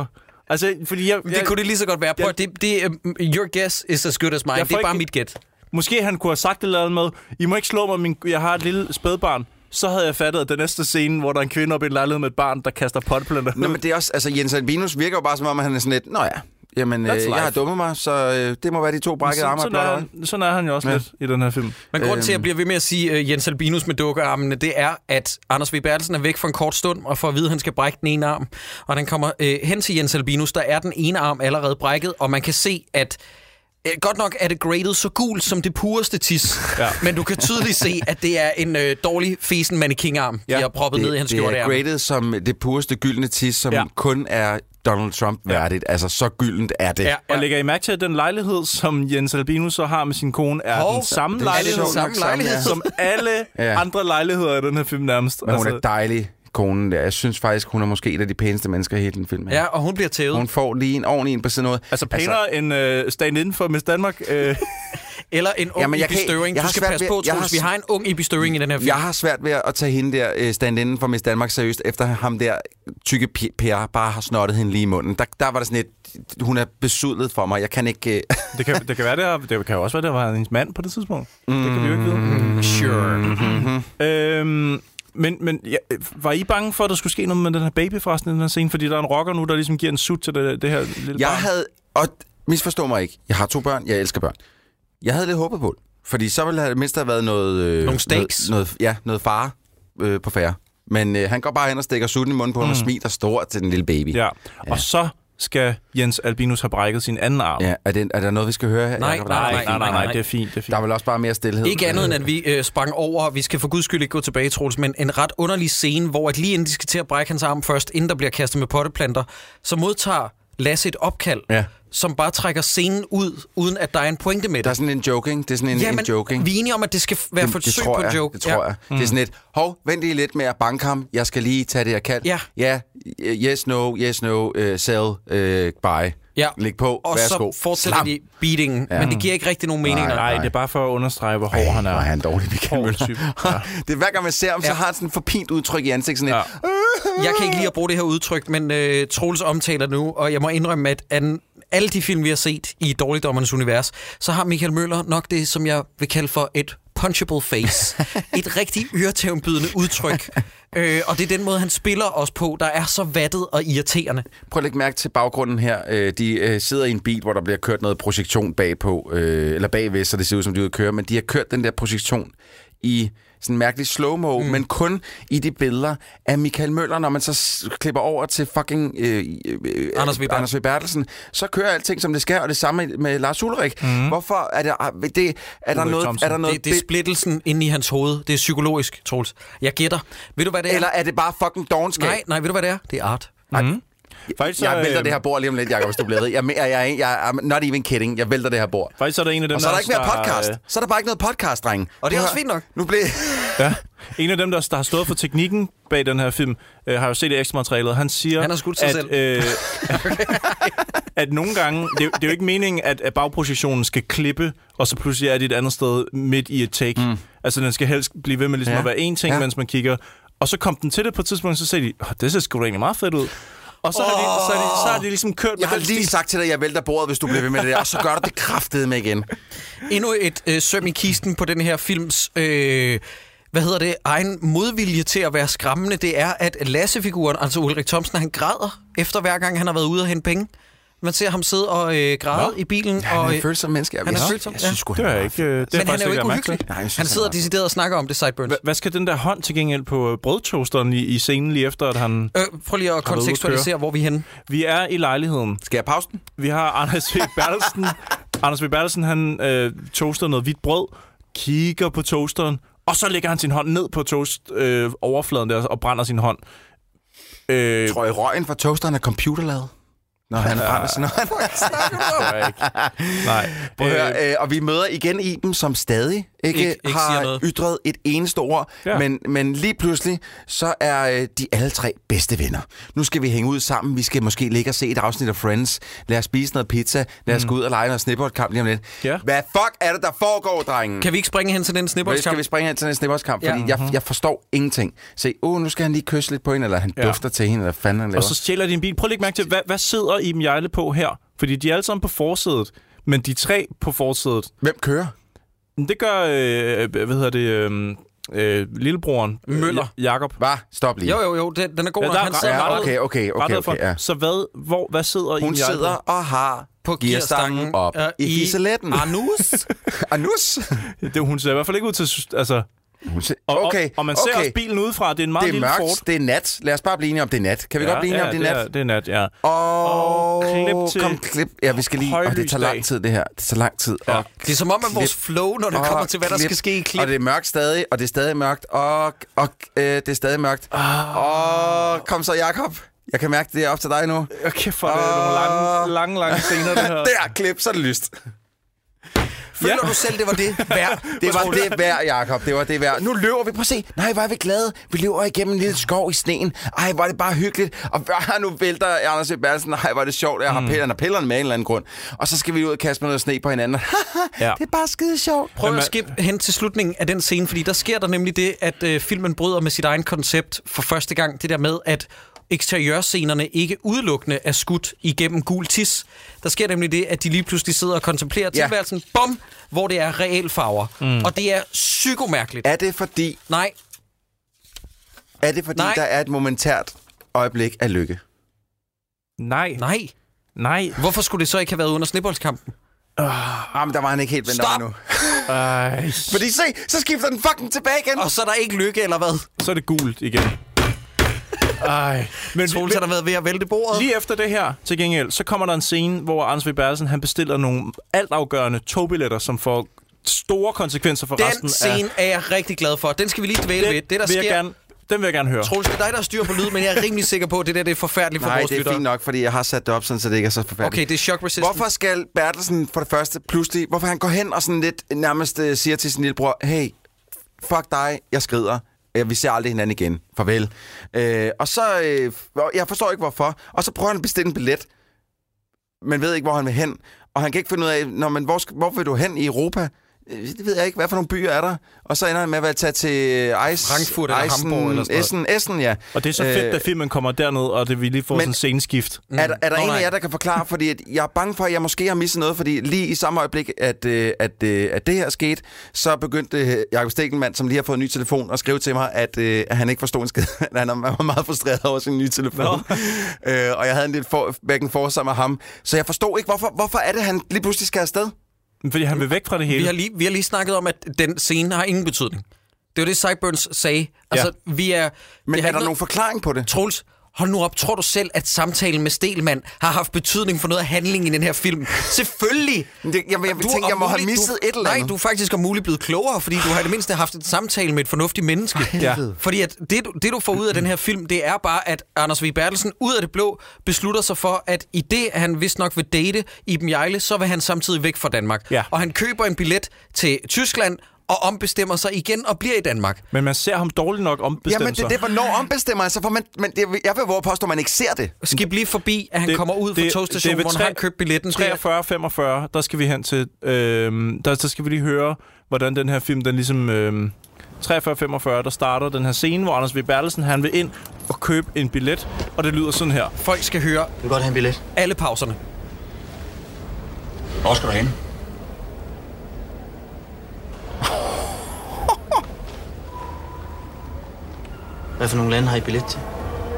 Altså, fordi jeg, Det jeg, kunne det lige så godt være. Prøv, jeg, det, det, uh, your guess is as good as mine. Det er bare ikke, mit gæt. Måske han kunne have sagt det eller andet med, I må ikke slå mig, min, jeg har et lille spædbarn. Så havde jeg fattet, at den næste scene, hvor der er en kvinde op i en lejlighed med et barn, der kaster potplanter. Nå, men det er også, altså Jens Albinus virker jo bare som om, at han er sådan lidt, nå ja, jamen øh, jeg har dummet mig, så øh, det må være de to brækkede arme. Sådan, sådan, er, sådan er han jo også ja. lidt i den her film. Men grunden til, at jeg bliver ved med at sige uh, Jens Albinus med dukkearmene, det er, at Anders V. Bertelsen er væk for en kort stund, og for at vide, at han skal brække den ene arm. Og den kommer uh, hen til Jens Albinus, der er den ene arm allerede brækket, og man kan se, at godt nok er det graded så gult som det pureste tis, ja. Men du kan tydeligt se, at det er en øh, dårlig fesen mannequin-arm, ja. De har proppet det, ned i hans skjorte. Det er graded som det pureste gyldne tis, som ja. kun er Donald Trump værdigt. Ja. Altså, så gyldent er det. Ja, ja. Og lægger I mærke til, at den lejlighed, som Jens Albinus så har med sin kone, er Hov, den samme lejlighed, den samme lejlighed som alle ja. andre lejligheder i den her film nærmest. Men hun altså, er dejlig. Konen der. Jeg synes faktisk, hun er måske et af de pæneste mennesker i hele den film. Ja, og hun bliver tævet. Hun får lige en ordentlig en på sådan noget. Altså pænere altså, end uh, stand-in for Miss Danmark. Uh. Eller en ung Jamen, Ibi Støvring. Du skal passe ved, på, Troels. Har, vi har en ung Ibi Støvring i den her film. Jeg har svært ved at tage hende der stand-in for Miss Danmark seriøst, efter ham der tykke Per bare har snottet hende lige i munden. Der, der var det sådan et, hun er besudlet for mig. Jeg kan ikke... det, kan, det kan være, det, er, det kan også være, det var hendes mand på det tidspunkt. Mm, det kan vi jo ikke vide. Mm, sure. Mm-hmm. Øhm... Men, men ja, var I bange for, at der skulle ske noget med den her baby forresten i den her scene? Fordi der er en rocker nu, der ligesom giver en sut til det, det her lille jeg barn. Havde, og misforstå mig ikke, jeg har to børn, jeg elsker børn. Jeg havde lidt håbet på det, fordi så ville det mindst have været noget... Øh, Nogle steaks? Noget, noget, ja, noget far øh, på færre. Men øh, han går bare hen og stikker sutten i munden på mm. ham og smiler stort til den lille baby. Ja, ja. Og så skal Jens Albinus have brækket sin anden arm. Ja, er, det, er der noget, vi skal høre her? Nej, nej, nej, nej, nej, nej, det er fint. Det er fint. Der er vel også bare mere stillhed. Ikke andet end, at vi øh, sprang over, vi skal for guds skyld ikke gå tilbage, Troels, men en ret underlig scene, hvor at lige inden de skal til at brække hans arm først, inden der bliver kastet med potteplanter, så modtager Lasse et opkald, ja. Som bare trækker scenen ud, uden at der er en pointe med det. Der er sådan en joking. Det er sådan en, Jamen, en joking. Vi er enige om, at det skal være det, forsøg det på en jeg, joke. Det tror ja. jeg. Mm. Det er sådan et, hov, vent lige lidt med at banke ham. Jeg skal lige tage det her kald. Ja. Ja, yes, no, yes, no, uh, sell, uh, buy. Ja. Læg på, og værsgo. Og så fortsætter de beatingen, ja. Men det giver ikke rigtig nogen mening. Nej, nej, det er bare for at understrege, hvor hård han er. Nej, han er en dårlig Michael Møller. Ja. Det er hver gang man ser ham, så ja. har han sådan en forpint udtryk i ansigtet. Sådan ja. et, jeg kan ikke lide at bruge det her udtryk, men uh, Troels omtaler nu, og jeg må indrømme, at an, alle de film, vi har set i Dårligdommernes univers, så har Michael Møller nok det, som jeg vil kalde for et punchable face. Et rigtig øretævnbydende udtryk. øh, og det er den måde, han spiller os på, der er så vattet og irriterende. Prøv at lægge mærke til baggrunden her. De sidder i en bil, hvor der bliver kørt noget projektion bagpå, eller bagved, så det ser ud som, de er ude at køre, men de har kørt den der projektion i sådan en mærkelig slow-mo, mm. men kun i de billeder af Michael Møller. Når man så klipper over til fucking øh, øh, Anders V. Anders V. Bertelsen, så kører alting, som det skal, og det samme med Lars Ulrik. Mm. Hvorfor er det... det er, der noget, er der noget... Det, det er splittelsen inde i hans hoved. Det er psykologisk, Troels. Jeg gætter. Ved du, hvad det er? Eller er det bare fucking dovenskab? Nej, nej, ved du, hvad det er? Det er art. Mm. Faktisk, jeg vælter øh... det her bord lige om lidt, Jacob, hvis du bliver ved. Jeg, jeg, jeg, jeg, I'm not even kidding. Jeg vælter det her bord. Faktisk er der en af dem, og så er der ikke mere podcast. Så er der bare ikke noget podcast, drenge. Og det er også fint nok. Nu bliver... ja. En af dem, der, der har stået for teknikken bag den her film, øh, har jo set det ekstra materialet. Han siger, Han har skudt sig at, selv. Øh, at nogle gange... Det, det er jo ikke meningen, at, at bagprojektionen skal klippe, og så pludselig er det et andet sted midt i et take. Mm. Altså, den skal helst blive ved med ligesom ja. at være én ting, ja. mens man kigger. Og så kom den til det på et tidspunkt, så sagde de, oh, det ser sgu da egentlig meget fedt ud. Og så, oh, har de, så, har de, så har de ligesom kørt... Jeg har lige sagt til dig, at jeg vælter bordet, hvis du bliver ved med det der, og så gør du det kraftedeme med igen. Endnu et øh, søm i kisten på den her films... Øh, hvad hedder det? Egen modvilje til at være skræmmende, det er, at Lasse-figuren, altså Ulrik Thomsen, han græder efter hver gang, han har været ude og hente penge. Man ser ham sidde og øh, græde i bilen. Ja, han er en følsom menneske. Han er følsom, jeg synes, ja. Det er jeg ikke. Det er Men han er jo ikke uhyggelig. Nej, han sidder decideret og snakker om det, Sideburns. Hvad skal den der hånd til gengæld på brødtoasteren i, i scenen lige efter, at han... Øh, prøv lige at kontekstualisere, hvor vi er henne. Vi er i lejligheden. Skal jeg pause den? Vi har Anders V. Bertelsen. Anders V. Bertelsen, han øh, toaster noget hvidt brød, kigger på toasteren, og så lægger han sin hånd ned på toast-overfladen øh, der og brænder sin hånd. Øh, Tror I, røgen fra toasteren er computerlavet? Når han brænder sin hånd? Nej. Prøv at høre, øh, og vi møder igen Iben, som stadig ikke, Ikke- ikke siger har noget. ytret et eneste ord, Ja. men, men lige pludselig, så er øh, de alle tre bedste venner. Nu skal vi hænge ud sammen, vi skal måske ligge og se et afsnit af Friends, lad os spise noget pizza, lad os mm. gå ud og lege noget snibboldkamp lige om lidt. Ja. Hvad fuck er det, der foregår, drengen? Kan vi ikke springe hen til den Skal snibboldskamp? vi springe hen til en snibboldskamp? Ja. Fordi jeg, jeg forstår ingenting. Se, uh, nu skal han lige kysse lidt på hende, eller han Ja. dufter til hende, eller hvad fanden han laver. Og så stjæler de en bil. Prøv at lægge mærke til, hvad, hvad sidder Iben Hjejle på her? Fordi de er alle sammen på forsædet, men de tre på forsædet. Hvem kører? Det gør, øh, hvad hedder det, øh, øh, lillebroren. Møller. Øh, Jakob. Hvad? Stop lige. Jo, jo, jo, den, den er god, Ja, nok. der er Han ret- sidder ja, meget Okay, okay, okay, Rettet okay, for. ja. Så hvad, hvor, hvad sidder Hun Iben Hjejle sidder på? og har på gearstangen op øh, i fiseletten. Anus. Anus? Det, hun ser i hvert fald ikke ud til... Altså, Hun ser, og, okay, og, og man ser okay. også bilen udefra. Det er en meget Det er lille mørkt, Ford. det er nat. Lad os bare blive enige om, det er nat. Kan vi Ja, godt blive enige ja, om, det er nat? Er, det er nat, ja. Og, Og klip til kom, klip. Ja, vi skal lige... Og det tager højlysdag. lang tid, det her. Det tager lang tid. Ja. Og Det er som om, at vores flow, når det og kommer til, hvad der klip. skal ske i klip. Og det er mørkt stadig, og det er stadig mørkt, og, og øh, det er stadig mørkt. Ah. Og kom så, Jakob. Jeg kan mærke, det er op til dig nu. Okay, for det er nogle lange, lange, lange scener, det her. Der, klip, så er det lyst. Føler du selv, det var det værd? Det var det værd, Jakob. Det var det værd. Nu løber vi. Prøv at se. Nej, hvor er vi glade. Vi løber igennem en lille skov i sneen. Ej, hvor er det bare hyggeligt. Og ah, nu vælter Anders E. Bertelsen. Nej, hvor er det sjovt. Jeg har Mm. pillerne og pillerne med en eller anden grund. Og så skal vi ud og kaste med noget sne på hinanden. Ja. Det er bare skide sjovt. Prøv Men at man- skippe hen til slutningen af den scene, fordi der sker der nemlig det, at øh, filmen bryder med sit egen koncept for første gang. Det der med, at eksteriørscenerne ikke udelukkende er skudt igennem gul tis. Der sker nemlig det, at de lige pludselig sidder og kontemplerer Ja. tilværelsen, bom, hvor det er reelle farver. Mm. Og det er psykomærkeligt. Er det fordi, Nej, er det fordi Nej. der er et momentært øjeblik af lykke? Nej, nej. nej. Hvorfor skulle det så ikke have været under snibboldskampen? Ah, men der var han ikke helt vendt Stop! om nu. Ej, Fordi se, så skifter den fucking tilbage igen. Og så er der ikke lykke, eller hvad? så er det gult igen. Ej. Men, Troels har der været ved at vælte bordet. lige efter det her, til gengæld, så kommer der en scene, hvor Anders V. Bertelsen, han bestiller nogle altafgørende togbilletter, som får store konsekvenser for resten Den scene af... er jeg rigtig glad for. Den skal vi lige dvæle Den ved. Det, der vil jeg sker... gerne, den vil jeg gerne høre. Troels, det er dig, der styrer på lyd, men jeg er rimelig sikker på, at det der det er forfærdeligt for Nej, vores det er lyttere. fint nok, fordi jeg har sat det op, sådan, så det ikke er så forfærdeligt. Okay, det er shock resistant. Hvorfor skal Bertelsen for det første pludselig... Hvorfor han går hen og sådan lidt nærmest uh, siger til sin lillebror, hey, fuck dig, jeg skrider. Uh, vi ser aldrig hinanden igen. Farvel. Uh, og så... Uh, jeg forstår ikke, hvorfor. Og så prøver han at bestille en billet, men ved ikke, hvor han vil hen. Og han kan ikke finde ud af, når man, hvor, skal- hvor vil du hen i Europa? Øh, Det ved jeg ikke. Hvad for nogle byer er der? Og så ender han med at tage til Eis, Frankfurt eller Eisen, Hamburg eller sådan noget. Essen, Essen, ja. Og det er så fedt, da filmen kommer derned, og det vi lige får men- sådan en sceneskift. Mm. Er, der- er der Nå, en af nej. jer, der kan forklare? Fordi at jeg er bange for, at jeg måske har misset noget, fordi lige i samme øjeblik, at, øh, at, øh, at det her skete, så begyndte øh, Jakob Stegelmann, som lige har fået en ny telefon, at skrive til mig, at, øh, at han ikke forstod en skid. han var meget frustreret over sin nye telefon. øh, og jeg havde en lidt for, back and forth sammen med ham. Så jeg forstod ikke, hvorfor, hvorfor er det, han lige pludselig skal afsted? Fordi han vil væk fra det hele. Vi har, lige, vi har lige snakket om, at den scene har ingen betydning. Det var det, Sideburns sagde. Altså, ja. vi er... Men det er har der ikke nogen forklaring på det? Troels, hold nu op. Tror du selv, at samtalen med Stelman har haft betydning for noget af handlingen i den her film? Selvfølgelig! Det, jeg, jeg, jeg Du tænker, er jeg må have mulig- misset du, et eller andet. Nej, du er faktisk om muligt blevet klogere, fordi du har i det mindste haft en samtale med et fornuftigt menneske. Ja. Fordi at det, du- det, du får ud af den her film, det er bare, at Anders V. Bertelsen ud af det blå beslutter sig for, at i det, han vist nok vil date Iben Hjejle, så vil han samtidig væk fra Danmark. Ja. Og han køber en billet til Tyskland og ombestemmer sig igen og bliver i Danmark. Men man ser ham dårligt nok ombestemme Jamen, det er det, hvornår ombestemmer jeg sig? For man, men det, jeg vil våge påstå, at man ikke ser det. Skib lige forbi, at han Det- kommer ud fra det- togstationen, det er hvor ved han har tre- købt billetten. Det er- treogfyrre femogfyrre, der skal vi hen til... Øh, der, der skal vi lige høre, hvordan den her film, den ligesom... Øh, treogfyrre femogfyrre, der starter den her scene, hvor Anders V. Bertelsen, han vil ind og købe en billet, og det lyder sådan her. Folk skal høre Du vil godt have en billet. alle pauserne. Hvor skal du hen? Hvad for nogle lande har I billet til?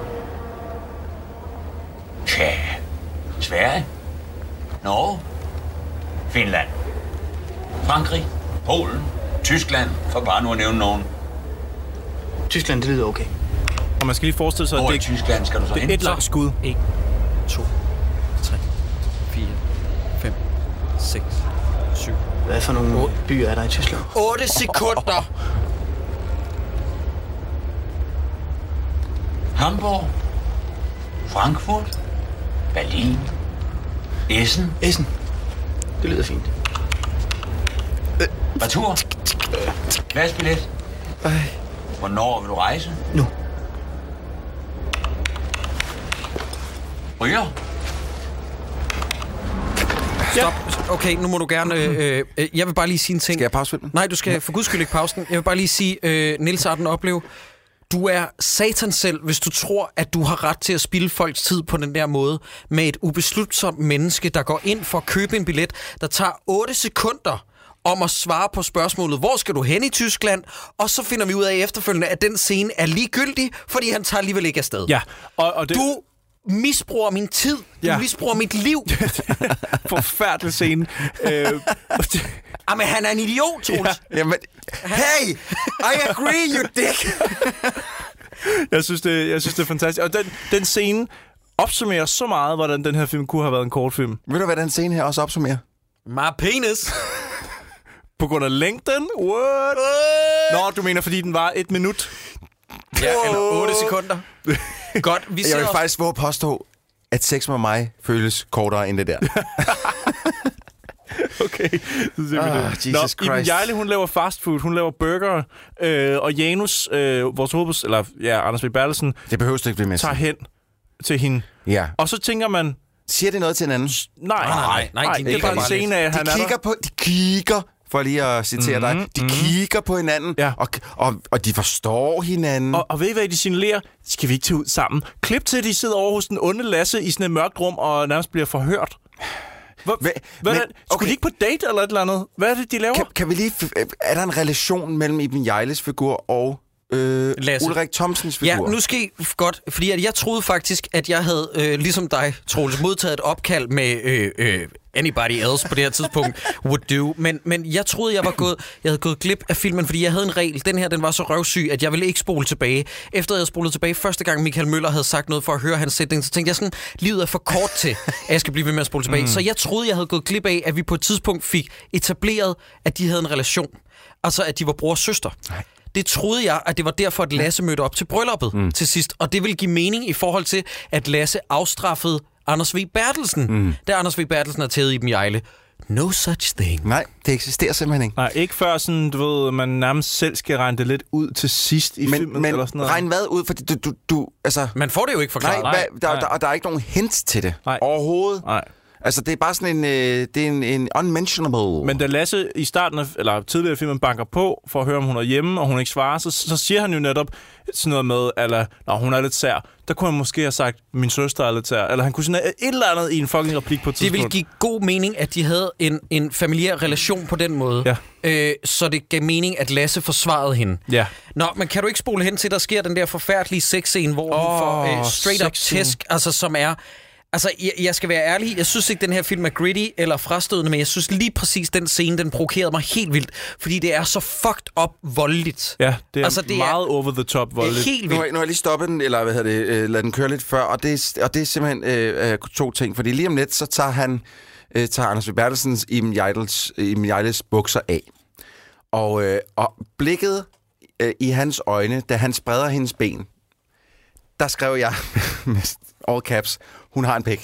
Tja, Sverige, Norge, Finland, Frankrig, Polen, Tyskland, for bare nu at nævne nogen. Tyskland, det lyder okay. Og man skal lige forestille sig, at Hvor det, i Tyskland skal du så det hen? er et langt skud. en, to, tre, fire, fem, seks, syv. Hvad for nogle Otte. byer er der i Tyskland? otte sekunder! Hamburg, Frankfurt, Berlin, Essen. Essen. Det lyder fint. Retur. Klassebillet. Hvornår vil du rejse? Nu. Ryger. Stop. Okay, nu må du gerne... Øh, øh, jeg vil bare lige sige en ting. Skal jeg pause filmen? Nej, du skal for guds skyld ikke pause den. Jeg vil bare lige sige, øh, Niels Arden Oplev, du er satan selv, hvis du tror, at du har ret til at spilde folks tid på den der måde med et ubeslutsomt menneske, der går ind for at købe en billet, der tager otte sekunder om at svare på spørgsmålet, hvor skal du hen i Tyskland? Og så finder vi ud af efterfølgende, at den scene er ligegyldig, fordi han tager alligevel ikke afsted. Ja, og, og det... Du misbruger min tid. Du Ja. misbruger mit liv. Forfærdelig scene. øh, Jamen, han er en idiot, Troels. Ja. Jamen, hey! I agree, you dick! jeg, synes, det, jeg synes, det er fantastisk. Og den, den scene opsummerer så meget, hvordan den her film kunne have været en kortfilm. Ved du, hvad den scene her også opsummerer? My penis. På grund af længden? What? Nå, du mener, fordi den var et minut? Ja, eller otte sekunder. Godt, vi ser Jeg vil os... faktisk våge påstå, at sex med mig føles kortere end det der. Okay, så ser vi Ah, det. Jesus Nå, Iben Christ. Hjejle, hun laver fast food, hun laver burger, øh, og Janus, øh, vores hovedbus, eller ja, Anders V. Bertelsen, Det behøver du ikke blive med. tager hen til hende. Ja. Og så tænker man, Siger det noget til hinanden? nej, nej, nej, nej, de det er nikker bare en bare scene af, at han De er kigger der. på... De kigger... For lige at citere mm-hmm, dig. De mm-hmm. kigger på hinanden, Ja. og, og, og de forstår hinanden. Og, og ved I hvad, de signalerer? Skal vi ikke tage ud sammen? Klip til, at de sidder over hos den onde Lasse i sådan et mørkt rum, og nærmest bliver forhørt. Hvor, Hva, hvad, men, okay. Skulle okay. de ikke på date eller et eller andet? Hvad er det, de laver? Kan, kan vi lige... Er der en relation mellem Iben Hjejles figur og øh, Ulrik Thomsens figur? Ja, nu skal I godt, fordi at jeg troede faktisk, at jeg havde, øh, ligesom dig, Troels, modtaget et opkald med øh, øh, anybody else på det her tidspunkt would do. Men, men jeg troede, jeg var gået, jeg havde gået glip af filmen, fordi jeg havde en regel. Den her, den var så røvsyg, at jeg ville ikke spole tilbage. Efter jeg havde spolet tilbage første gang, Michael Møller havde sagt noget for at høre hans sætning, så tænkte jeg sådan, livet er for kort til, at jeg skal blive ved med at spole tilbage. Mm. Så jeg troede, jeg havde gået glip af, at vi på et tidspunkt fik etableret, at de havde en relation. Altså, at de var bror og søster. Nej. Det troede jeg, at det var derfor, at Lasse mødte op til brylluppet mm. til sidst. Og det ville give mening i forhold til, at Lasse afstraffede Anders V. Bertelsen, mm. da Anders V. Bertelsen er taget i Iben Hjejle. No such thing. Nej, det eksisterer simpelthen ikke. Nej, ikke før sådan, du ved, man nærmest selv skal regne det lidt ud til sidst i men, filmen. Men eller sådan noget. regn hvad ud, fordi du... du, du altså, Man får det jo ikke forklaret. nej, hvad, der, der, der er ikke nogen hints til det Nej. overhovedet. Nej. Altså, det er bare sådan en... Øh, det er en, en unmentionable... Men da Lasse i starten af, eller tidligere i filmen banker på for at høre, om hun er hjemme, og hun ikke svarer, så, så siger han jo netop sådan noget med, eller, når hun er lidt sær. Der kunne han måske have sagt, min søster er lidt sær. Eller han kunne sådan et eller andet i en fucking replik på et Det tidspunkt. ville give god mening, at de havde en, en familiær relation på den måde. Ja. Øh, så det gav mening, at Lasse forsvarede hende. Ja. Nå, men kan du ikke spole hen til, der sker den der forfærdelige sexscene, hvor oh, hun får øh, straight up sexscene. tæsk, altså som er... Altså, jeg, jeg skal være ærlig, jeg synes ikke, den her film er gritty eller frastødende, men jeg synes lige præcis, den scene, den provokerede mig helt vildt, fordi det er så fucked up voldeligt. Ja, det er Altså, altså, det er- meget over the top Det er voldeligt. helt Nu har, vildt. nu har jeg lige stoppet den, eller hvad hedder det, øh, lad den køre lidt før, og det, er- og det er simpelthen øh, øh, to ting, fordi lige om lidt, så tager han, øh, tager Anders V. Bertelsens Iben Hjejles, Iben Hjejles bukser af. Og, øh, og blikket øh, i hans øjne, da han spreder hendes ben, der skrev jeg med all caps, hun har en pik.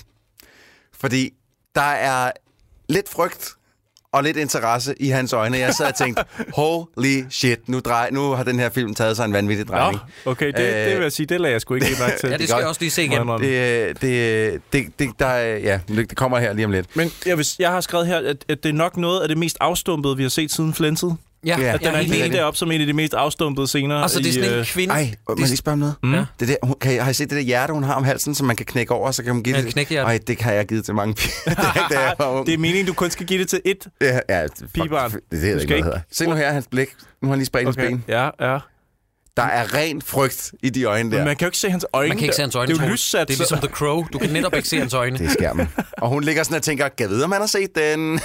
Fordi der er lidt frygt og lidt interesse i hans øjne. Jeg sad og tænkte, holy shit, nu, drej, nu har den her film taget sig en vanvittig drejning. Nå, okay, det, det vil jeg sige, det lader jeg sgu ikke lige mærke til. Ja, det skal jeg også lige se igen. Det, det, det, det, der, er- ja, det kommer her lige om lidt. Men jeg, vil, jeg har skrevet her, at, at det er nok noget af det mest afstumpede, vi har set siden Flintet. Ja, Ja, At den ja, er helt helt enig. deroppe som en af de mest afstumpede scener. Altså, det er sådan i, en øh, kvinde... Ej, må jeg lige spørge om noget? Mm. Det der, hun, kan, har I set det der hjerte, hun har om halsen, som man kan knække over, så kan hun give Ja, det? et knækhjerte. Ej, det har jeg givet til mange piger. det er ikke, da jeg var ung. Det er meningen, du kun skal give det til ét. Ja, ja, fuck, Pigebarn. Det, det, det Du er skal ikke, hvad ikke- det hedder. Se nu her, hans blik. Nu har han lige spredt okay. Okay. ben. Ja, ja. Der er ren frygt i de øjne der. Men man kan jo ikke se hans øjne. Man kan ikke se hans øjne. Det er jo Troels. lyssat. Det er ligesom The Crow. Du kan netop ikke se hans øjne. Det er skærmen. Og hun ligger sådan og tænker, kan jeg vide, om han har set den?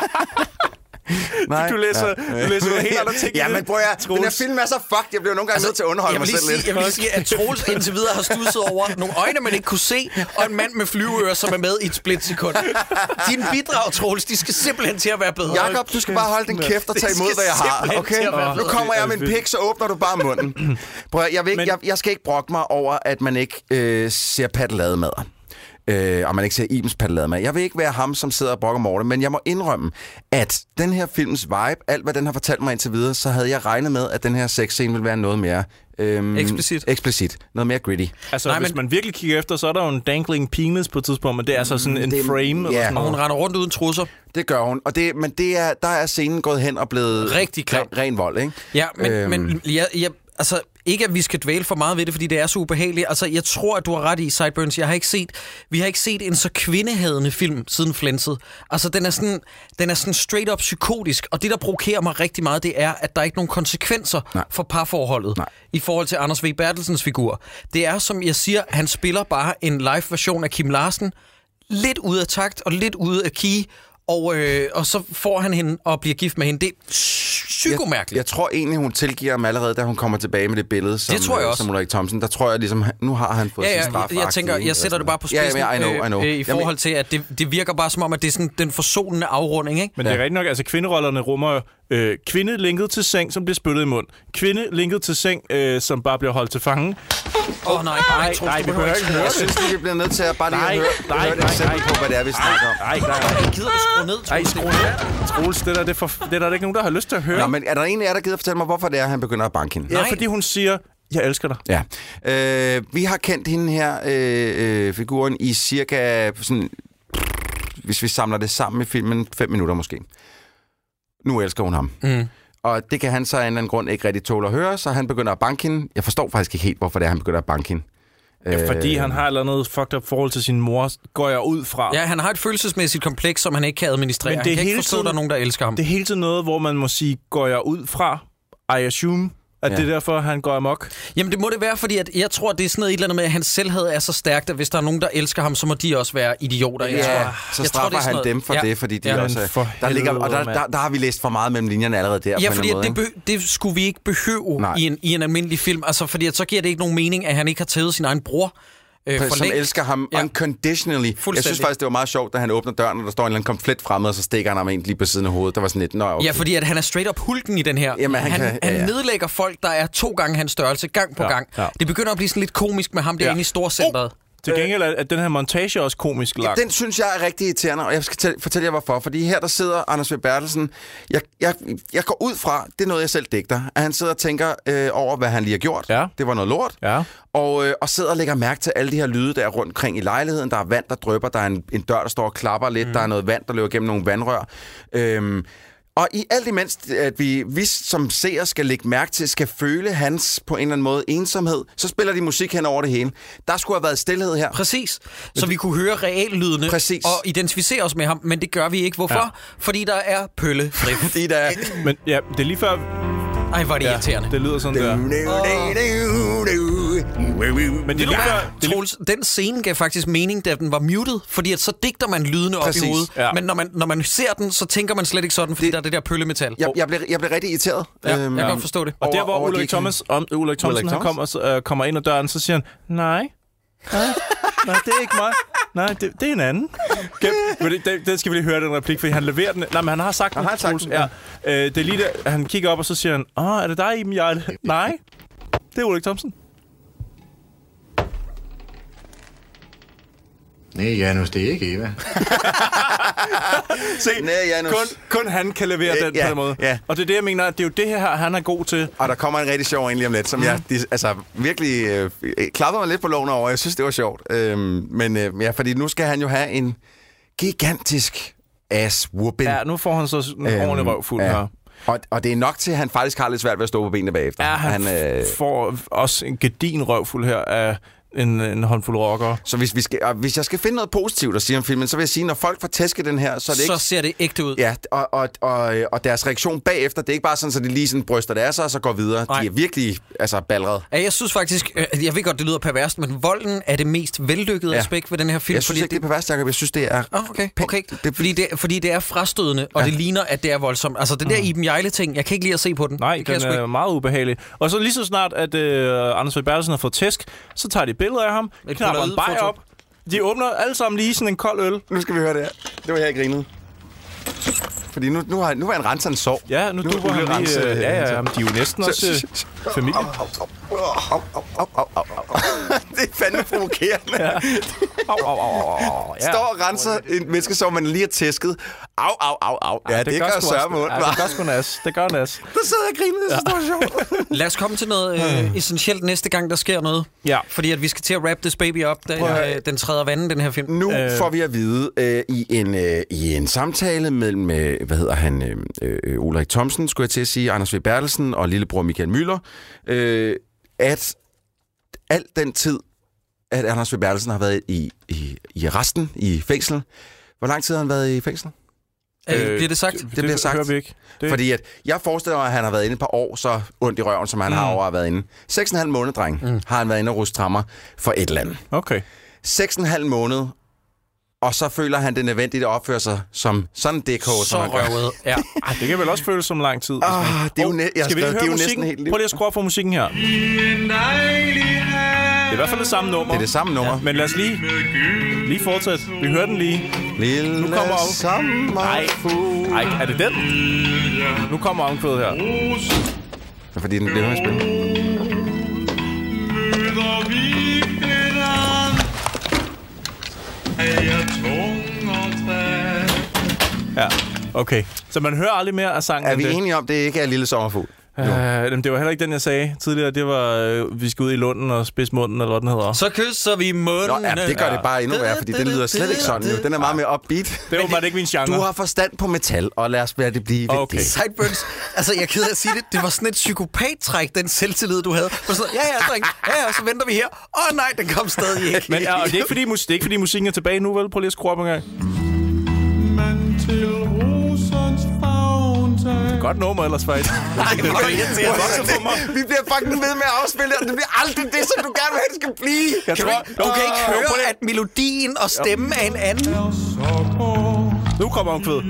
Nej. Du læser, ja. du læser nogle helt andre ting. Ja, men prøv at, den her Troels. film er så fucked. Jeg bliver nogle gange altså, nødt til at underholde jeg mig vil selv lige lidt. sige, jeg vil lige sige, at Troels indtil videre har studset over nogle øjne, man ikke kunne se, og en mand med flyveører, som er med i et splitsekund. Dine bidrag, Troels, de skal simpelthen til at være bedre. Jakob, du skal bare holde din kæft og tage Det imod, skal hvad jeg har, simpelthen okay? til at være Nu bedre. kommer jeg med en pik, så åbner du bare munden. Prøv at, jeg, vil ikke, Men- jeg, jeg skal ikke brokke mig over, at man ikke øh, ser Pat Lademadder. øh, og man ikke ser Ibens paddelade med. Jeg vil ikke være ham, som sidder og brokker over det, men jeg må indrømme, at den her films vibe, alt hvad den har fortalt mig indtil videre, så havde jeg regnet med, at den her sexscene ville være noget mere... Øhm, Explicit. Explicit. Noget mere gritty. Altså, Nej, hvis men... man virkelig kigger efter, så er der jo en dangling penis på et tidspunkt, men det er altså sådan en det, frame. Ja. Eller sådan Og hun noget. render rundt uden trusser. Det gør hun. Og det, men det er, der er scenen gået hen og blevet... Rigtig klam. Ren, ren vold, ikke? Ja, men, Øhm. men jeg, jeg, altså, ikke at vi skal dvæle for meget ved det, fordi det er så ubehageligt. Altså, jeg tror, at du har ret i, Sideburns. Jeg har ikke set, vi har ikke set en så kvindehadende film siden Flænset. Altså, den er sådan, den er sådan straight up psykotisk, og det, der provokerer mig rigtig meget, det er, at der er ikke nogen konsekvenser Nej. for parforholdet Nej. i forhold til Anders V. Bertelsens figur. Det er, som jeg siger, han spiller bare en live-version af Kim Larsen, lidt ude af takt og lidt ude af key, og, øh, og så får han hende og bliver gift med hende. Det er psykomærkeligt. Jeg, jeg tror egentlig, hun tilgiver ham allerede, da hun kommer tilbage med det billede, som, Det tror jeg også. som Ulrik Thomsen. Der tror jeg ligesom, nu har han fået Ja, sin ja, straf. jeg, jeg tænker, jeg sætter det bare på Ja, spidsen ja, I know, I know. øh, øh, i forhold Jamen, til, at det, det virker bare som om, at det er sådan den forsonende afrunding, ikke? Men det er rigtigt nok, altså kvinderollerne rummer øh, kvinde linket til seng, som bliver spyttet i mund. Kvinde linket til seng, øh, som bare bliver holdt til fange. Åh oh, nej, nej, Troels, nej, du det behøver behøver ikke ikke høre Jeg det. synes lige, vi bliver nødt til at bare lige Nej, at høre, nej, høre et nej, eksempel nej. på, hvad det er, vi snakker om. Nej, nej, nej. Gider du skrue ned, Nej, Troels? skru ned. Troels, det der, det, er for, det er der ikke nogen, der har lyst til at høre. Nå, men er der en af jer, der gider fortælle mig, hvorfor det er, at han begynder at banke hende? Ja, fordi hun siger, jeg elsker dig. Ja. Øh, vi har kendt hende her, øh, øh, figuren, i cirka, sådan, hvis vi samler det sammen i filmen, fem minutter måske. Nu elsker hun ham. Mm. Og det kan han så af en eller anden grund ikke rigtig tåle at høre, så han begynder at banke hende. Jeg forstår faktisk ikke helt, hvorfor det er, han begynder at banke hende. Ja, fordi Øh, han har et eller andet fucked up forhold til sin mor, går jeg ud fra. Ja, han har et følelsesmæssigt kompleks, som han ikke kan administrere. Men Han det er kan ikke hele forstå, tiden- at der er nogen, der elsker ham. Det er hele tiden noget, hvor man må sige, går jeg ud fra, I assume, at Ja. det er derfor, han går amok. Jamen, det må det være, fordi at jeg tror, det er sådan noget et eller andet med, at hans selvhed er så stærkt, at hvis der er nogen, der elsker ham, så må de også være idioter. Jeg Ja, tror, så jeg straffer tror, det er sådan han noget- dem for ja. det, fordi de Ja. også... Men for Der ligger, og der, helvede, der, der har vi læst for meget mellem linjerne allerede der. Ja, på en fordi eller at anden det, måde, be- det skulle vi ikke behøve Nej. i en, i en almindelig film. Altså, fordi at så giver det ikke nogen mening, at han ikke har taget sin egen bror. Øh, som længst. elsker ham Ja. unconditionally. Jeg synes Fuldstændig. faktisk, det var meget sjovt, da han åbner døren, og der står en eller anden komplet fremmed, og så stikker han ham ind lige på siden af hovedet. Der var sådan lidt, nå, okay. Ja, fordi at han er straight up hulken i den her. Jamen, han han, kan- han ja, ja. nedlægger folk, der er to gange hans størrelse, gang på Ja, gang. ja. Det begynder at blive sådan lidt komisk med ham derinde Ja. i storcenteret. Til gengæld er at den her montage også komisk Ja, lagt. den synes jeg er rigtig irriterende, og jeg skal tæ- fortælle jer hvorfor. Fordi her der sidder Anders V. Bertelsen. Jeg, jeg, jeg går ud fra, det er noget jeg selv digter, at han sidder og tænker øh, over, hvad han lige har gjort. Ja. Det var noget lort. Ja. Og, øh, og sidder og lægger mærke til alle de her lyde, der er rundt omkring i lejligheden. Der er vand, der drypper. Der er en, en dør, der står og klapper lidt. Mm. Der er noget vand, der løber gennem nogle vandrør. Øhm, og i alt imens, at vi, vi som seere skal lægge mærke til, skal føle hans på en eller anden måde ensomhed, så spiller de musik hen over det hele. Der skulle have været stillhed her. Præcis. Så vi kunne høre reallydene Præcis. og identificere os med ham, men det gør vi ikke. Hvorfor? Ja. Ja. Fordi der er pølle frit. Fordi der er... Men ja, det er lige før... Ej, hvor er det Ja, irriterende. det lyder sådan der. Men det er lige før... Det er lige, Troels, den scene gav faktisk mening, da den var muted, fordi at så digter man lydene op Præcis, i hovedet. ja. Men når man, når man ser den, så tænker man slet ikke sådan, fordi det, der er det der pøllemetal. Jeg, jeg, blev, jeg blev rigtig irriteret. Ja, jeg kan godt forstå det. og der, over- hvor over Ulrik de- Thomas, om, Ulrik Thomsen Ulrik han kommer, øh, kommer ind ad døren, så siger han, nej, nej, nej, det er ikke mig. Nej, det, det er en anden. Gennem, det, det, det skal vi lige høre, den replik, fordi han leverer den. Nej, men han har sagt Han den. har sagt Troels. den, ja. Ja. Øh, det er lige der, han kigger op, og så siger han, åh, er det dig, Iben Jarl? Nej, det er Ulrik Thomsen. Nej, Janus, det er ikke Eva. Se, Nej, Janus. kun, kun han kan levere Ja, den ja, på den måde. ja. Og det er det, jeg mener, det er jo det her, han er god til. Og der kommer en rigtig sjov en lige om lidt, som jeg de, altså, virkelig øh, klapper mig lidt på loven over. Jeg synes, det var sjovt. Øhm, men øh, ja, fordi nu skal han jo have en gigantisk ass-whooping. Ja, nu får han så en øhm, ordentlig røvfuld ja. her. Og, og det er nok til, at han faktisk har lidt svært ved at stå på benene bagefter. Ja, han, han øh... får også en gedin røvfuld her af en, en håndfuld rockere. Så hvis, vi skal, hvis jeg skal finde noget positivt at sige om filmen, så vil jeg sige, når folk får tæsket den her, så er det Så ikke... ser det ægte ud. Ja, og, og, og, og deres reaktion bagefter, det er ikke bare sådan, at de lige sådan bryster det af sig, og så går videre. Nej. De er virkelig altså, ballerede. Ja, jeg synes faktisk, øh, jeg ved godt, det lyder perverst, men volden er det mest vellykkede Ja. aspekt ved den her film. Jeg synes fordi ikke, det er perverst, Jacob. Jeg synes, det er... Oh, okay, pænt. okay. Det- Fordi, det, fordi det er frastødende, og Ja. det ligner, at det er voldsomt. Altså, det der Iben Jejle-ting, jeg kan ikke lide at se på den. Nej, det kan den jeg sgu er ikke. meget ubehagelig. Og så lige så snart, at øh, Anders V. Bertelsen har fået tæsk, så tager de billeder af ham, Et knapper en bajer polaroidfoto. op. De åbner alle sammen lige sådan en kold øl. Nu skal vi høre det her. Det var her, jeg grinede. Fordi nu, nu, har, nu var en renser en sov. Ja, nu, Nu duber han Rense, lige... Øh, ja, ja, øh, ja, men de er jo næsten også øh, familie. det er fandme provokerende. Ja. Au, au, au, au. Ja. Står og renser en menneske, som man lige har tæsket. Au, au, au, au. Ja, ja det, det gør sørme ondt. Ja, det gør sgu nas. Det gør nas. Der sidder jeg og griner, det er så sjovt. Lad os komme til noget øh, essentielt næste gang, der sker noget. Ja. Fordi at vi skal til at wrap this baby up. Den, øh, den træder vandet, den her film. Nu Øh. får vi at vide øh, i, en, øh, i en samtale mellem, øh, hvad hedder han, øh, øh, Ulrik Thomsen, skulle jeg til at sige, Anders V. Bertelsen og lillebror Michael Müller, øh, at al den tid, at Anders V. Bertelsen har været i, i, i arresten, i fængsel. Hvor lang tid har han været i fængsel? Øh, bliver det sagt? Det, det, det bliver sagt. hører vi ikke. Det... Fordi at jeg forestiller mig, at han har været inde et par år, så ondt i røven, som han mm. har over at været inde. Seks og en halv måned, dreng, mm. har han været inde og ruste trammer for et eller andet. Okay. Seks og en halv måned, og så føler han det nødvendigt at opføre sig som sådan en D K, som han gør. Røvet. Ja. Ej, det kan vel også føles som lang tid. Ah, det er jo, næ- jeg skal vi skrevet, høre det er jo musikken? næsten helt liv. Prøv lige at skrue op for musikken her. Det er i hvert fald det samme nummer. Det er det samme nummer. Ja, men lad os lige, lige fortsætte. Vi hører den lige. Lille Nu kommer om. sommerfugl. Ej, er det den? Nu kommer omkvædet her. Fordi den bliver med at spille. Ja, okay. Så man hører aldrig mere af sangen. Er vi det. enige om, det ikke er Lille sommerfugl? Uh, det var heller ikke den, jeg sagde tidligere. Det var, uh, vi skal ud i Lunden og spidse munden, eller hvad den hedder. Så kysser vi munden. Nå, ja, det gør det bare endnu værre, fordi den lyder slet ikke sådan. Jo. Den er meget mere upbeat. Det var bare ikke min genre. Du har forstand på metal, og lad os lade det blive okay. det. Sideburns. Altså, jeg er ked af at sige det. Det var sådan et psykopattræk, den selvtillid, du havde. For sådan, ja, ja, dreng. Ja, ja, så venter vi her. Åh oh, nej, den kom stadig ikke. Men ja, og det er ikke fordi, mus- det er ikke fordi musikken er tilbage nu, vel? Prøv lige at skrue op en gang. Godt nummer ellers, faktisk. Nej, det var irriterende. Vi bliver fucking ved med at afspille det, og det bliver aldrig det, som du gerne vil have, det skal blive. Jeg Kan tror, du, du kan ikke høre, at melodien og stemmen er en anden. Nu kommer omkvædet.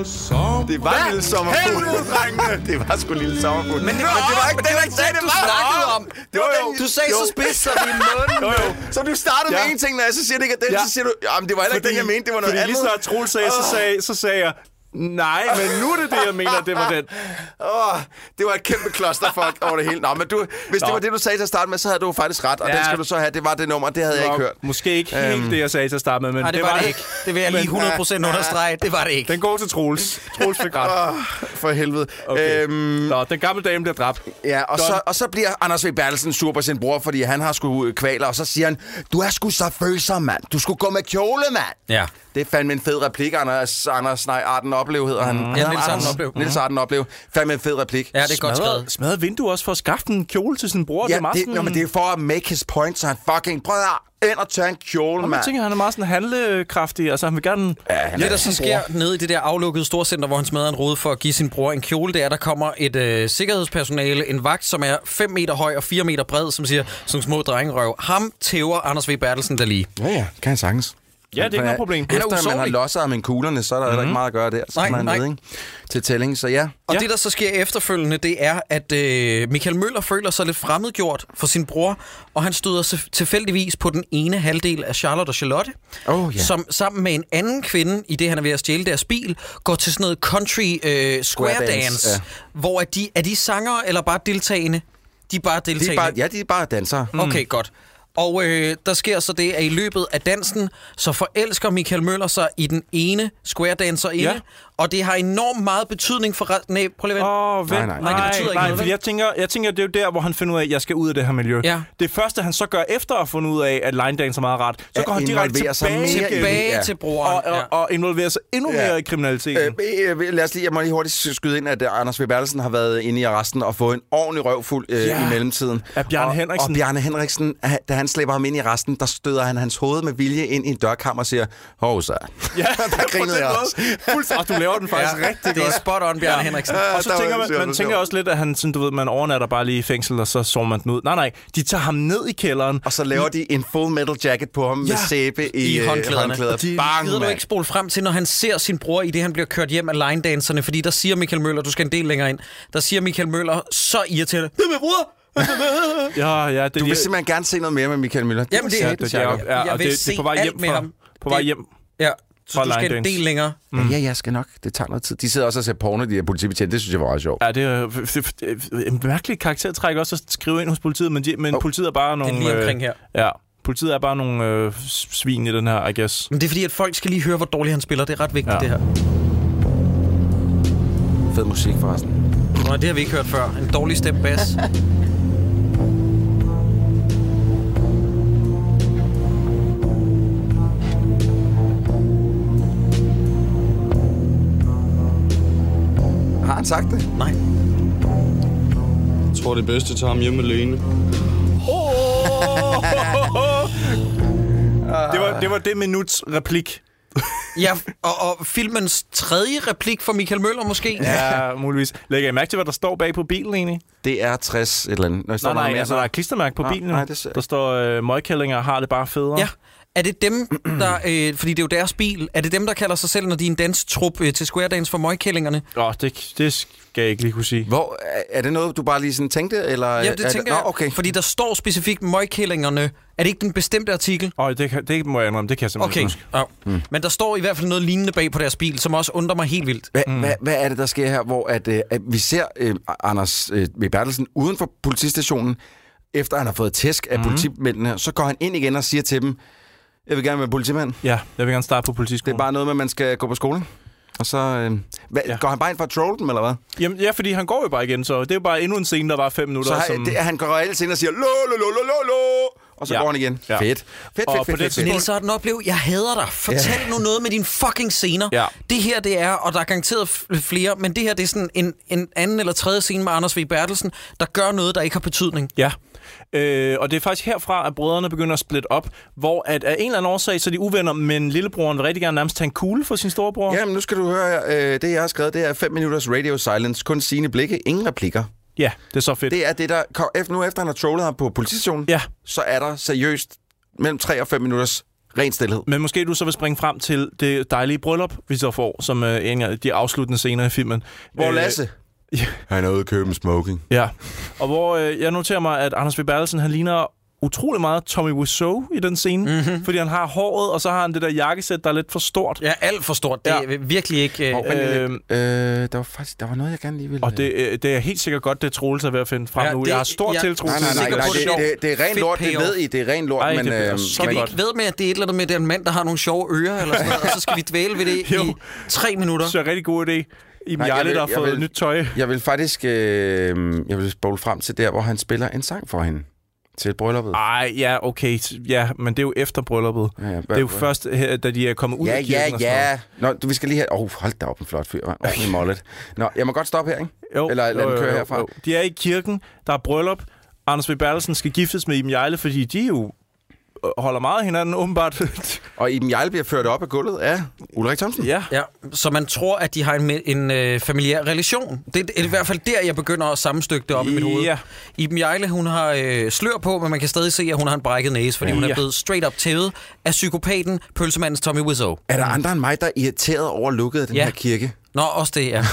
Det var en lille sommerfugl. Det var sgu en lille sommerfugl. Men det, men det var ikke den, jeg sagde, det du snakkede om. Det var den, du sagde så spids, så vi i munden. Jo, jo. Så du startede Ja. med en ting, når jeg så siger det ikke er den, Ja. så siger du, jamen det var heller ikke den, jeg mente, det var noget fordi andet. lige snart Troels sagde, så sagde, så sagde jeg, nej, men nu er det det, jeg mener, at det var den. Åh, det var et kæmpe clusterfuck over det hele. Nå, men du, hvis Nå. det var det, du sagde til at starte med, så havde du faktisk ret, og ja. den skal du så have. Det var det nummer, det havde Nå, jeg ikke hørt. Måske ikke helt um, det, jeg sagde til at starte med, men nej, det, det var var det ikke. Det vil jeg lige hundrede procent understrege. Det var det ikke. Den går til Troels. Troels fik ret. Oh, for helvede. Okay. Øhm, Nå, den gamle dame bliver dræbt. Ja, og så, og så bliver Anders V. Bertelsen sur på sin bror, fordi han har sgu kvaler, og så siger han, du er sgu så følsom, mand. Du skulle gå med kjole, mand. Ja. Det er fandme en fed replik, Anders, Anders nej, Arden Oplev hedder han. Ja, Niels Arden Oplev. Niels Arden Oplev. Fandme en fed replik. Ja, det er godt skrevet. Smadret vindue også for at skaffe en kjole til sin bror. Ja, det er meget det, sådan... jo, men det er for at make his point, så han fucking prøver ind og tage en kjole, mand. Jeg tænker, han er meget sådan handlekraftig, altså han vil gerne... Ja, han det, der så sker nede i det der aflukkede storcenter, hvor han smadrer en rode for at give sin bror en kjole, det er, der kommer et øh, sikkerhedspersonale, en vagt, som er fem meter høj og fire meter bred, som siger, som små drengerøv. Ham tæver Anders V. Bertelsen der lige. Ja, ja, kan han sagtens. Ja, det er ikke noget problem. Efter man har losset ham en kuglerne, så er der mm-hmm. ikke meget at gøre der. Så nej, man nej. Ved, ikke? Til tælling, så ja. Og ja. det, der så sker efterfølgende, det er, at øh, Michael Møller føler sig lidt fremmedgjort for sin bror, og han støder sig tilfældigvis på den ene halvdel af Charlotte og Charlotte, oh, yeah. som sammen med en anden kvinde, i det han er ved at stjæle deres bil, går til sådan noget country øh, square, square dance, dance ja. Hvor er de, er de sangere eller bare deltagende? De er bare deltagende? De er bare, ja, de er bare dansere. Mm. Okay, godt. Og øh, der sker så det, at i løbet af dansen, så forelsker Michael Møller sig i den ene square dancer inde, ja. Og det har enormt meget betydning for... Re- nej, prøv lige at Åh, oh, nej, nej, nej, nej, det betyder nej, ikke noget, fordi jeg tænker, jeg tænker, det er jo der, hvor han finder ud af, at jeg skal ud af det her miljø. Ja. Det første, han så gør efter at have fundet ud af, at line dance er meget ret, så ja, går han direkte tilbage, mere tilbage ja. til broren. Og, og, og involverer sig endnu mere ja. i kriminaliteten. Øh, lad os lige, jeg må lige hurtigt skyde ind, at Anders V. Bertelsen har været inde i arresten og fået en ordentlig røvfuld øh, ja. i mellemtiden. Af Bjarne og, Henriksen. Og Bjarne Henriksen, da han slæber ham ind i arresten, der støder han hans hoved med vilje ind i en dørkammer og siger, hov så. Ja, der grinede jeg også. Og du laver den faktisk ja, rigtig godt. Det er spot on, Bjarne ja. Henriksen. Ja, og så tænker man, man tænker også lidt, at han, sådan, du ved, man overnatter bare lige i fængsel, og så sover man den ud. Nej, nej, de tager ham ned i kælderen. Og så laver de en full metal jacket på ham ja. med sæbe i, I håndklæderne. håndklæder. De gider du ikke spole frem til, når han ser sin bror i det, han bliver kørt hjem af line-danserne, fordi der siger Michael Møller, du skal en del længere ind, der siger Michael Møller så irriterende, det er min bror! ja, ja, det du vil simpelthen gerne se noget mere med Michael Møller. Jamen, det er det. Ja, jeg vil se på vej hjem med ham. På vej hjem. Ja, så du skal en del længere. Mm. Ja, jeg skal nok. Det tager noget tid. De sidder også og ser porno, de her politibetjente. Det synes jeg var også sjovt. Ja, det er en mærkelig karaktertræk også at skrive ind hos politiet, men, de, men oh. politiet er bare nogle... Det er lige omkring her. Ja, Politiet er bare nogle øh, svin i den her, I guess. Men det er fordi, at folk skal lige høre, hvor dårligt han spiller. Det er ret vigtigt, ja. det her. Fed musik, forresten. Nå, det har vi ikke hørt før. En dårlig step bass. Har han sagt det? Nej. Jeg tror, det er bedst at tage ham hjem alene. Oh! det, var, det var det minuts replik. Ja, og, og filmens tredje replik for Michael Møller måske. Ja, muligvis. Lægger I mærke til, hvad der står bag på bilen egentlig? Det er tres et eller andet. Når nej, nej, altså der er klistermærke på nej, bilen. Nej, det der står, øh, møgkællinger har det bare federe. Ja. Er det dem, der... Øh, fordi det er jo deres bil. Er det dem, der kalder sig selv, når de er en dansetrup øh, til Square Dance for møgkællingerne? Åh, oh, det, det skal jeg ikke lige kunne sige. Hvor, er det noget, du bare lige sådan tænkte? Eller Ja, det er tænker det? jeg. Nå, okay. Fordi der står specifikt møgkællingerne. Er det ikke den bestemte artikel? Åh, oh, det, kan, det må jeg indrømme. Det kan jeg simpelthen okay. huske. Ja. Mm. Men der står i hvert fald noget lignende bag på deres bil, som også undrer mig helt vildt. Hva, mm. hvad, hvad er det, der sker her, hvor at, øh, at vi ser øh, Anders øh, V. Bertelsen uden for politistationen, efter han har fået tæsk af mm. politimændene, så går han ind igen og siger til dem, jeg vil gerne være politimand. Ja, jeg vil gerne starte på politiskolen. Det er bare noget med, at man skal gå på skole. Og så... Øh, hvad, ja. Går han bare ind for at trolle dem, eller hvad? Jamen, ja, fordi han går jo bare igen, så det er jo bare endnu en scene, der var fem minutter. Så han, som... det, han går alle scenen og siger, lo, lo, lo, lo, lo, lo, og så ja. går han igen. Ja. Fedt. Fedt, fedt, og fedt, fedt, fedt. Niels Harden oplev, jeg hader dig. Fortæl ja. nu noget med dine fucking scener. Ja. Det her, det er, og der er garanteret flere, men det her, det er sådan en, en anden eller tredje scene med Anders V. Bertelsen, der gør noget, der ikke har betydning. Ja. Øh, og det er faktisk herfra, at brødrene begynder at splitte op, hvor at af en eller anden årsag, så er de uvenner, men lillebroren vil rigtig gerne nærmest tage en kugle for sin storebror. Jamen, nu skal du høre, øh, det jeg har skrevet, det er fem minutters radio silence, kun sine blikke, ingen replikker. Ja, det er så fedt. Det er det, der... Efter, nu efter han har trollet ham på politistationen, ja. så er der seriøst mellem tre og fem minutters ren stillhed. Men måske du så vil springe frem til det dejlige bryllup, vi så får, som øh, en af de afsluttende scener i filmen. Hvor Lasse... Ja. Han er ude at købe en smoking. Ja, og hvor øh, jeg noterer mig, at Anders V. Bertelsen, han ligner utrolig meget Tommy Wiseau i den scene, mm-hmm. fordi han har håret, og så har han det der jakkesæt, der er lidt for stort. Ja, alt for stort. Det er ja. virkelig ikke... Oh, øh, øh, der var faktisk der var noget, jeg gerne lige ville... Og det, øh, det er helt sikkert godt, det Troels er ved at finde frem ja, nu. Jeg har stor ja, tiltro til nej, nej, nej, nej, det. Det, det, det er ren lort, det ved I. Det er ren lort, Ej, men... Øh, skal vi ikke ved med, at det er et eller andet med den mand, der har nogle sjove ører, eller sådan noget, og så skal vi dvæle ved det i tre minutter? Det er en rigtig god idé. I Jarle, der har fået vil, nyt tøj. Jeg vil faktisk øh, jeg vil spole frem til der, hvor han spiller en sang for hende til brylluppet. Ej, ja, okay. Ja, men det er jo efter brylluppet. Ja, ja, det er jo først, da de er kommet ud ja, af kirken. Ja, ja, ja. Nå, du, vi skal lige have... Åh, oh, hold da op, en flot fyr. Ordentlig mollet. Nå, jeg må godt stoppe her, ikke? Jo. Eller lad den køre herfra. Jo. De er i kirken, der er bryllup. Anders V. Bertelsen skal giftes med Iben Hjejle, fordi de jo holder meget af hinanden, åbenbart. Og Iben Hjejle bliver ført op af gulvet af Ulrik Thomsen. Ja. ja. Så man tror, at de har en, en øh, familiær relation. Det er i hvert fald der, jeg begynder at sammenstykke det op i mit hoved. Ja. Iben Hjejle, hun har øh, slør på, men man kan stadig se, at hun har en brækket næse, fordi ja. hun er blevet straight up tævet af psykopaten, pølsemandens Tommy Wiseau. Er der andre end mig, der er irriteret over lukket af den ja. her kirke? Nå, også det, ja.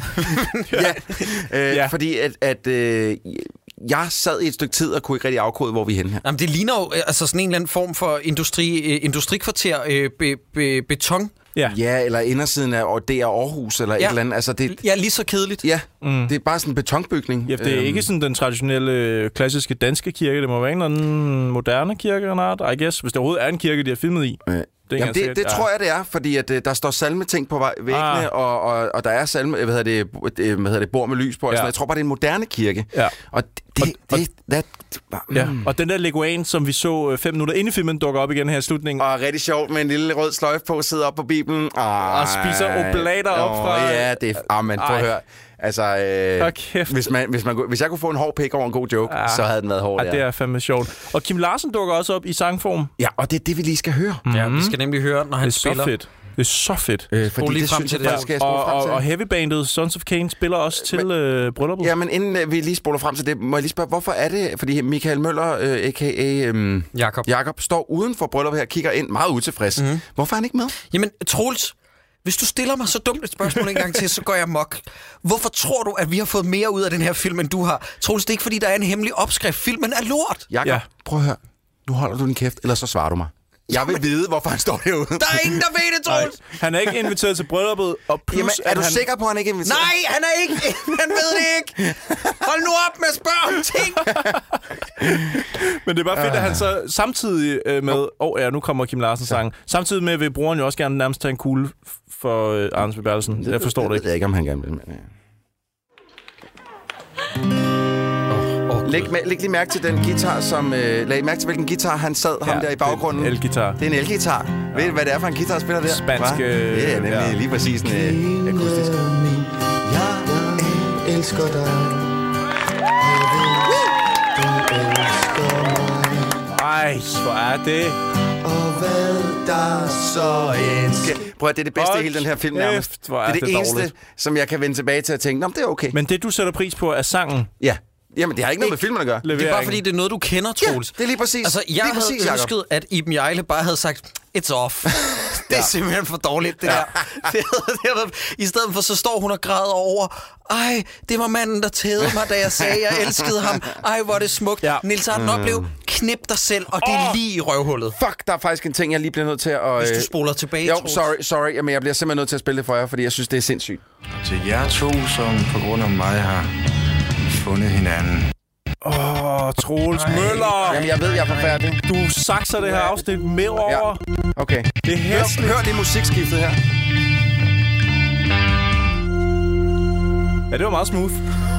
ja. Øh, ja. Fordi at... at øh, jeg sad i et stykke tid og kunne ikke rigtig afkode, hvor vi er henne her. Jamen, det ligner jo altså sådan en eller anden form for industri, industrikvarter, øh, be, be, beton. Ja. ja, eller indersiden af D R Aarhus, eller ja. et eller andet. Altså, det, ja, lige så kedeligt. Ja, mm. det er bare sådan en betonbygning. Ja, det er øhm. ikke sådan den traditionelle, klassiske danske kirke. Det må være en eller anden moderne kirke, eller noget, I guess. Hvis det overhovedet er en kirke, de har filmet i. Ja. Det, Jamen det, det ja. tror jeg, det er, fordi at, uh, der står salmeting på væggene, ah. og, og, og der er salme, hvad hedder det, hvad hedder det bord med lys på. Ja. Jeg tror bare, det er en moderne kirke. Ja. Og det, det, og, det, det, det mm. ja. og den der leguan, som vi så fem minutter inde i filmen, dukker op igen her i slutningen. Og rigtig sjovt med en lille rød sløjfe på, sidder op på Bibelen. Ej. Og spiser oblater op fra... Ja, det er... Ah, men prøv at høre. Altså, øh, hvis, man, hvis, man, hvis jeg kunne få en hård pik over en god joke, ja. så havde den været hård. Ja, det er fandme sjovt. Og Kim Larsen dukker også op i sangform. Ja, og det er det, vi lige skal høre. Mm-hmm. Ja, vi skal nemlig høre, når han det er spiller. Så fedt. Det er så fedt. Øh, fordi det frem synes til jeg, det. skal jeg og, frem og, til. og heavybandet Sons of Cain spiller også til men, øh, brylluppet. Ja, men inden øh, vi lige spoler frem til det, må jeg lige spørge, hvorfor er det? Fordi Michael Møller, øh, a k a. Øh, Jakob. Jakob, står uden for brylluppet her, kigger ind, meget utilfreds. Mm-hmm. Hvorfor er han ikke med? Jamen, Troels, hvis du stiller mig så dumt et spørgsmål en gang til, så går jeg mok. Hvorfor tror du, at vi har fået mere ud af den her film, end du har? Troels, det er ikke, fordi der er en hemmelig opskrift. Filmen er lort. Jakob, ja. prøv at høre. Nu holder du din kæft, eller så svarer du mig. Jeg vil vide, hvorfor han står derude. Der er ingen, der ved det, Troels. Han er ikke inviteret til brylluppet, og plus, Jamen, er at du han... sikker på, at han ikke er inviteret? Nej, han er ikke. Han ved det ikke. Hold nu op med at spørge om ting. Men det er bare fedt, at han så samtidig øh, med... Åh oh, ja, nu kommer Kim Larsen sang. Samtidig med vil brugeren jo også gerne nærmest tage en kugle for øh, Anders B. Bertelsen. Jeg forstår det ikke. Jeg ved ikke, om han gerne vil. Men, ja. Læg, læg lige mærke til den guitar, som... Øh, læg mærke til, hvilken guitar han sad ja, ham der i baggrunden. Det er en elgitar. Det er en elgitar. Ja. Ved du, hvad det er for en guitar, der spiller der? Spansk... Øh, ja, nemlig ja. Lige præcis en øh, akustisk. Jeg elsker dig. Ej, hvor er det... Og hvad der så end sker. Prøv at det er det bedste i hele den her film nærmest. Det er det, er det, det eneste, dårligt. som jeg kan vende tilbage til at tænke, nå, det er okay. Men det, du sætter pris på, er sangen. Ja. Jamen, det har ikke noget med filmen at gøre. Det er bare fordi, det er noget, du kender, Troels. Ja, det er lige præcis. Altså, jeg lige havde præcis, ønsket, at Iben Hjejle bare havde sagt, it's off. Det er ja. simpelthen for dårligt, det ja. der. Det havde, det havde, I stedet for, så står hun og græder over, ej, det var manden, der tædede mig, da jeg sagde, jeg elskede ham. Ej, hvor er det smukt. Ja. Niels Arden oplev, knip dig selv, og det er oh. lige i røvhullet. Fuck, der er faktisk en ting, jeg lige bliver nødt til at... Hvis du spoler tilbage, Jo, sorry, sorry, men jeg bliver simpelthen nødt til at spille det for jer, fordi jeg synes, det er sindssygt. Til jer to, som på grund af mig har fundet hinanden. Åh, oh, Troels Møller. Jamen, jeg ved, jeg er forfærdelig. Du sakser det her afsnit med over. Ja. Okay. Det er hæsligt. Hør, hør lige musikskiftet her. Ja, det var meget smooth.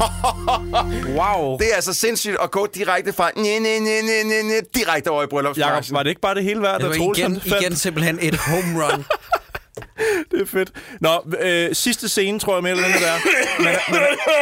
Wow. Det er altså sindssygt at gå direkte fra næ, næ, næ, næ, næ, næ, direkte over i bryllupsmarchen. Var det ikke bare det hele værd, der Troels igen, igen simpelthen et home run. Det er fedt. Nå, øh, sidste scene, tror jeg, med eller den der. Men, men,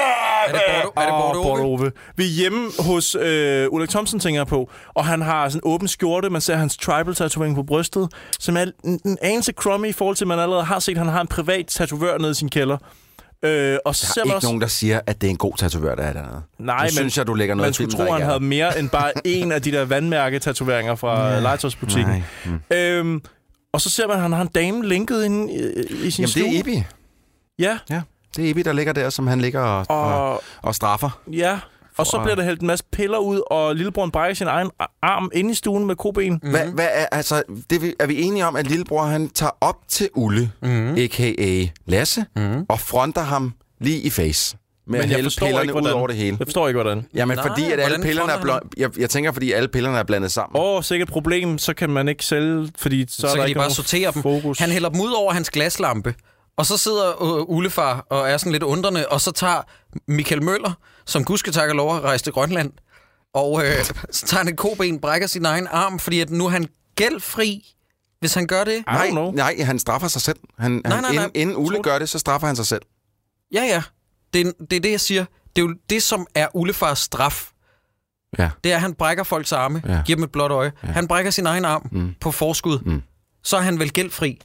er det Bordo, er det Bordo, oh, Bordo Ove? Vi er hjemme hos øh, Ulrik Thomsen, tænker jeg på, og han har sådan en åben skjorte. Man ser hans tribal-tatovering på brystet, som er en, en anelse crummy i forhold til, at man allerede har set, at han har en privat tatovør nede i sin kælder. Øh, og så der er ikke også... nogen, der siger, at det er en god tatovør, der er dernede. Nej, nu men synes jeg, du lægger noget man skulle tro, han havde mere end bare en af de der vandmærke-tatoveringer fra ja. legetøjsbutikken. Mm. Øhm, og så ser man, at han har en dame linket inde i, i sin Jamen, stue. det er Ibi. Ja. ja. Det er Ibi, der ligger der, som han ligger og, og, og, og straffer. Ja, og så bliver der hældt en masse piller ud, og lillebror brækker sin egen arm inde i stuen med koben. Mm-hmm. Hvad, hvad er, altså, det er vi enige om, at lillebror han tager op til Ulle, mm-hmm. a k a. Lasse, mm-hmm. og fronter ham lige i face. Med men at hælde pillerne ikke, ud over det hele. Jeg forstår ikke, hvordan. Jamen, Nej, fordi at alle pillerne er bl- jeg, jeg tænker, fordi alle pillerne er blandet sammen. Åh, oh, sikkert problem, så kan man ikke sælge, fordi så, så er der kan ikke de bare sortere dem. Fokus. Han hælder dem ud over hans glaslampe, og så sidder uh, Ullefar og er sådan lidt undrende, og så tager Michael Møller, som gudsketakker lov at rejse til Grønland, og øh, så tager han et koben, brækker sin egen arm, fordi at nu er han gældfri, hvis han gør det. Nej, nej, han straffer sig selv. Han, nej, han, nej, nej, inden, inden Ulle gør det, så straffer han sig selv. Ja, ja. Det, det er det, jeg siger. Det er jo det, som er Ullefars straf. Ja. Det er, at han brækker folks arme, ja. giver dem et blåt øje. Ja. Han brækker sin egen arm mm. på forskud. Mm. Så er han vel gældfri?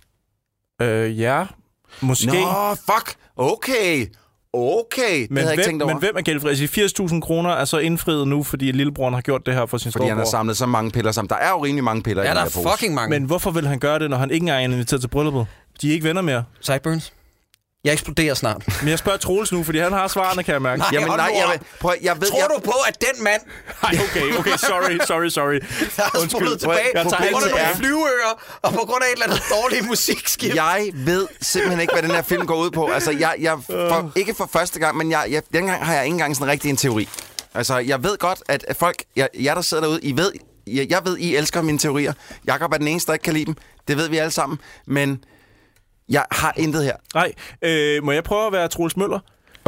Øh, ja. Måske. Nå, fuck. Okay. Okay. Men, hvem, tænkt over. Men hvem er gældfri? Altså, firs tusind kroner er så indfriet nu, fordi lillebroren har gjort det her for sin storebror. Fordi han har samlet så mange piller sammen. Der er jo rimelig mange piller ja, i den der, der er fucking mange. Men hvorfor vil han gøre det, når han ikke engang er inviteret til brylluppet? De er ikke venner mere. Sideburns. Jeg eksploderer snart. Men jeg spørger Troels nu, fordi han har svarene, kan jeg mærke. Nej, Jamen, nej, jeg, prøv, jeg ved... Tror jeg... du på, at den mand... Nej, okay, okay, sorry, sorry, sorry. Jeg har spurgt tilbage jeg på grund af nogle flyveører, og på grund af et eller andet dårligt musikskift. Jeg ved simpelthen ikke, hvad den her film går ud på. Altså, jeg, jeg for, ikke for første gang, men jeg, jeg, dengang har jeg ikke engang sådan rigtig en teori. Altså, jeg ved godt, at folk, jeg, jeg der sidder derude, I ved, jeg, jeg ved, I elsker mine teorier. Jakob er den eneste, der ikke kan lide dem. Det ved vi alle sammen, men... Jeg har intet her. Nej, øh, må jeg prøve at være Troels Møller?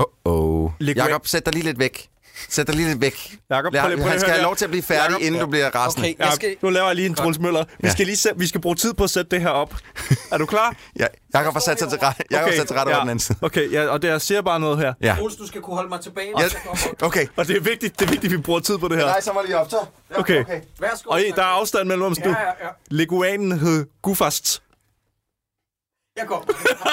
Åh, oh, Jakob, sæt dig lige lidt væk. Sæt dig lige lidt væk. Jakob, Lad, prøv, prøv, han skal have her. lov til at blive færdig, Jacob, inden ja. du bliver rasende. Okay, jeg skal... Nu laver jeg lige en Troels Møller. Vi, ja. skal lige sæt, vi skal bruge tid på at sætte det her op. Er du klar? Ja, Jakob har sat sig til rette. Jakob okay, sat til rette ja. over den anden side. Okay, ja, og det jeg siger bare noget her. Ja. Troels, du skal kunne holde mig tilbage. Ja. Okay. Og det er vigtigt, det er vigtigt, at vi bruger tid på det her. Nej, så må lige optage. Ja, okay. okay. Værsgo. Og der er afstand mellem os nu. Ja, ja, ja. Leguanen hed Gufast. Jeg går.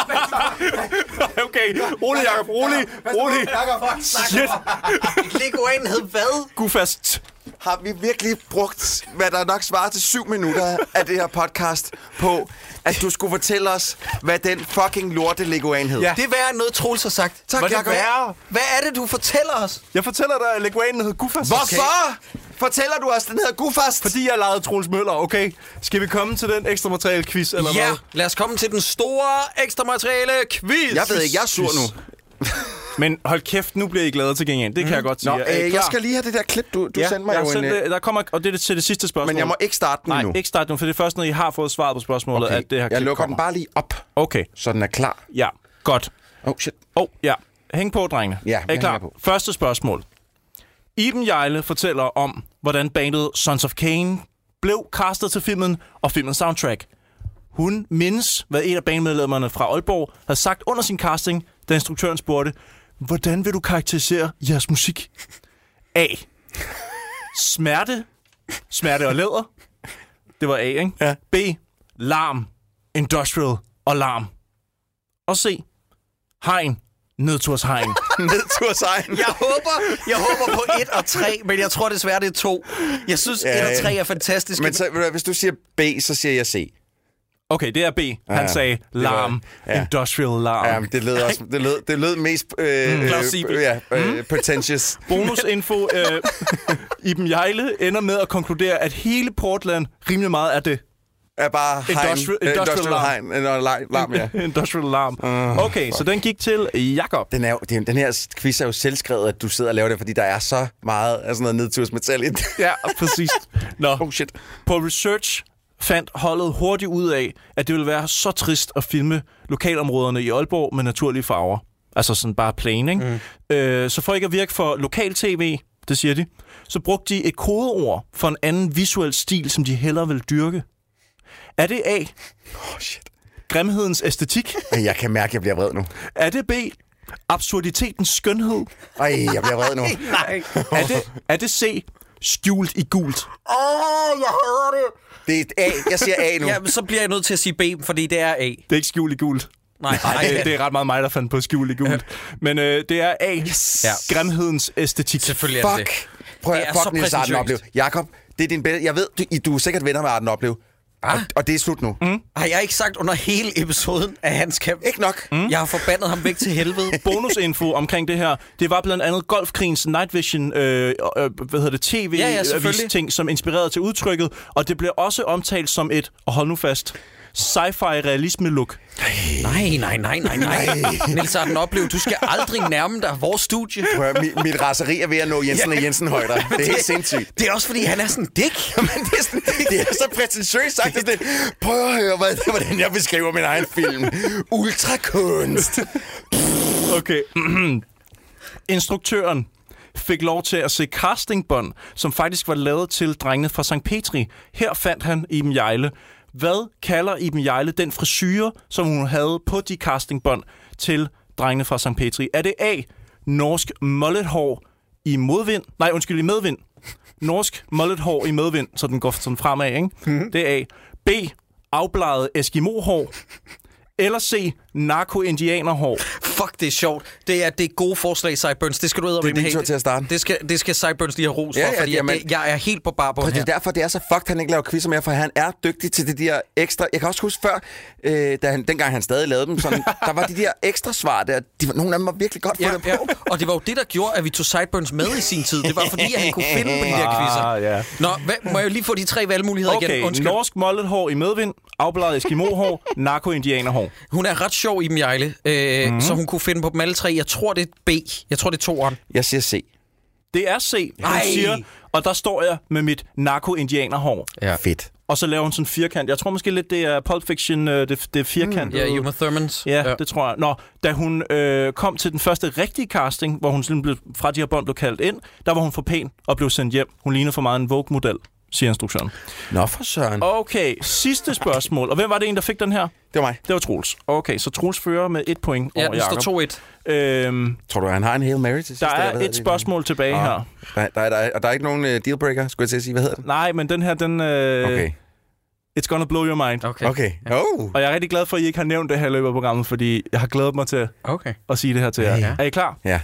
Okay, rolig, Jacob, rolig, rolig. Shit. Leguanen hed hvad? Gufast. Har vi virkelig brugt, hvad der nok svarer til syv minutter af det her podcast, på, at du skulle fortælle os, hvad den fucking lorte leguan hed? Ja. Det er værre end noget, Troels har sagt. Tak, Jacob. Hvad er det, du fortæller os? Jeg fortæller dig, at leguanen hed Gufast. Hvorfor? fortæller du os, den hedder Gufast? Fordi jeg lavede Troels Møller, okay? Skal vi komme til den ekstra materiale quiz, eller Ja, hvad? lad os komme til den store ekstra materiale quiz. Jeg ved ikke, jeg er sur nu. Men hold kæft, nu bliver I glade til gengæld. Det kan mm. jeg godt sige. Nå, øh, jeg skal lige have det der klip, du, du ja, sendte mig jo en... Det, der kommer, og det er til det sidste spørgsmål. Men jeg må ikke starte den Nej, nu. ikke starte nu, for det er først, når I har fået svaret på spørgsmålet, Okay, at det her klip jeg lukker kommer. den bare lige op, Okay. så den er klar. Ja, godt. Oh, shit. Oh, ja. Hæng på, drengene. Ja, er I klar? på. Første spørgsmål. Iben Hjejle fortæller om, hvordan bandet Sons of Cain blev castet til filmen og filmens soundtrack. Hun mindes, hvad en af bandmedlemmerne fra Aalborg havde sagt under sin casting, da instruktøren spurgte, hvordan vil du karakterisere jeres musik? A. Smerte. Smerte og læder. Det var A, ikke? Ja. B. Larm. Industrial og larm. Og C. Hegn. Nedturshegn. Nedturshegn. Jeg håber, jeg håber på et og tre, men jeg tror desværre, det er to. Jeg synes, Ja, et og tre er fantastiske. Men så, hvis du siger B, så siger jeg C. Okay, det er B. Han Ja, sagde larm. ja. Industrial larm. Ja, men det lød også det lød, det lød mest øh, Mm. øh, Plausibelt. ja, øh, pretentious. Bonusinfo. Øh, Iben Hjejle ender med at konkludere, at hele Portland rimelig meget af det. Er bare hegn, Industrial, øh, industrial, industrial hegn, eller larm, larm, ja. Industrial larm. Okay, så den gik til Jakob. Den, er jo, den, den her quiz er jo selvskrevet, at du sidder og laver det, fordi der er så meget af sådan noget nedtursmetal i det. Ja, præcis. Nå. Oh shit. På research fandt holdet hurtigt ud af, at det ville være så trist at filme lokalområderne i Aalborg med naturlige farver. Altså sådan bare plain, ikke? Mm. Øh, så for ikke at virke for lokal-tv, det siger de, så brugte de et kodeord for en anden visuel stil, som de hellere vil dyrke. Er det A? Oh shit. Grimhedens æstetik? Jeg kan mærke, at jeg bliver vred nu. Er det B? Absurditetens skønhed? Ej, jeg bliver vred nu. Nej. Er det, er det C? Skjult i gult? Åh, oh, jeg hader det. Det er A. Jeg siger A nu. Ja, så bliver jeg nødt til at sige B, fordi det er A. Det er ikke skjult i gult. Nej, Nej, det, det er ret meget mig, der fandt på skjult i gult. Ja. Men øh, det er A. Yes. Ja. Grimhedens æstetik. Selvfølgelig er det. Fuck. Prøv Det at er fuck så Niels Arden præsentøst. Oplev. Jakob, det er din bedste. Jeg ved, du, du er sikkert venner med Arden Oplev. Ah. Og, og det er slut nu. Mm. Har jeg ikke sagt under hele episoden, at han skal... Ikke nok. Mm. Jeg har forbandet ham væk til helvede. Bonusinfo omkring det her. Det var blandt andet Golfkrigens Night Vision, øh, øh, hvad hedder det, tv-avis-ting, som inspirerede til udtrykket. Og det blev også omtalt som et, og hold nu fast, sci-fi realisme-look. Nej, nej, nej, nej, nej. Niels Arden Oplev, du skal aldrig nærme dig vores studie. Prøv at, mit, mit raseri er ved at nå Jensen og Jensen højder. Det er helt sindssygt. Det er også, fordi han er sådan dæk. Men det er, sådan, det er så prætentiøst sagt. Det, prøv at høre, hvad, hvordan jeg beskriver min egen film. Ultrakunst. Okay. Instruktøren fik lov til at se castingbånd, som faktisk var lavet til drengene fra Sankt Petri. Her fandt han Iben Hjejle. Hvad kalder Iben Hjejle den frisyre, som hun havde på de castingbånd til drengene fra Sankt Petri? Er det A, norsk mullethår i modvind? Nej, undskyld, i medvind. Norsk mullethår i medvind, så den går sådan fremad, ikke? Mm-hmm. Det er A. B, afbladet eskimohår. Eller C, narko-indianerhår. Fuck, det er sjovt. Det er det gode forslag, Sideburns. Det skal du Det er min tur til at starte. Det skal, det skal Sideburns lige have ros Ja, for, ja, fordi jamen, jeg, jeg er helt på barbund Det her. er derfor, det er så fucked, han ikke laver quizzer mere, for han er dygtig til de der ekstra... Jeg kan også huske før, øh, da han, dengang han stadig lavede dem, sådan, der var de der ekstra svar der. De, var- nogle af dem var virkelig godt Ja, fundet på. ja. Og det var jo det, der gjorde, at vi tog Sideburns med i sin tid. Det var fordi, at han kunne finde på de der quizzer. Ah, ja. Nå, hvad, må jeg lige få de tre valgmuligheder Okay, igen? Undskyld. norsk mullethår i medvind, afbladet eskimohår, narko-indianerhår. Hun er ret sjov i Iben Hjejle, øh, mm. så hun kunne finde på dem alle tre. Jeg tror, det er B. Jeg tror, det er toeren. Jeg siger C. Det er C, hun Ej. siger, og der står jeg med mit narko-indianerhår. Ja. Fedt. Og så laver hun sådan en firkant. Jeg tror måske lidt, det er Pulp Fiction, øh, det, det er firkant. Mm. Ja, Uma Thurmans. Ja, ja, det tror jeg. Nå, da hun øh, kom til den første rigtige casting, hvor hun sådan blev, fra de her bånd blev kaldt ind, der var hun for pæn og blev sendt hjem. Hun ligner for meget en Vogue-model, siger instruktøren. Nå for søren. Okay, sidste spørgsmål. Og hvem var det en, der fik den her? Det var mig. Det var Troels. Okay, så Troels fører med et point Ja, over den står Jakob. to et. Øhm, Tror du, han har en Hail Mary til sidst? der eller hvad er hedder et det? spørgsmål tilbage Ah. her. Der, der, der, og der er ikke nogen uh, dealbreaker, skulle jeg til at sige. Hvad hedder den? Nej, men den her, den... Øh, Okay. It's gonna blow your mind. Okay. Okay. Oh. Og jeg er rigtig glad for, at I ikke har nævnt det her i løbet af programmet, fordi jeg har glædet mig til Okay. at sige det her til jer. Ja. Er I klar? Ja.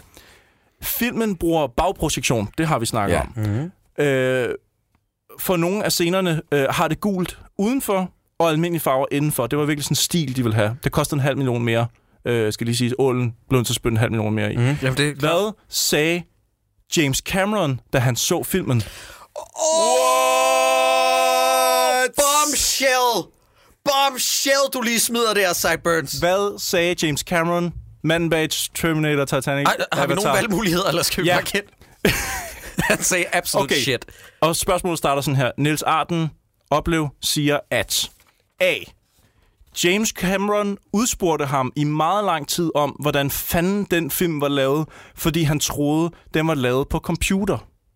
Filmen bruger bagprojektion. Det har vi snakket Ja. om. Mm-hmm. Øh, for nogle af scenerne øh, har det gult udenfor og almindelige farver indenfor. Det var virkelig sådan en stil, de ville have. Det kostede en halv million mere. Øh, skal lige sige, ålen blev til at spytte en halv million mere i. Mm. Jamen, det er Hvad sagde James Cameron, da han så filmen? What? Bombshell! Bombshell, du lige smider der, Sideburns. Hvad sagde James Cameron, manden bag Terminator, Titanic, Ej, har vi nogle valgmuligheder, eller skal vi ja. bare kende? Han sagde absolut okay. shit. Og spørgsmålet starter sådan her. Niels Arden Oplev siger, at A. James Cameron udspurgte ham i meget lang tid om, hvordan fanden den film var lavet, fordi han troede, den var lavet på computer.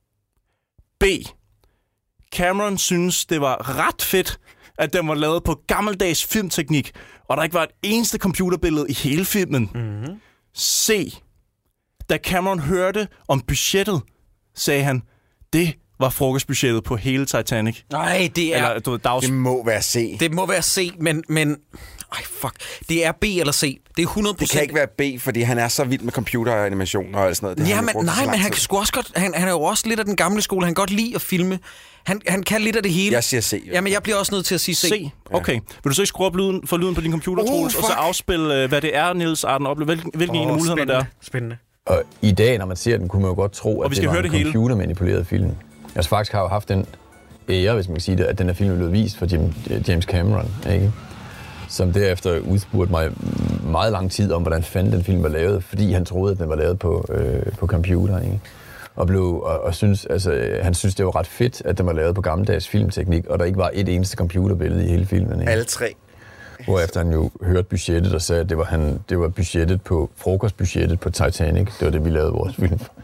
B. Cameron synes, det var ret fedt, at den var lavet på gammeldags filmteknik, og der ikke var et eneste computerbillede i hele filmen. Mm-hmm. C. Da Cameron hørte om budgettet, sagde han, det var frokostbudgettet på hele Titanic. Nej, det er... Eller, du ved, dags... Det må være C. Det må være C, men... men ej, fuck. Det er B eller C. Det er hundrede procent... Det kan ikke være B, fordi han er så vild med computeranimation og alt sådan noget. Det ja, men, nej, men han kan sgu også godt... Han, han er jo også lidt af den gamle skole. Han kan godt lide at filme. Han, han kan lidt af det hele. Jeg siger C. Jamen, jeg bliver også nødt til at sige C. C? Okay. Ja. Vil du så ikke skrue op lyden, for lyden på din computer, oh, Troels, og så afspille, hvad det er, Niels Arden Oplev? Hvilken, hvilken oh, en af mulighederne der er? Spændende. Og i dag, når man ser den, kunne man jo godt tro, og at det var en computermanipuleret film. Jeg faktisk har jo haft den ære, hvis man kan sige det, at den her film er blevet vist for James Cameron, ikke? Som derefter udspurgte mig meget lang tid om, hvordan fanden den film var lavet, fordi han troede, at den var lavet på, øh, på computer, ikke? Og, blev, og, og synes, altså, han synes, det var ret fedt, at den var lavet på gammeldags filmteknik, og der ikke var et eneste computerbillede i hele filmen. Ikke? Alle tre. Hvorefter han jo hørte budgettet og sagde, at det var, han, det var budgettet på, frokostbudgettet på Titanic. Det var det, vi lavede vores film for.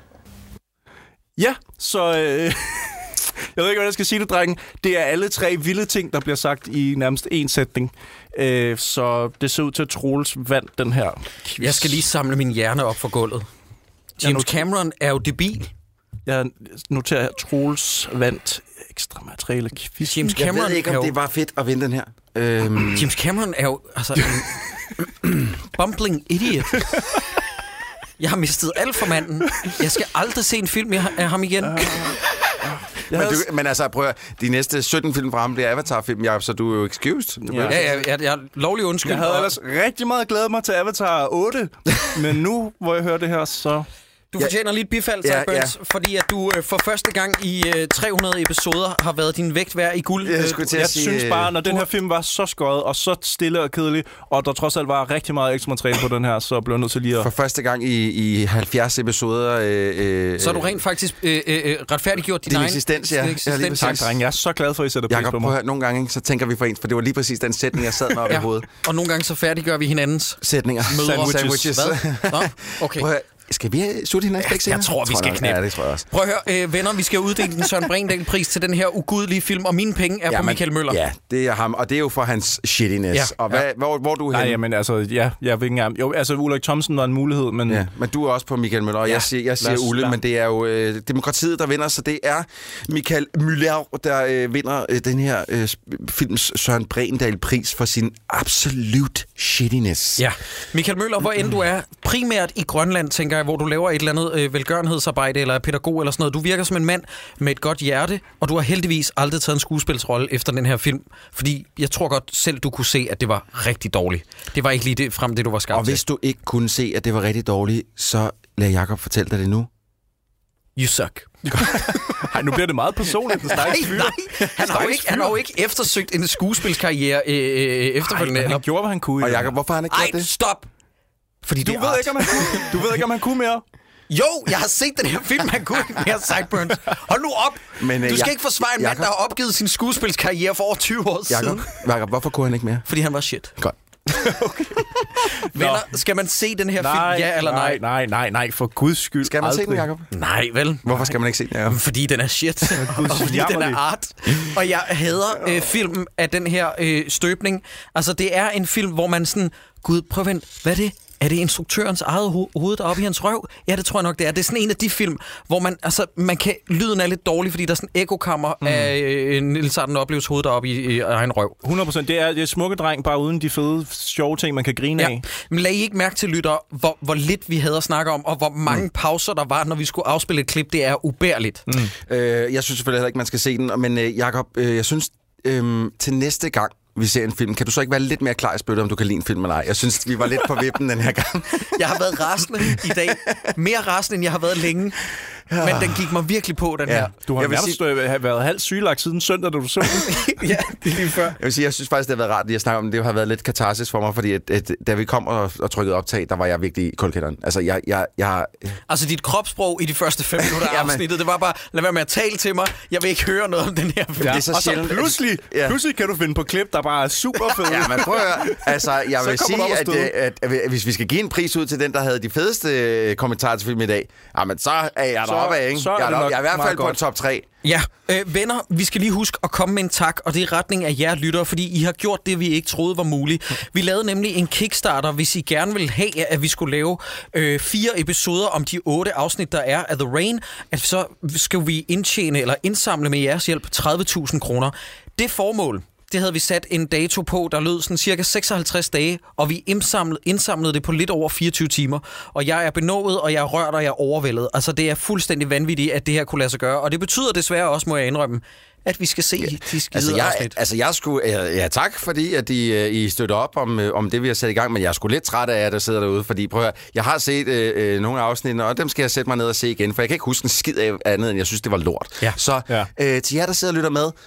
Ja, så... Øh, jeg ved ikke, hvad jeg skal sige det, drengen. Det er alle tre vilde ting, der bliver sagt i nærmest én sætning. Øh, så det ser ud til, at Troels vandt den her quiz. Jeg skal lige samle min hjerne op for gulvet. James Cameron er jo debil. Jeg noterer her, Troels vandt ekstra materiale quiz. James Cameron jeg ved ikke, om jo... det var fedt at vinde den her. Øhm... James Cameron er jo altså en bumbling idiot. Jeg har mistet alt for manden. Jeg skal aldrig se en film af ham igen. Men, du, men altså, prøv at, de næste sytten film fra ham bliver Avatar-film, Jacob, så du er jo excused. Ja, ja, ja, jeg, jeg er lovlig undskyld. Jeg havde ellers rigtig meget glædet mig til Avatar otte, men nu, hvor jeg hører det her, så... Du fortjener lige et bifald, ja, ja. Fordi at du øh, for første gang i øh, tre hundrede episoder har været din vægt værd i guld. Jeg, jeg, jeg sige, synes bare, når den her film var så skøjet og så stille og kedelig, og der trods alt var rigtig meget ekstra materiale på den her, så blev jeg nødt til lige at... For første gang i, i halvfjerds episoder... Øh, øh, så har du rent faktisk øh, øh, retfærdiggjort din, din egen... eksistens, ja. Eksistens. Tak, dreng. Jeg er så glad for, at I sætter pris Jacob, på mig. Jakob, nogle gange så tænker vi for ens, for det var lige præcis den sætning, jeg sad med op ja. i hovedet. Og nogle gange så færdiggør vi hinandens sætninger. Mødre. Sandwiches. Hvad? Nå, okay. Skal vi sutte hinandens begge scener? Jeg tror, vi skal knæppe. Ja, det tror jeg også. Prøv at høre, øh, venner, vi skal uddele den Søren Brindal-pris til den her ugudelige film, og mine penge er ja, på Michael Møller. Ja, det er ham, og det er jo for hans shittiness. Ja, og hvad, ja. hvor, hvor er du henne? Nej, men altså, ja, jeg vil ikke engang... Jo, altså, Ulrik Thomsen var en mulighed, men... Ja, men du er også på Michael Møller, og ja, jeg siger, jeg siger Ulle, men det er jo øh, demokratiet, der vinder, så det er Michael Møller, der øh, vinder øh, den her øh, films Søren Brindal-pris for sin absolut shittiness. Ja, Michael Møller, hvor end du er, primært i Grønland, tænker jeg, hvor du laver et eller andet øh, velgørenhedsarbejde eller pædagog eller sådan noget. Du virker som en mand med et godt hjerte, og du har heldigvis aldrig taget en skuespilsrolle efter den her film, fordi jeg tror godt selv, du kunne se, at det var rigtig dårligt. Det var ikke lige det frem det, du var skabt Og hvis til. du ikke kunne se, at det var rigtig dårligt, så lad Jacob fortælle dig det nu. You suck. Ej, nu bliver det meget personligt. Nej, nej. Han har, jo ikke, han har jo ikke eftersøgt en skuespilskarriere øh, efterfølgende. Ej, han gjorde, hvad han kunne. Og Jacob, hvorfor har han ikke gjort det? Ej, stop! Fordi du det ved art. ikke, om han kunne. Du ved ikke, om han kunne mere. Jo, jeg har set den her film, han kunne ikke mere, Sideburns. Hold nu op! Men, uh, du skal jeg, ikke forsvare en mand, der har opgivet sin skuespilskarriere for over tyve år Jacob, siden. Jacob, hvorfor kunne han ikke mere? Fordi han var shit. Godt. Okay. Venner, skal man se den her nej, film, ja eller nej? Nej, nej, nej, for guds skyld. Skal man aldrig. se den, Jacob? Nej, vel? Hvorfor skal man ikke se den, Jacob? Fordi den er shit, og fordi den er art. Og jeg hader øh, filmen af den her øh, støbning. Altså, det er en film, hvor man sådan... Gud, prøv at vente, hvad er det? Er det instruktørens eget ho- hoved, der er oppe i hans røv? Ja, det tror jeg nok, det er. Det er sådan en af de film, hvor man, altså, man kan, lyden er lidt dårlig, fordi der er sådan en ekokammer mm. af øh, Niels Arden Opleves hoved deroppe i, i egen røv. hundrede procent. Det er, det er smukke dreng, bare uden de fede, sjove ting, man kan grine ja. af. Men lag I ikke mærke til, lytter, hvor, hvor lidt vi havde at snakke om, og hvor mange mm. pauser der var, når vi skulle afspille et klip. Det er ubærligt. Mm. Øh, jeg synes selvfølgelig heller ikke, man skal se den, men øh, Jacob, øh, jeg synes, øh, til næste gang, vi ser en film. Kan du så ikke være lidt mere klar i spyttet, om du kan lide en film eller ej? Jeg synes, vi var lidt på vippen den her gang. Jeg har været rasende i dag. Mere rasende, end jeg har været længe. men den gik mig virkelig på, den ja. her. Du har nærmest sige... have været halvt sygelagt siden søndag, da du så den. Ja, det er lige før. Jeg vil sige, jeg synes faktisk, det har været rart, at jeg snakker om det. Det har været lidt katarsis for mig, fordi at, at, da vi kom og, og trykkede optag, der var jeg virkelig i kulkælderen. Altså, jeg, jeg, jeg... altså, dit kropssprog i de første fem minutter af Jamen. afsnittet, det var bare, lad være med at tale til mig. Jeg vil ikke høre noget om den her film. Ja. Det er så og så sjældent, pludselig, ja. pludselig kan du finde på klip, der bare er super fede. Ja, men prøv at høre. Altså, jeg vil sige, at, at, at, at, at hvis vi skal give en pris ud til den, der havde de fedeste kommentarer til film i dag, jamen, så er jeg deroppe af, ikke? Så er jeg, er det der, jeg er i hvert fald på godt. top tre. Ja, øh, venner, vi skal lige huske at komme med en tak, og det er i retning af jer lyttere, fordi I har gjort det, vi ikke troede var muligt. Vi lavede nemlig en Kickstarter, hvis I gerne vil have, at vi skulle lave øh, fire episoder om de otte afsnit, der er af The Rain, at så skal vi indtjene eller indsamle med jeres hjælp tredive tusind kroner. Det formål, det havde vi sat en dato på, der lød sådan cirka seksoghalvtreds dage, og vi indsamlede, indsamlede det på lidt over fireogtyve timer. Og jeg er benådet, og jeg er rørt, og jeg er overvældet. Altså, det er fuldstændig vanvittigt, at det her kunne lade sig gøre. Og det betyder desværre også, må jeg indrømme, at vi skal se ja. de skide altså, jeg, afsnit. Altså, jeg skulle... Ja, tak, fordi at I, I støtter op om, om det, vi har sat i gang, men jeg er sgu lidt træt af, at der sidder derude, fordi prøv at høre, jeg har set øh, nogle af afsnittene, og dem skal jeg sætte mig ned og se igen, for jeg kan ikke huske en skid af andet, end jeg synes, det var lort. Ja. Så ja. Øh, til jer, der sidder og lytter med,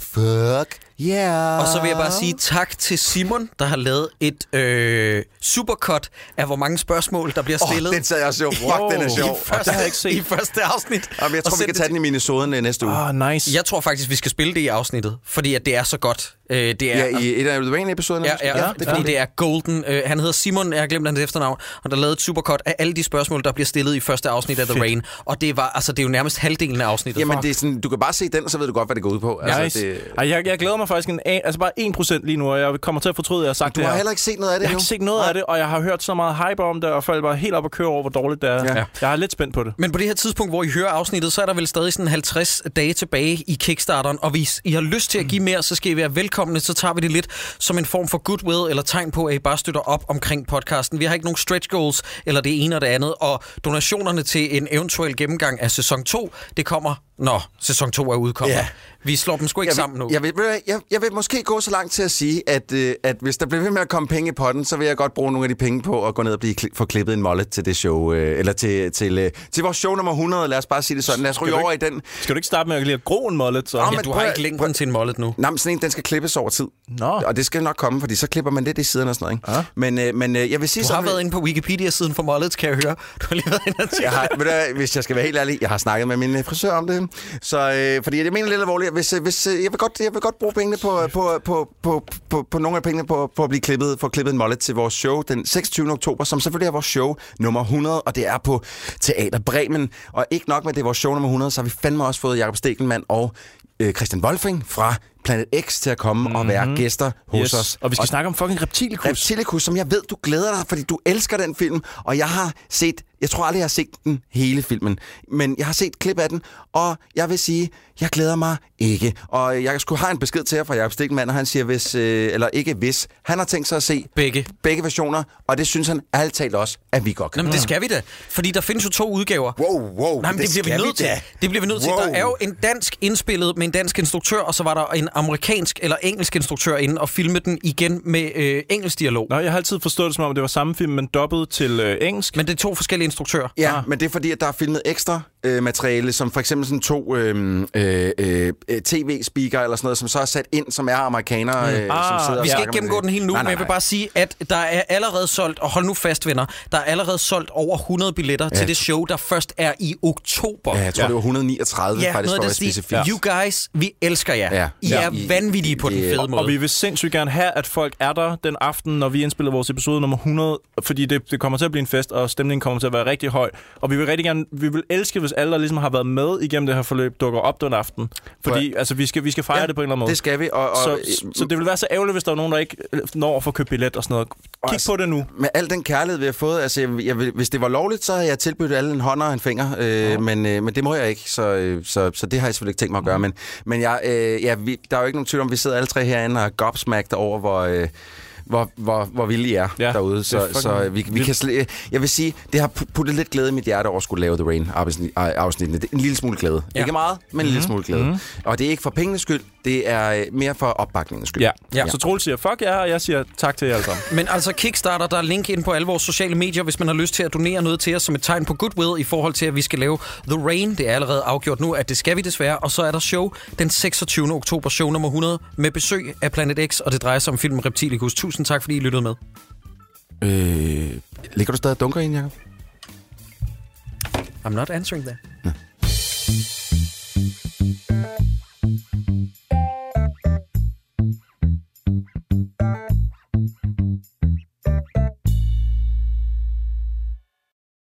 fuck yeah. Og så vil jeg bare sige tak til Simon, der har lavet et øh, supercut af, hvor mange spørgsmål, der bliver stillet. Åh, oh, den sad jeg så. Fuck, wow. Den er sjov. I første, har jeg ikke set. I første afsnit. Jamen, jeg tror, vi kan tage den i Minnesota næste uge. Ah, nice. Jeg tror faktisk, vi skal spille det i afsnittet, fordi at det er så godt. Øh, det er, ja, i et af The Rain-episoderne? Ja, ja, ja, det fordi det er golden. Øh, han hedder Simon, jeg har glemt hans efternavn, og der lavede et supercut af alle de spørgsmål, der bliver stillet i første afsnit af The Fedt. Rain. Og det var, altså, det er jo nærmest halvdelen af afsnittet. Jamen, det er sådan, du kan bare se den, så ved du godt, hvad det går ud på. Altså, nice. det... Ej, jeg, jeg glæder mig faktisk en, altså bare en procent lige nu, og jeg kommer til at fortryde, at jeg har sagt du det har her. heller ikke set noget af det Jeg har nu. ikke set noget Nej. af det, og jeg har hørt så meget hype om det, og folk var helt op at køre over, hvor dårligt det er. Ja. Jeg er lidt spændt på det. Men på det her tidspunkt, hvor I hører afsnittet, så er der vel stadig sådan halvtreds dage tilbage i Kickstarteren, og hvis I har lyst til at give mere, så skal I være velkomne, så tager vi det lidt som en form for goodwill, eller tegn på, at I bare støtter op omkring podcasten. Vi har ikke nogen stretch goals, eller det ene og det andet, og donationerne til en eventuel gennemgang af sæson to, det kommer, når sæson to er udkommet. Ja. Vi slår dem sgu ikke jeg vil, sammen nu. Jeg vil, jeg, jeg vil måske gå så langt til at sige, at, øh, at hvis der bliver ved med at komme penge i potten, så vil jeg godt bruge nogle af de penge på at gå ned og blive, få klippet en mollet til det show, øh, eller til, til, øh, til vores show nummer hundrede. Lad os bare sige det sådan. Lad os ryge over i den. Skal du ikke starte med at lige gro en mollet? Så? Ja, ja, du har ikke længden til en mollet nu. Nej, men sådan en, den skal klippes over tid. Nå. Og det skal nok komme, fordi så klipper man lidt i siden og sådan noget. Ikke? Ja. Men, øh, men øh, jeg vil sige du sådan... har været inde på Wikipedia-siden for mollets, kan jeg høre. Du har lige været inde og jeg har, ved du, hvis jeg skal være helt ærlig, jeg har snakket med min frisør om det. Så, øh, fordi jeg mener lidt alvorligt, hvis, hvis, jeg, vil godt, jeg vil godt bruge pengene på, på, på, på, på, på nogle af pengene på, på at blive klippet, for klippet en mollet til vores show den seksogtyvende oktober, som selvfølgelig er vores show nummer hundrede, og det er på Teater Bremen. Og ikke nok med, det er vores show nummer hundrede, så har vi fandme også fået Jakob Stegelmann og øh, Christian Wolfing fra Planet X til at komme mm-hmm. og være gæster hos yes. os. Og vi skal og snakke om fucking Reptilicus. Reptilicus, som jeg ved, du glæder dig, fordi du elsker den film, og jeg har set, jeg tror aldrig, jeg har set den hele filmen, men jeg har set klip af den, og jeg vil sige, jeg glæder mig ikke. Og jeg skulle have en besked til jer fra Jakob Stegelmann, og han siger, hvis, øh, eller ikke hvis, han har tænkt sig at se begge, begge versioner, og det synes han ærligt talt også, at vi godt kan. Nå, men det skal vi da, fordi der findes jo to udgaver. Wow, wow, Nej, men det, det bliver vi nødt til. Det bliver vi nødt wow. til. Der er jo en dansk indspillet med en dansk instruktør, og så var der en amerikansk eller engelsk instruktør inde og filme den igen med øh, engelsk dialog. Nå, jeg har altid forstået det som om, det var samme film, men dobbelt til øh, engelsk. Men det er to forskellige instruktører. Ja, ah. men det er fordi, at der er filmet ekstra øh, materiale, som for eksempel sådan to øh, øh, øh, tv-speaker eller sådan noget, som så er sat ind, som er amerikanere, mm. øh, ah, som sidder vi skal og ikke gennemgå den hele nu, nej, nej, nej. Men jeg vil bare sige, at der er allerede solgt, og hold nu fast, venner, der er allerede solgt over hundrede billetter ja. til det show, der først er i oktober. Ja, jeg tror, ja. det var et hundrede og niogtredive ja, faktisk, for at være specifikt. You guys, vi elsker jer. Ja. I ja. er vanvittige på den fede og, måde. Og vi vil sindssygt gerne have, at folk er der den aften, når vi indspiller vores episode nummer hundrede, fordi det, det kommer til at blive en fest, og stemningen kommer til at være rigtig høj. Og vi vil rigtig gerne, vi vil elske, hvis alle, der ligesom har været med igennem det her forløb, dukker op den aften. Fordi ja. altså, vi skal, vi skal fejre ja, det på en eller anden måde. Det skal vi. Og, og, så, så det vil være så ærgerligt, hvis der er nogen, der ikke når at få købt billet og sådan noget. Kig altså, på det nu. Med al den kærlighed, vi har fået, altså, jeg, jeg, hvis det var lovligt, så havde jeg tilbudt alle en hånd og en finger, øh, ja. men, øh, men det må jeg ikke, så, så, så det har jeg selvfølgelig ikke tænkt mig at gøre. Men, men jeg, øh, ja, vi, der er jo ikke nogen tvivl om, vi sidder alle tre herinde og er gobsmacked over, hvor... Øh, hvor, hvor, hvor vilde I er Ja, derude. Så, det er så fucking vi, vi kan sl- jeg vil sige, det har puttet lidt glæde i mit hjerte over at skulle lave The Rain-afsnittene. En lille smule glæde. Ja. Ikke meget, men en lille smule glæde. Mhm. Og det er ikke for pengenes skyld, det er mere for opbakningens skyld. Ja. Ja. ja. Så Troels siger, fuck jer, og jeg siger tak til jer alle sammen. Men altså Kickstarter, der er link ind på alle vores sociale medier, hvis man har lyst til at donere noget til os som et tegn på goodwill i forhold til, at vi skal lave The Rain. Det er allerede afgjort nu, at det skal vi desværre. Og så er der show den seksogtyvende oktober, show nummer hundrede, med besøg af Planet X, og det drejer sig om filmen Reptilicus. Tusind tak, fordi I lyttede med. Øh, ligger du stadig og dunker ind, Jacob? I'm not answering that. Ja.